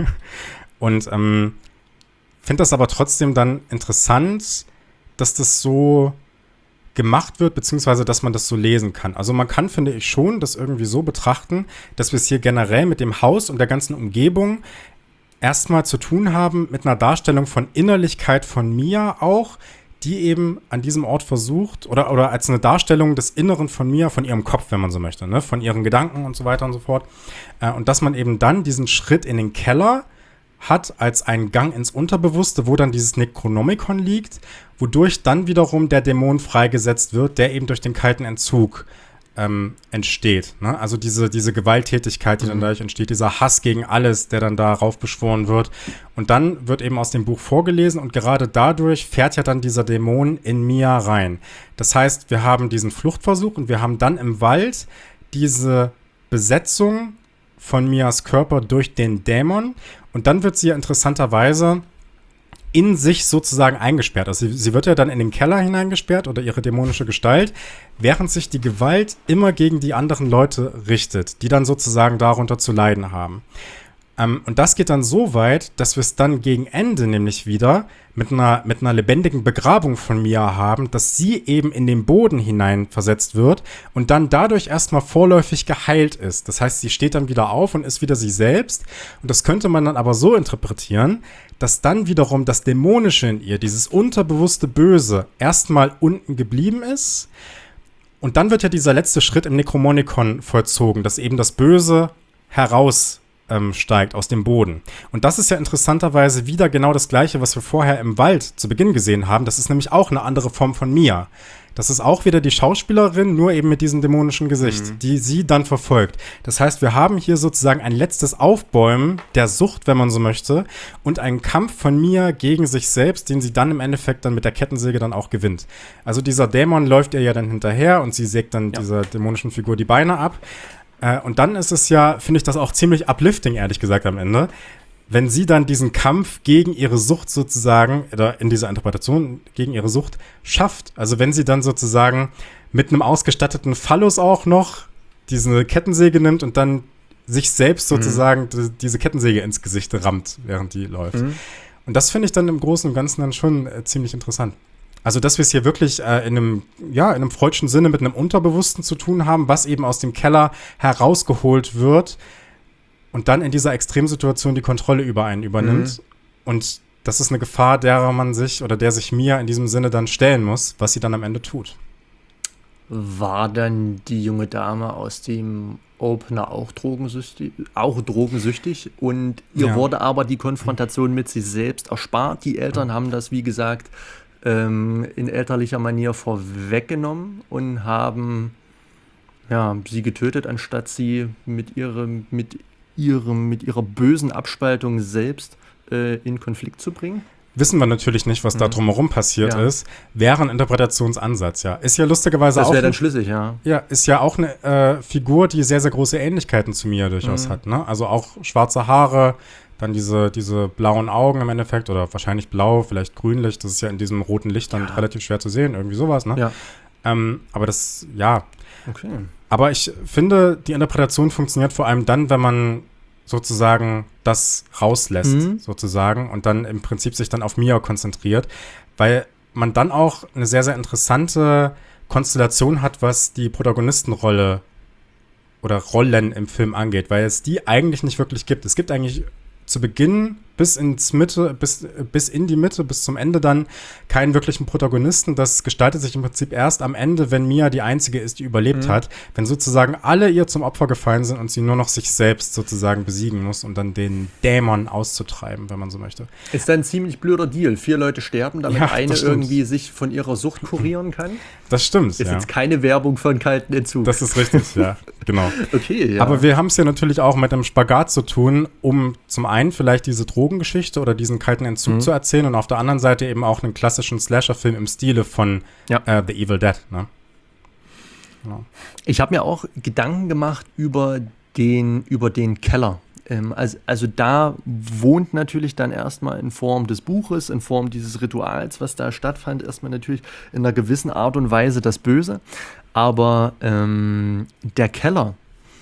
und ähm, finde das aber trotzdem dann interessant, dass das so gemacht wird, beziehungsweise dass man das so lesen kann. Also man kann, finde ich, schon das irgendwie so betrachten, dass wir es hier generell mit dem Haus und der ganzen Umgebung erstmal zu tun haben mit einer Darstellung von Innerlichkeit von Mia auch, die eben an diesem Ort versucht, oder, oder als eine Darstellung des Inneren von Mia, von ihrem Kopf, wenn man so möchte, ne? Von ihren Gedanken und so weiter und so fort. Äh, und dass man eben dann diesen Schritt in den Keller hat als einen Gang ins Unterbewusste, wo dann dieses Necronomicon liegt, wodurch dann wiederum der Dämon freigesetzt wird, der eben durch den kalten Entzug ähm, entsteht. Ne? Also diese, diese Gewalttätigkeit, die mhm. dann dadurch entsteht, dieser Hass gegen alles, der dann darauf beschworen wird. Und dann wird eben aus dem Buch vorgelesen und gerade dadurch fährt ja dann dieser Dämon in Mia rein. Das heißt, wir haben diesen Fluchtversuch und wir haben dann im Wald diese Besetzung von Mias Körper durch den Dämon und dann wird sie ja interessanterweise in sich sozusagen eingesperrt. Also sie, sie wird ja dann in den Keller hineingesperrt oder ihre dämonische Gestalt, während sich die Gewalt immer gegen die anderen Leute richtet, die dann sozusagen darunter zu leiden haben. Ähm, und das geht dann so weit, dass wir es dann gegen Ende nämlich wieder mit einer, mit einer lebendigen Begrabung von Mia haben, dass sie eben in den Boden hinein versetzt wird und dann dadurch erstmal vorläufig geheilt ist. Das heißt, sie steht dann wieder auf und ist wieder sie selbst. Und das könnte man dann aber so interpretieren, dass dann wiederum das Dämonische in ihr, dieses unterbewusste Böse, erstmal unten geblieben ist. Und dann wird ja dieser letzte Schritt im Necromonicon vollzogen, dass eben das Böse heraus ähm, steigt aus dem Boden. Und das ist ja interessanterweise wieder genau das Gleiche, was wir vorher im Wald zu Beginn gesehen haben. Das ist nämlich auch eine andere Form von Mia. Das ist auch wieder die Schauspielerin, nur eben mit diesem dämonischen Gesicht, mhm. die sie dann verfolgt. Das heißt, wir haben hier sozusagen ein letztes Aufbäumen der Sucht, wenn man so möchte, und einen Kampf von Mia gegen sich selbst, den sie dann im Endeffekt dann mit der Kettensäge dann auch gewinnt. Also dieser Dämon läuft ihr ja dann hinterher und sie sägt dann ja. dieser dämonischen Figur die Beine ab. Äh, und dann ist es ja, finde ich das auch ziemlich uplifting, ehrlich gesagt, am Ende, wenn sie dann diesen Kampf gegen ihre Sucht sozusagen, oder in dieser Interpretation gegen ihre Sucht schafft. Also wenn sie dann sozusagen mit einem ausgestatteten Phallus auch noch diese Kettensäge nimmt und dann sich selbst sozusagen mhm. die, diese Kettensäge ins Gesicht rammt, während die läuft. Mhm. Und das finde ich dann im Großen und Ganzen dann schon äh, ziemlich interessant. Also, dass wir es hier wirklich äh, in einem, ja, in einem freudschen Sinne mit einem Unterbewussten zu tun haben, was eben aus dem Keller herausgeholt wird und dann in dieser Extremsituation die Kontrolle über einen übernimmt. Mhm. Und das ist eine Gefahr, derer man sich oder der sich Mia in diesem Sinne dann stellen muss, was sie dann am Ende tut. War dann die junge Dame aus dem Opener auch drogensüchtig, auch drogensüchtig und ihr ja. wurde aber die Konfrontation mit sich selbst erspart. Die Eltern ja. haben das, wie gesagt, ähm, in elterlicher Manier vorweggenommen und haben ja, sie getötet, anstatt sie mit ihrem, mit ihrem, mit ihrer bösen Abspaltung selbst äh, in Konflikt zu bringen. Wissen wir natürlich nicht, was mhm. da drumherum passiert ja. ist. Wäre ein Interpretationsansatz, ja. Ist ja lustigerweise das auch. Das wäre dann schlüssig, ja. Ja, ist ja auch eine äh, Figur, die sehr, sehr große Ähnlichkeiten zu Mia durchaus mhm. hat, ne? Also auch schwarze Haare, dann diese, diese blauen Augen im Endeffekt oder wahrscheinlich blau, vielleicht grünlich. Das ist ja in diesem roten Licht dann ja. relativ schwer zu sehen, irgendwie sowas, ne? Ja. Ähm, aber das, ja. Okay. Aber ich finde, die Interpretation funktioniert vor allem dann, wenn man sozusagen das rauslässt, mhm. sozusagen, und dann im Prinzip sich dann auf Mia konzentriert, weil man dann auch eine sehr, sehr interessante Konstellation hat, was die Protagonistenrolle oder Rollen im Film angeht, weil es die eigentlich nicht wirklich gibt. Es gibt eigentlich zu Beginn bis ins Mitte, bis, bis in die Mitte, bis zum Ende dann keinen wirklichen Protagonisten. Das gestaltet sich im Prinzip erst am Ende, wenn Mia die einzige ist, die überlebt mhm. hat, wenn sozusagen alle ihr zum Opfer gefallen sind und sie nur noch sich selbst sozusagen besiegen muss, um dann den Dämon auszutreiben, wenn man so möchte. Ist dann ein ziemlich blöder Deal. Vier Leute sterben, damit ja, eine irgendwie sich von ihrer Sucht kurieren kann. Das stimmt, Ist ja. jetzt keine Werbung von kalten Entzug. Das ist richtig, ja, genau. Okay, ja. Aber wir haben es ja natürlich auch mit einem Spagat zu tun, um zum einen vielleicht diese Drogengeschichte oder diesen kalten Entzug mhm. zu erzählen und auf der anderen Seite eben auch einen klassischen Slasher-Film im Stile von ja. äh, The Evil Dead. Ne? Genau. Ich habe mir auch Gedanken gemacht über den, über den Keller. Ähm, also, also da wohnt natürlich dann erstmal in Form des Buches, in Form dieses Rituals, was da stattfand, erstmal natürlich in einer gewissen Art und Weise das Böse. Aber ähm, der Keller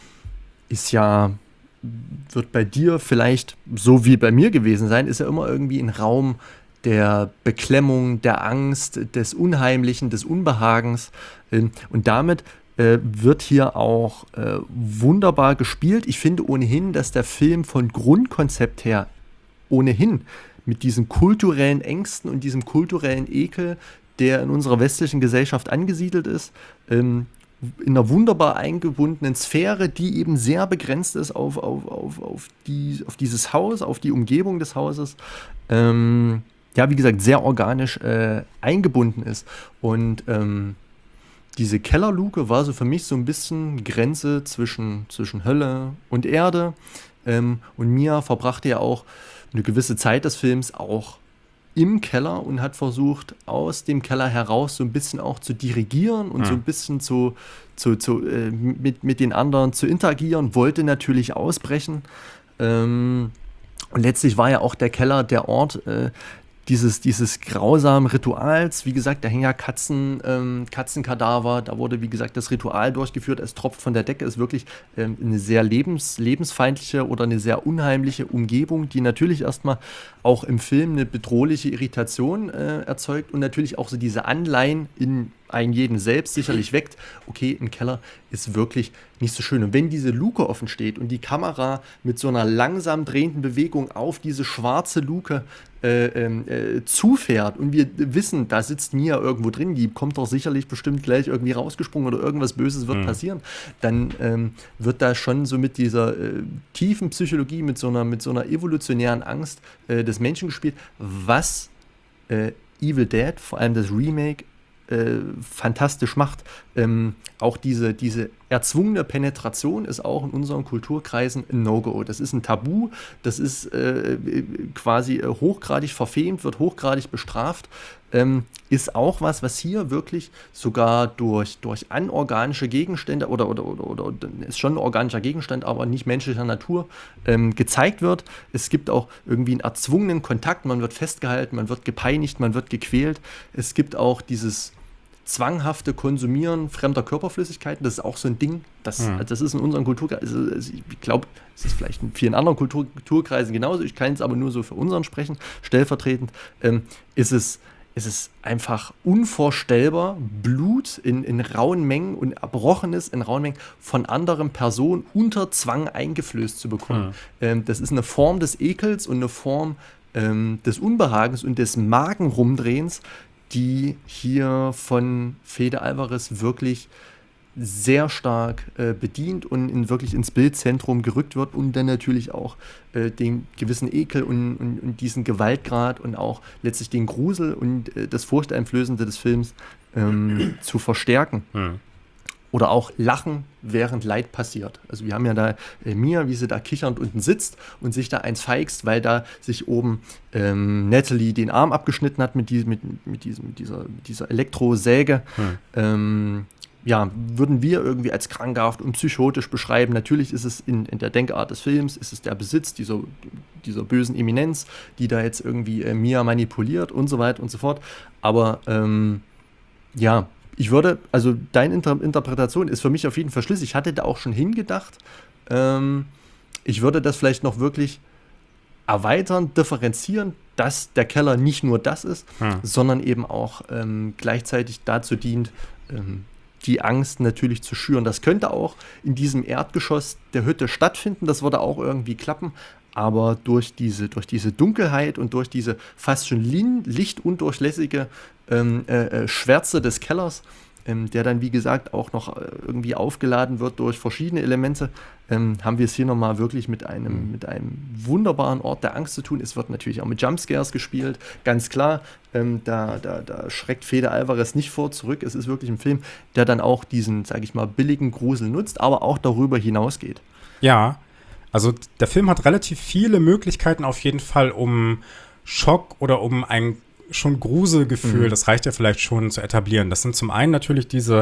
ist ja, wird bei dir vielleicht so wie bei mir gewesen sein, ist ja immer irgendwie ein Raum der Beklemmung, der Angst, des Unheimlichen, des Unbehagens. Und damit äh, wird hier auch äh, wunderbar gespielt. Ich finde ohnehin, dass der Film von Grundkonzept her ohnehin mit diesen kulturellen Ängsten und diesem kulturellen Ekel, der in unserer westlichen Gesellschaft angesiedelt ist, ähm, in einer wunderbar eingebundenen Sphäre, die eben sehr begrenzt ist auf, auf, auf, auf, die, auf dieses Haus, auf die Umgebung des Hauses, ähm, ja, wie gesagt, sehr organisch äh, eingebunden ist. Und ähm, diese Kellerluke war so für mich so ein bisschen Grenze zwischen, zwischen Hölle und Erde. Ähm, und Mia verbrachte ja auch eine gewisse Zeit des Films auch im Keller und hat versucht, aus dem Keller heraus so ein bisschen auch zu dirigieren und ja. so ein bisschen zu, zu, zu, äh, mit, mit den anderen zu interagieren, wollte natürlich ausbrechen. Ähm, und letztlich war ja auch der Keller der Ort äh, dieses, dieses grausamen Rituals. Wie gesagt, da hängen ja Katzen, ähm, Katzenkadaver, da wurde, wie gesagt, das Ritual durchgeführt, es tropft von der Decke, ist wirklich ähm, eine sehr lebens, lebensfeindliche oder eine sehr unheimliche Umgebung, die natürlich erstmal auch im Film eine bedrohliche Irritation äh, erzeugt und natürlich auch so diese Anleihen in einen jeden selbst sicherlich weckt. Okay, ein Keller ist wirklich nicht so schön. Und wenn diese Luke offen steht und die Kamera mit so einer langsam drehenden Bewegung auf diese schwarze Luke äh, äh, zufährt und wir wissen, da sitzt Mia irgendwo drin, die kommt doch sicherlich bestimmt gleich irgendwie rausgesprungen oder irgendwas Böses wird mhm. passieren, dann ähm, wird da schon so mit dieser äh, tiefen Psychologie, mit so einer, mit so einer evolutionären Angst äh, des Menschen gespielt, was äh, Evil Dead, vor allem das Remake, Äh, fantastisch macht. Ähm, auch diese, diese erzwungene Penetration ist auch in unseren Kulturkreisen ein No-Go. Das ist ein Tabu, das ist äh, quasi äh, hochgradig verfemt, wird hochgradig bestraft. Ähm, ist auch was, was hier wirklich sogar durch, durch anorganische Gegenstände oder, oder, oder, oder, oder ist schon ein organischer Gegenstand, aber nicht menschlicher Natur, ähm, gezeigt wird. Es gibt auch irgendwie einen erzwungenen Kontakt, man wird festgehalten, man wird gepeinigt, man wird gequält. Es gibt auch dieses zwanghafte Konsumieren fremder Körperflüssigkeiten, das ist auch so ein Ding, das, mhm. das ist in unseren Kulturkreisen, also ich glaube, es ist vielleicht in vielen anderen Kultur, Kulturkreisen genauso, ich kann es aber nur so für unseren sprechen, stellvertretend, ähm, ist es ist es einfach unvorstellbar, Blut in, in rauen Mengen und Erbrochenes in rauen Mengen von anderen Personen unter Zwang eingeflößt zu bekommen. Mhm. Ähm, das ist eine Form des Ekels und eine Form ähm, des Unbehagens und des Magenrumdrehens, die hier von Fede Alvarez wirklich sehr stark äh, bedient und in, wirklich ins Bildzentrum gerückt wird und dann natürlich auch äh, den gewissen Ekel und, und, und diesen Gewaltgrad und auch letztlich den Grusel und äh, das Furchteinflößende des Films ähm, zu verstärken. Hm. Oder auch Lachen, während Leid passiert. Also wir haben ja da äh, Mia, wie sie da kichernd unten sitzt und sich da eins feixt, weil da sich oben ähm, Natalie den Arm abgeschnitten hat mit, die, mit, mit, diesem, mit dieser, dieser Elektrosäge. Hm. Ähm, ja, würden wir irgendwie als krankhaft und psychotisch beschreiben. Natürlich ist es in, in der Denkart des Films, ist es der Besitz dieser, dieser bösen Eminenz, die da jetzt irgendwie äh, Mia manipuliert und so weiter und so fort. Aber ähm, ja, ich würde, also deine Inter- Interpretation ist für mich auf jeden Fall schlüssig. Ich hatte da auch schon hingedacht. Ähm, ich würde das vielleicht noch wirklich erweitern, differenzieren, dass der Keller nicht nur das ist, hm. sondern eben auch ähm, gleichzeitig dazu dient, ähm, die Angst natürlich zu schüren. Das könnte auch in diesem Erdgeschoss der Hütte stattfinden, das würde auch irgendwie klappen, aber durch diese, durch diese Dunkelheit und durch diese fast schon lin- lichtundurchlässige ähm, äh, Schwärze des Kellers, ähm, der dann wie gesagt auch noch äh, irgendwie aufgeladen wird durch verschiedene Elemente, ähm, haben wir es hier nochmal wirklich mit einem, mhm. mit einem wunderbaren Ort der Angst zu tun. Es wird natürlich auch mit Jumpscares gespielt, ganz klar. Ähm, da, da, da schreckt Fede Alvarez nicht vor zurück. Es ist wirklich ein Film, der dann auch diesen, sage ich mal, billigen Grusel nutzt, aber auch darüber hinausgeht. Ja, also der Film hat relativ viele Möglichkeiten auf jeden Fall, um Schock oder um ein schon Gruselgefühl, mhm. das reicht ja vielleicht schon zu etablieren. Das sind zum einen natürlich diese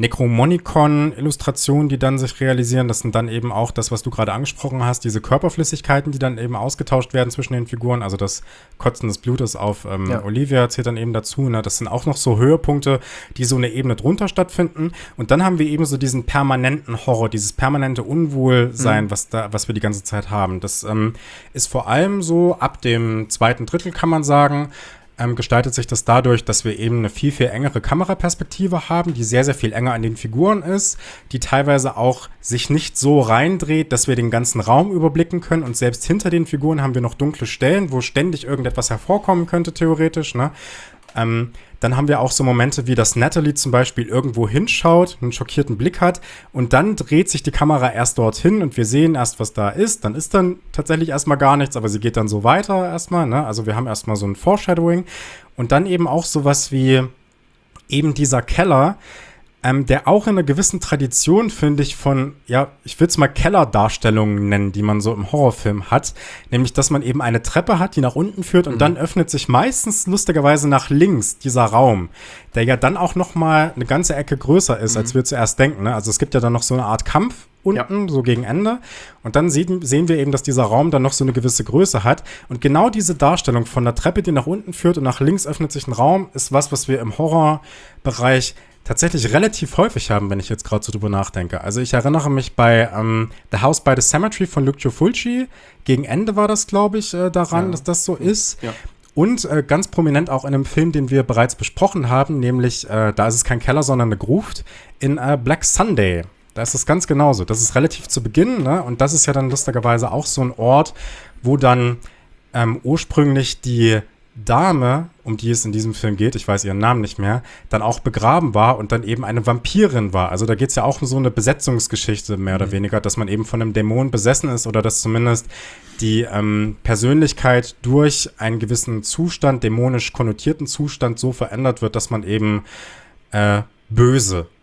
Necromonicon-Illustrationen, die dann sich realisieren. Das sind dann eben auch das, was du gerade angesprochen hast, diese Körperflüssigkeiten, die dann eben ausgetauscht werden zwischen den Figuren. Also das Kotzen des Blutes auf ähm, ja. Olivia zählt dann eben dazu. Ne? Das sind auch noch so Höhepunkte, die so eine Ebene drunter stattfinden. Und dann haben wir eben so diesen permanenten Horror, dieses permanente Unwohlsein, mhm. was, da, was wir die ganze Zeit haben. Das ähm, ist vor allem so ab dem zweiten Drittel, kann man sagen, Ähm, gestaltet sich das dadurch, dass wir eben eine viel, viel engere Kameraperspektive haben, die sehr, sehr viel enger an den Figuren ist, die teilweise auch sich nicht so reindreht, dass wir den ganzen Raum überblicken können und selbst hinter den Figuren haben wir noch dunkle Stellen, wo ständig irgendetwas hervorkommen könnte, theoretisch, ne? Ähm, dann haben wir auch so Momente, wie dass Natalie zum Beispiel irgendwo hinschaut, einen schockierten Blick hat und dann dreht sich die Kamera erst dorthin und wir sehen erst, was da ist. Dann ist dann tatsächlich erstmal gar nichts, aber sie geht dann so weiter erstmal, ne? Also wir haben erstmal so ein Foreshadowing und dann eben auch sowas wie eben dieser Keller, Ähm, der auch in einer gewissen Tradition, finde ich, von, ja, ich will es mal Kellerdarstellungen nennen, die man so im Horrorfilm hat, nämlich, dass man eben eine Treppe hat, die nach unten führt und mhm. dann öffnet sich meistens lustigerweise nach links dieser Raum, der ja dann auch noch mal eine ganze Ecke größer ist, mhm. als wir zuerst denken, ne? Also es gibt ja dann noch so eine Art Kampf unten, ja. so gegen Ende. Und dann sehen, sehen wir eben, dass dieser Raum dann noch so eine gewisse Größe hat. Und genau diese Darstellung von der Treppe, die nach unten führt und nach links öffnet sich ein Raum, ist was, was wir im Horrorbereich tatsächlich relativ häufig haben, wenn ich jetzt gerade so drüber nachdenke. Also ich erinnere mich bei ähm, The House by the Cemetery von Lucio Fulci. Gegen Ende war das, glaube ich, äh, daran, ja. dass das so ist. Ja. Und äh, ganz prominent auch in einem Film, den wir bereits besprochen haben, nämlich, äh, da ist es kein Keller, sondern eine Gruft, in äh, Black Sunday. Da ist es ganz genauso. Das ist relativ zu Beginn, ne? Und das ist ja dann lustigerweise auch so ein Ort, wo dann ähm, ursprünglich die Dame, um die es in diesem Film geht, ich weiß ihren Namen nicht mehr, dann auch begraben war und dann eben eine Vampirin war. Also da geht es ja auch um so eine Besetzungsgeschichte, mehr oder mhm. weniger, dass man eben von einem Dämon besessen ist oder dass zumindest die ähm, Persönlichkeit durch einen gewissen Zustand, dämonisch konnotierten Zustand so verändert wird, dass man eben äh, böse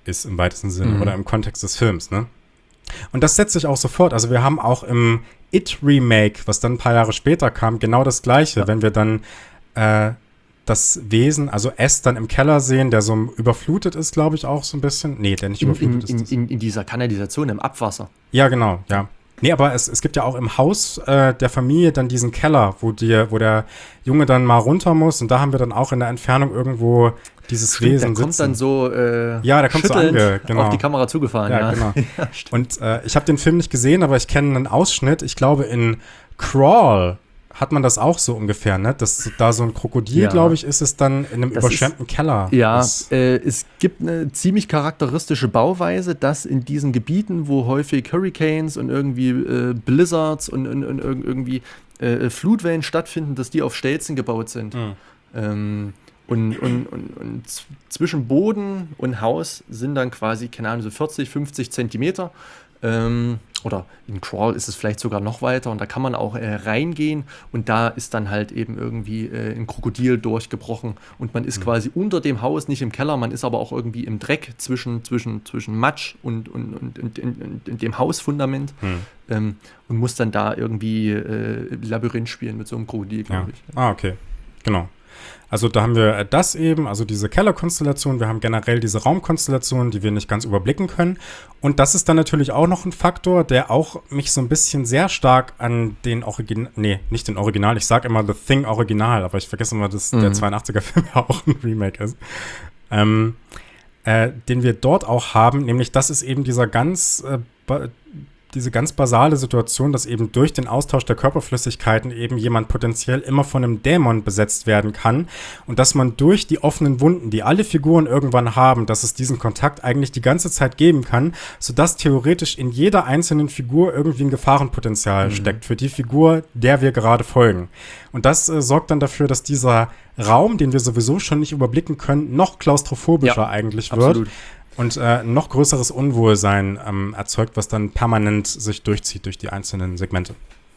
ist im weitesten Sinne Mhm. oder im Kontext des Films, ne? Und das setzt sich auch sofort. Also wir haben auch im It-Remake, was dann ein paar Jahre später kam, genau das Gleiche. Ja. Wenn wir dann äh, das Wesen, also S dann im Keller sehen, der so überflutet ist, glaube ich, auch so ein bisschen. Nee, der nicht In, überflutet in, ist. in, in, in dieser Kanalisation, im Abwasser. Ja, genau, ja. Nee, aber es, es gibt ja auch im Haus äh, der Familie dann diesen Keller, wo, die, wo der Junge dann mal runter muss. Und da haben wir dann auch in der Entfernung irgendwo dieses Stimmt, Wesen der kommt sitzen. dann so äh, Ja, der kommt so schüttelnd ange- genau. auf die Kamera zugefahren. Ja, Ja, genau. Ja, stimmt. Und äh, ich habe den Film nicht gesehen, aber ich kenne einen Ausschnitt. Ich glaube, in Crawl hat man das auch so ungefähr, ne? Dass da so ein Krokodil, Ja. glaube ich, ist es dann in einem Das überschwemmten Keller. Ja, ist. äh, es gibt eine ziemlich charakteristische Bauweise, dass in diesen Gebieten, wo häufig Hurricanes und irgendwie äh, Blizzards und, und, und irg- irgendwie äh, Flutwellen stattfinden, dass die auf Stelzen gebaut sind. Mhm. Ähm, und, und, und, und z- zwischen Boden und Haus sind dann quasi, keine Ahnung, so vierzig, fünfzig Zentimeter. Ähm, oder in Crawl ist es vielleicht sogar noch weiter und da kann man auch äh, reingehen und da ist dann halt eben irgendwie äh, ein Krokodil durchgebrochen und man ist Mhm. quasi unter dem Haus, nicht im Keller, man ist aber auch irgendwie im Dreck zwischen, zwischen, zwischen Matsch und, und, und, und, und, und, und dem Hausfundament Mhm. ähm, und muss dann da irgendwie äh, Labyrinth spielen mit so einem Krokodil, Ja. glaube ich. Ah, okay. Genau. Also da haben wir äh, das eben, also diese Kellerkonstellation, wir haben generell diese Raumkonstellation, die wir nicht ganz überblicken können. Und das ist dann natürlich auch noch ein Faktor, der auch mich so ein bisschen sehr stark an den Original, nee, nicht den Original, ich sage immer The Thing Original, aber ich vergesse immer, dass Mhm. der zweiundachtziger-Film ja auch ein Remake ist. Ähm, äh, den wir dort auch haben, nämlich das ist eben dieser ganz, äh, ba- diese ganz basale Situation, dass eben durch den Austausch der Körperflüssigkeiten eben jemand potenziell immer von einem Dämon besetzt werden kann und dass man durch die offenen Wunden, die alle Figuren irgendwann haben, dass es diesen Kontakt eigentlich die ganze Zeit geben kann, sodass theoretisch in jeder einzelnen Figur irgendwie ein Gefahrenpotenzial Mhm. steckt für die Figur, der wir gerade folgen. Und das äh, sorgt dann dafür, dass dieser Raum, den wir sowieso schon nicht überblicken können, noch klaustrophobischer Ja, eigentlich wird. Absolut. Und äh, noch größeres Unwohlsein ähm, erzeugt, was dann permanent sich durchzieht durch die einzelnen Segmente.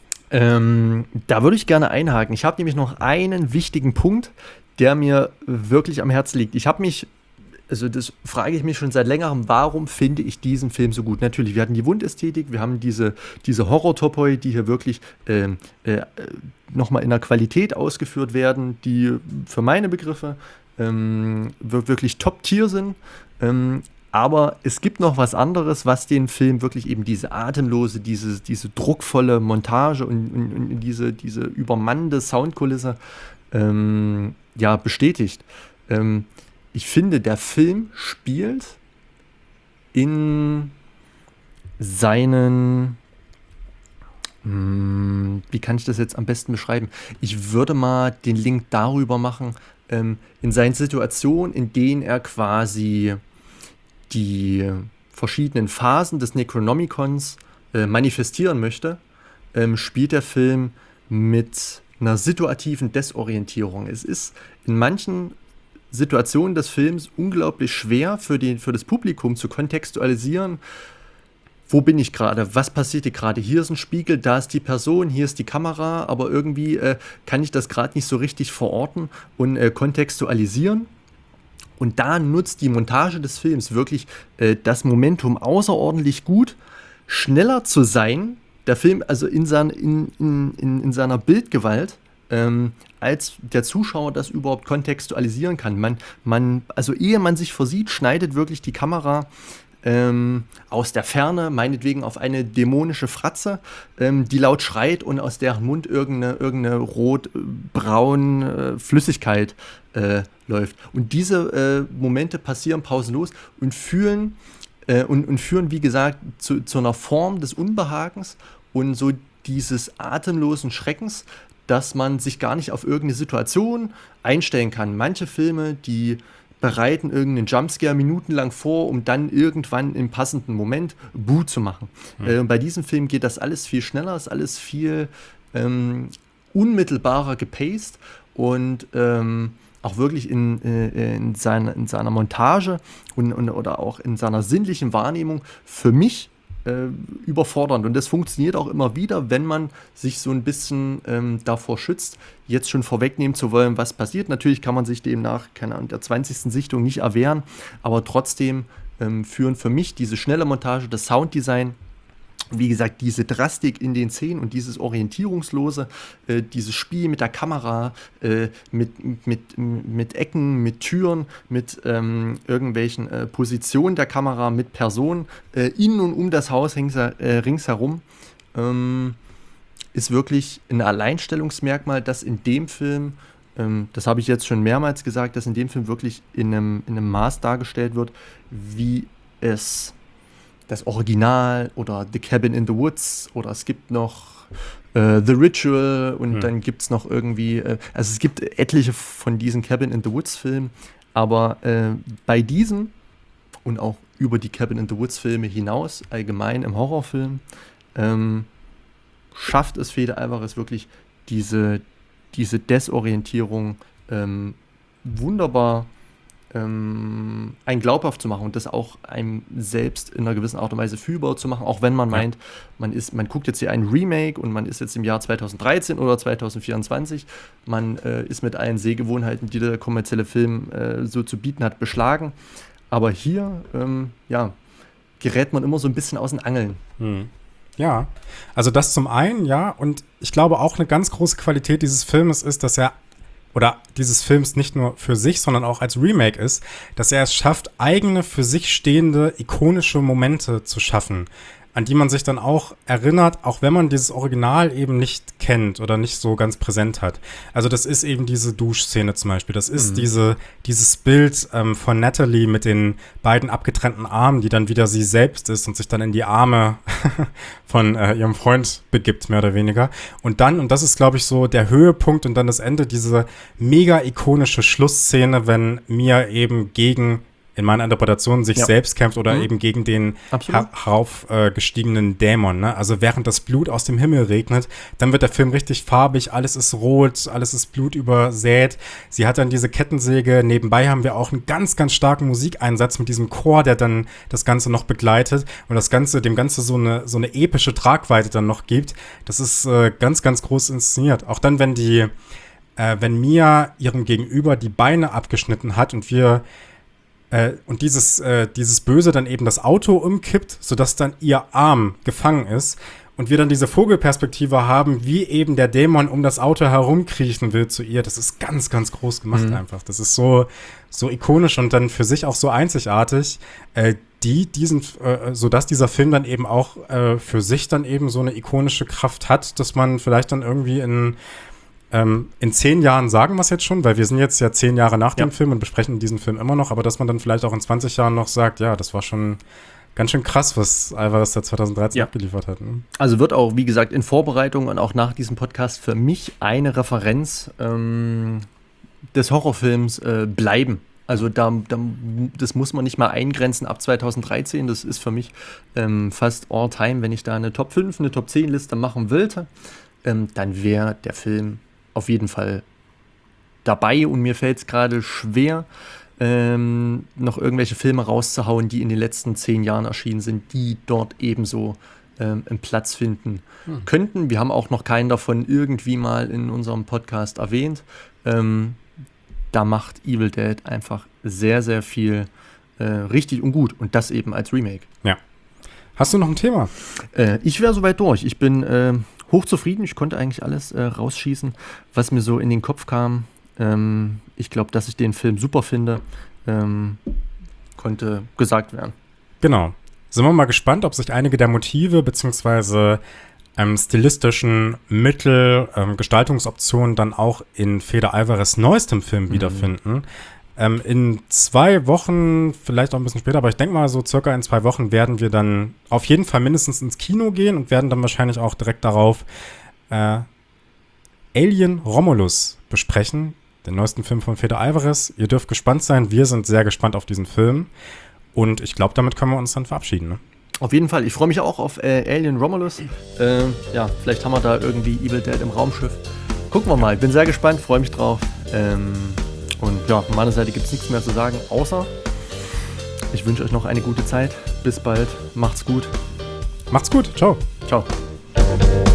Ähm, da würde ich gerne einhaken. Ich habe nämlich noch einen wichtigen Punkt, der mir wirklich am Herzen liegt. Ich habe mich, also das frage ich mich schon seit längerem, warum finde ich diesen Film so gut? Natürlich, wir hatten die Wundästhetik, wir haben diese, diese Horror-Topoi, die hier wirklich ähm, äh, nochmal in der Qualität ausgeführt werden, die für meine Begriffe ähm, wir- wirklich Top-Tier sind. Ähm, aber es gibt noch was anderes, was den Film wirklich eben diese atemlose, diese, diese druckvolle Montage und, und, und diese, diese übermannende Soundkulisse ähm, ja, bestätigt. Ähm, ich finde, der Film spielt in seinen, hm, wie kann ich das jetzt am besten beschreiben? Ich würde mal den Link darüber machen, ähm, in seinen Situationen, in denen er quasi die verschiedenen Phasen des Necronomicons äh, manifestieren möchte, ähm, spielt der Film mit einer situativen Desorientierung. Es ist in manchen Situationen des Films unglaublich schwer für, den, für das Publikum zu kontextualisieren, wo bin ich gerade, was passiert hier gerade, hier ist ein Spiegel, da ist die Person, hier ist die Kamera, aber irgendwie äh, kann ich das gerade nicht so richtig verorten und äh, kontextualisieren. Und da nutzt die Montage des Films wirklich äh, das Momentum außerordentlich gut, schneller zu sein, der Film also in, sein, in, in, in, in seiner Bildgewalt, ähm, als der Zuschauer das überhaupt kontextualisieren kann. Man, man, also ehe man sich versieht, schneidet wirklich die Kamera ähm, aus der Ferne, meinetwegen auf eine dämonische Fratze, ähm, die laut schreit und aus deren Mund irgendeine, irgendeine rot-braune äh, Flüssigkeit äh, läuft. Und diese äh, Momente passieren pausenlos und fühlen äh, und, und führen, wie gesagt, zu, zu einer Form des Unbehagens und so dieses atemlosen Schreckens, dass man sich gar nicht auf irgendeine Situation einstellen kann. Manche Filme, die bereiten irgendeinen Jumpscare minutenlang vor, um dann irgendwann im passenden Moment Buh zu machen. Hm. Äh, und bei diesem Film geht das alles viel schneller, ist alles viel ähm, unmittelbarer gepaced und ähm, auch wirklich in, äh, in, seine, in seiner Montage und, und, oder auch in seiner sinnlichen Wahrnehmung für mich äh, überfordernd. Und das funktioniert auch immer wieder, wenn man sich so ein bisschen ähm, davor schützt, jetzt schon vorwegnehmen zu wollen, was passiert. Natürlich kann man sich demnach, keine Ahnung, der zwanzigsten Sichtung nicht erwehren, aber trotzdem ähm, führen für mich diese schnelle Montage, das Sounddesign, wie gesagt, diese Drastik in den Szenen und dieses Orientierungslose, äh, dieses Spiel mit der Kamera, äh, mit, mit, mit Ecken, mit Türen, mit ähm, irgendwelchen äh, Positionen der Kamera, mit Personen äh, in und um das Haus rings, äh, ringsherum, ähm, ist wirklich ein Alleinstellungsmerkmal, das in dem Film, ähm, das habe ich jetzt schon mehrmals gesagt, dass in dem Film wirklich in einem, in einem Maß dargestellt wird, wie es das Original oder The Cabin in the Woods oder es gibt noch äh, The Ritual und hm. dann gibt es noch irgendwie, äh, also es gibt etliche von diesen Cabin in the Woods Filmen, aber äh, bei diesem und auch über die Cabin in the Woods Filme hinaus, allgemein im Horrorfilm, ähm, schafft es Fede Alvarez wirklich diese, diese Desorientierung ähm, wunderbar Ähm, einen glaubhaft zu machen und das auch einem selbst in einer gewissen Art und Weise fühlbar zu machen, auch wenn man ja. meint, man ist, man guckt jetzt hier ein Remake und man ist jetzt im Jahr zweitausenddreizehn oder zweitausendvierundzwanzig, man äh, ist mit allen Sehgewohnheiten, die der kommerzielle Film äh, so zu bieten hat, beschlagen. Aber hier, ähm, ja, gerät man immer so ein bisschen aus den Angeln. Hm. Ja, also das zum einen, ja, und ich glaube auch eine ganz große Qualität dieses Filmes ist, dass er oder dieses Films nicht nur für sich, sondern auch als Remake ist, dass er es schafft, eigene für sich stehende, ikonische Momente zu schaffen, an die man sich dann auch erinnert, auch wenn man dieses Original eben nicht kennt oder nicht so ganz präsent hat. Also das ist eben diese Duschszene zum Beispiel. Das ist mhm. diese, dieses Bild ähm, von Natalie mit den beiden abgetrennten Armen, die dann wieder sie selbst ist und sich dann in die Arme von äh, ihrem Freund begibt, mehr oder weniger. Und dann, und das ist, glaube ich, so der Höhepunkt und dann das Ende, diese mega ikonische Schlussszene, wenn Mia eben gegen in meiner Interpretation sich ja. selbst kämpft oder mhm. eben gegen den heraufgestiegenen äh, Dämon. Ne? Also während das Blut aus dem Himmel regnet, dann wird der Film richtig farbig, alles ist rot, alles ist blutübersät. Sie hat dann diese Kettensäge, nebenbei haben wir auch einen ganz, ganz starken Musikeinsatz mit diesem Chor, der dann das Ganze noch begleitet und das Ganze, dem Ganze so eine, so eine epische Tragweite dann noch gibt. Das ist äh, ganz, ganz groß inszeniert. Auch dann, wenn die, äh, wenn Mia ihrem Gegenüber die Beine abgeschnitten hat und wir Äh, und dieses, äh, dieses Böse dann eben das Auto umkippt, sodass dann ihr Arm gefangen ist und wir dann diese Vogelperspektive haben, wie eben der Dämon um das Auto herumkriechen will zu ihr. Das ist ganz, ganz groß gemacht mhm. einfach. Das ist so, so ikonisch und dann für sich auch so einzigartig, äh, die diesen, äh, sodass dieser Film dann eben auch äh, für sich dann eben so eine ikonische Kraft hat, dass man vielleicht dann irgendwie in Ähm, in zehn Jahren sagen wir es jetzt schon, weil wir sind jetzt ja zehn Jahre nach dem ja. Film und besprechen diesen Film immer noch, aber dass man dann vielleicht auch in zwanzig Jahren noch sagt, ja, das war schon ganz schön krass, was Alvarez da zweitausenddreizehn ja. abgeliefert hat. Ne? Also wird auch, wie gesagt, in Vorbereitung und auch nach diesem Podcast für mich eine Referenz ähm, des Horrorfilms äh, bleiben. Also da, da, das muss man nicht mal eingrenzen ab zweitausenddreizehn, das ist für mich ähm, fast all time, wenn ich da eine Top fünf, eine Top zehn Liste machen wollte, ähm, dann wäre der Film auf jeden Fall dabei und mir fällt es gerade schwer, ähm, noch irgendwelche Filme rauszuhauen, die in den letzten zehn Jahren erschienen sind, die dort ebenso ähm, einen Platz finden hm. könnten. Wir haben auch noch keinen davon irgendwie mal in unserem Podcast erwähnt. Ähm, da macht Evil Dead einfach sehr, sehr viel äh, richtig und gut und das eben als Remake. Ja. Hast du noch ein Thema? Äh, ich wäre soweit durch. Ich bin äh, hochzufrieden. Ich konnte eigentlich alles äh, rausschießen, was mir so in den Kopf kam. Ähm, ich glaube, dass ich den Film super finde, ähm, konnte gesagt werden. Genau. Sind wir mal gespannt, ob sich einige der Motive bzw. Ähm, stilistischen Mittel, ähm, Gestaltungsoptionen dann auch in Fede Alvarez' neuestem Film mhm. wiederfinden. Ähm, in zwei Wochen, vielleicht auch ein bisschen später, aber ich denke mal so circa in zwei Wochen werden wir dann auf jeden Fall mindestens ins Kino gehen und werden dann wahrscheinlich auch direkt darauf äh, Alien Romulus besprechen, den neuesten Film von Fede Alvarez. Ihr dürft gespannt sein, wir sind sehr gespannt auf diesen Film und ich glaube, damit können wir uns dann verabschieden, ne? Auf jeden Fall, ich freue mich auch auf äh, Alien Romulus. Äh, ja, vielleicht haben wir da irgendwie Evil Dead im Raumschiff. Gucken wir mal, bin sehr gespannt, freue mich drauf. Ähm, und ja, von meiner Seite gibt es nichts mehr zu sagen, außer ich wünsche euch noch eine gute Zeit. Bis bald, macht's gut. Macht's gut. Ciao. Ciao.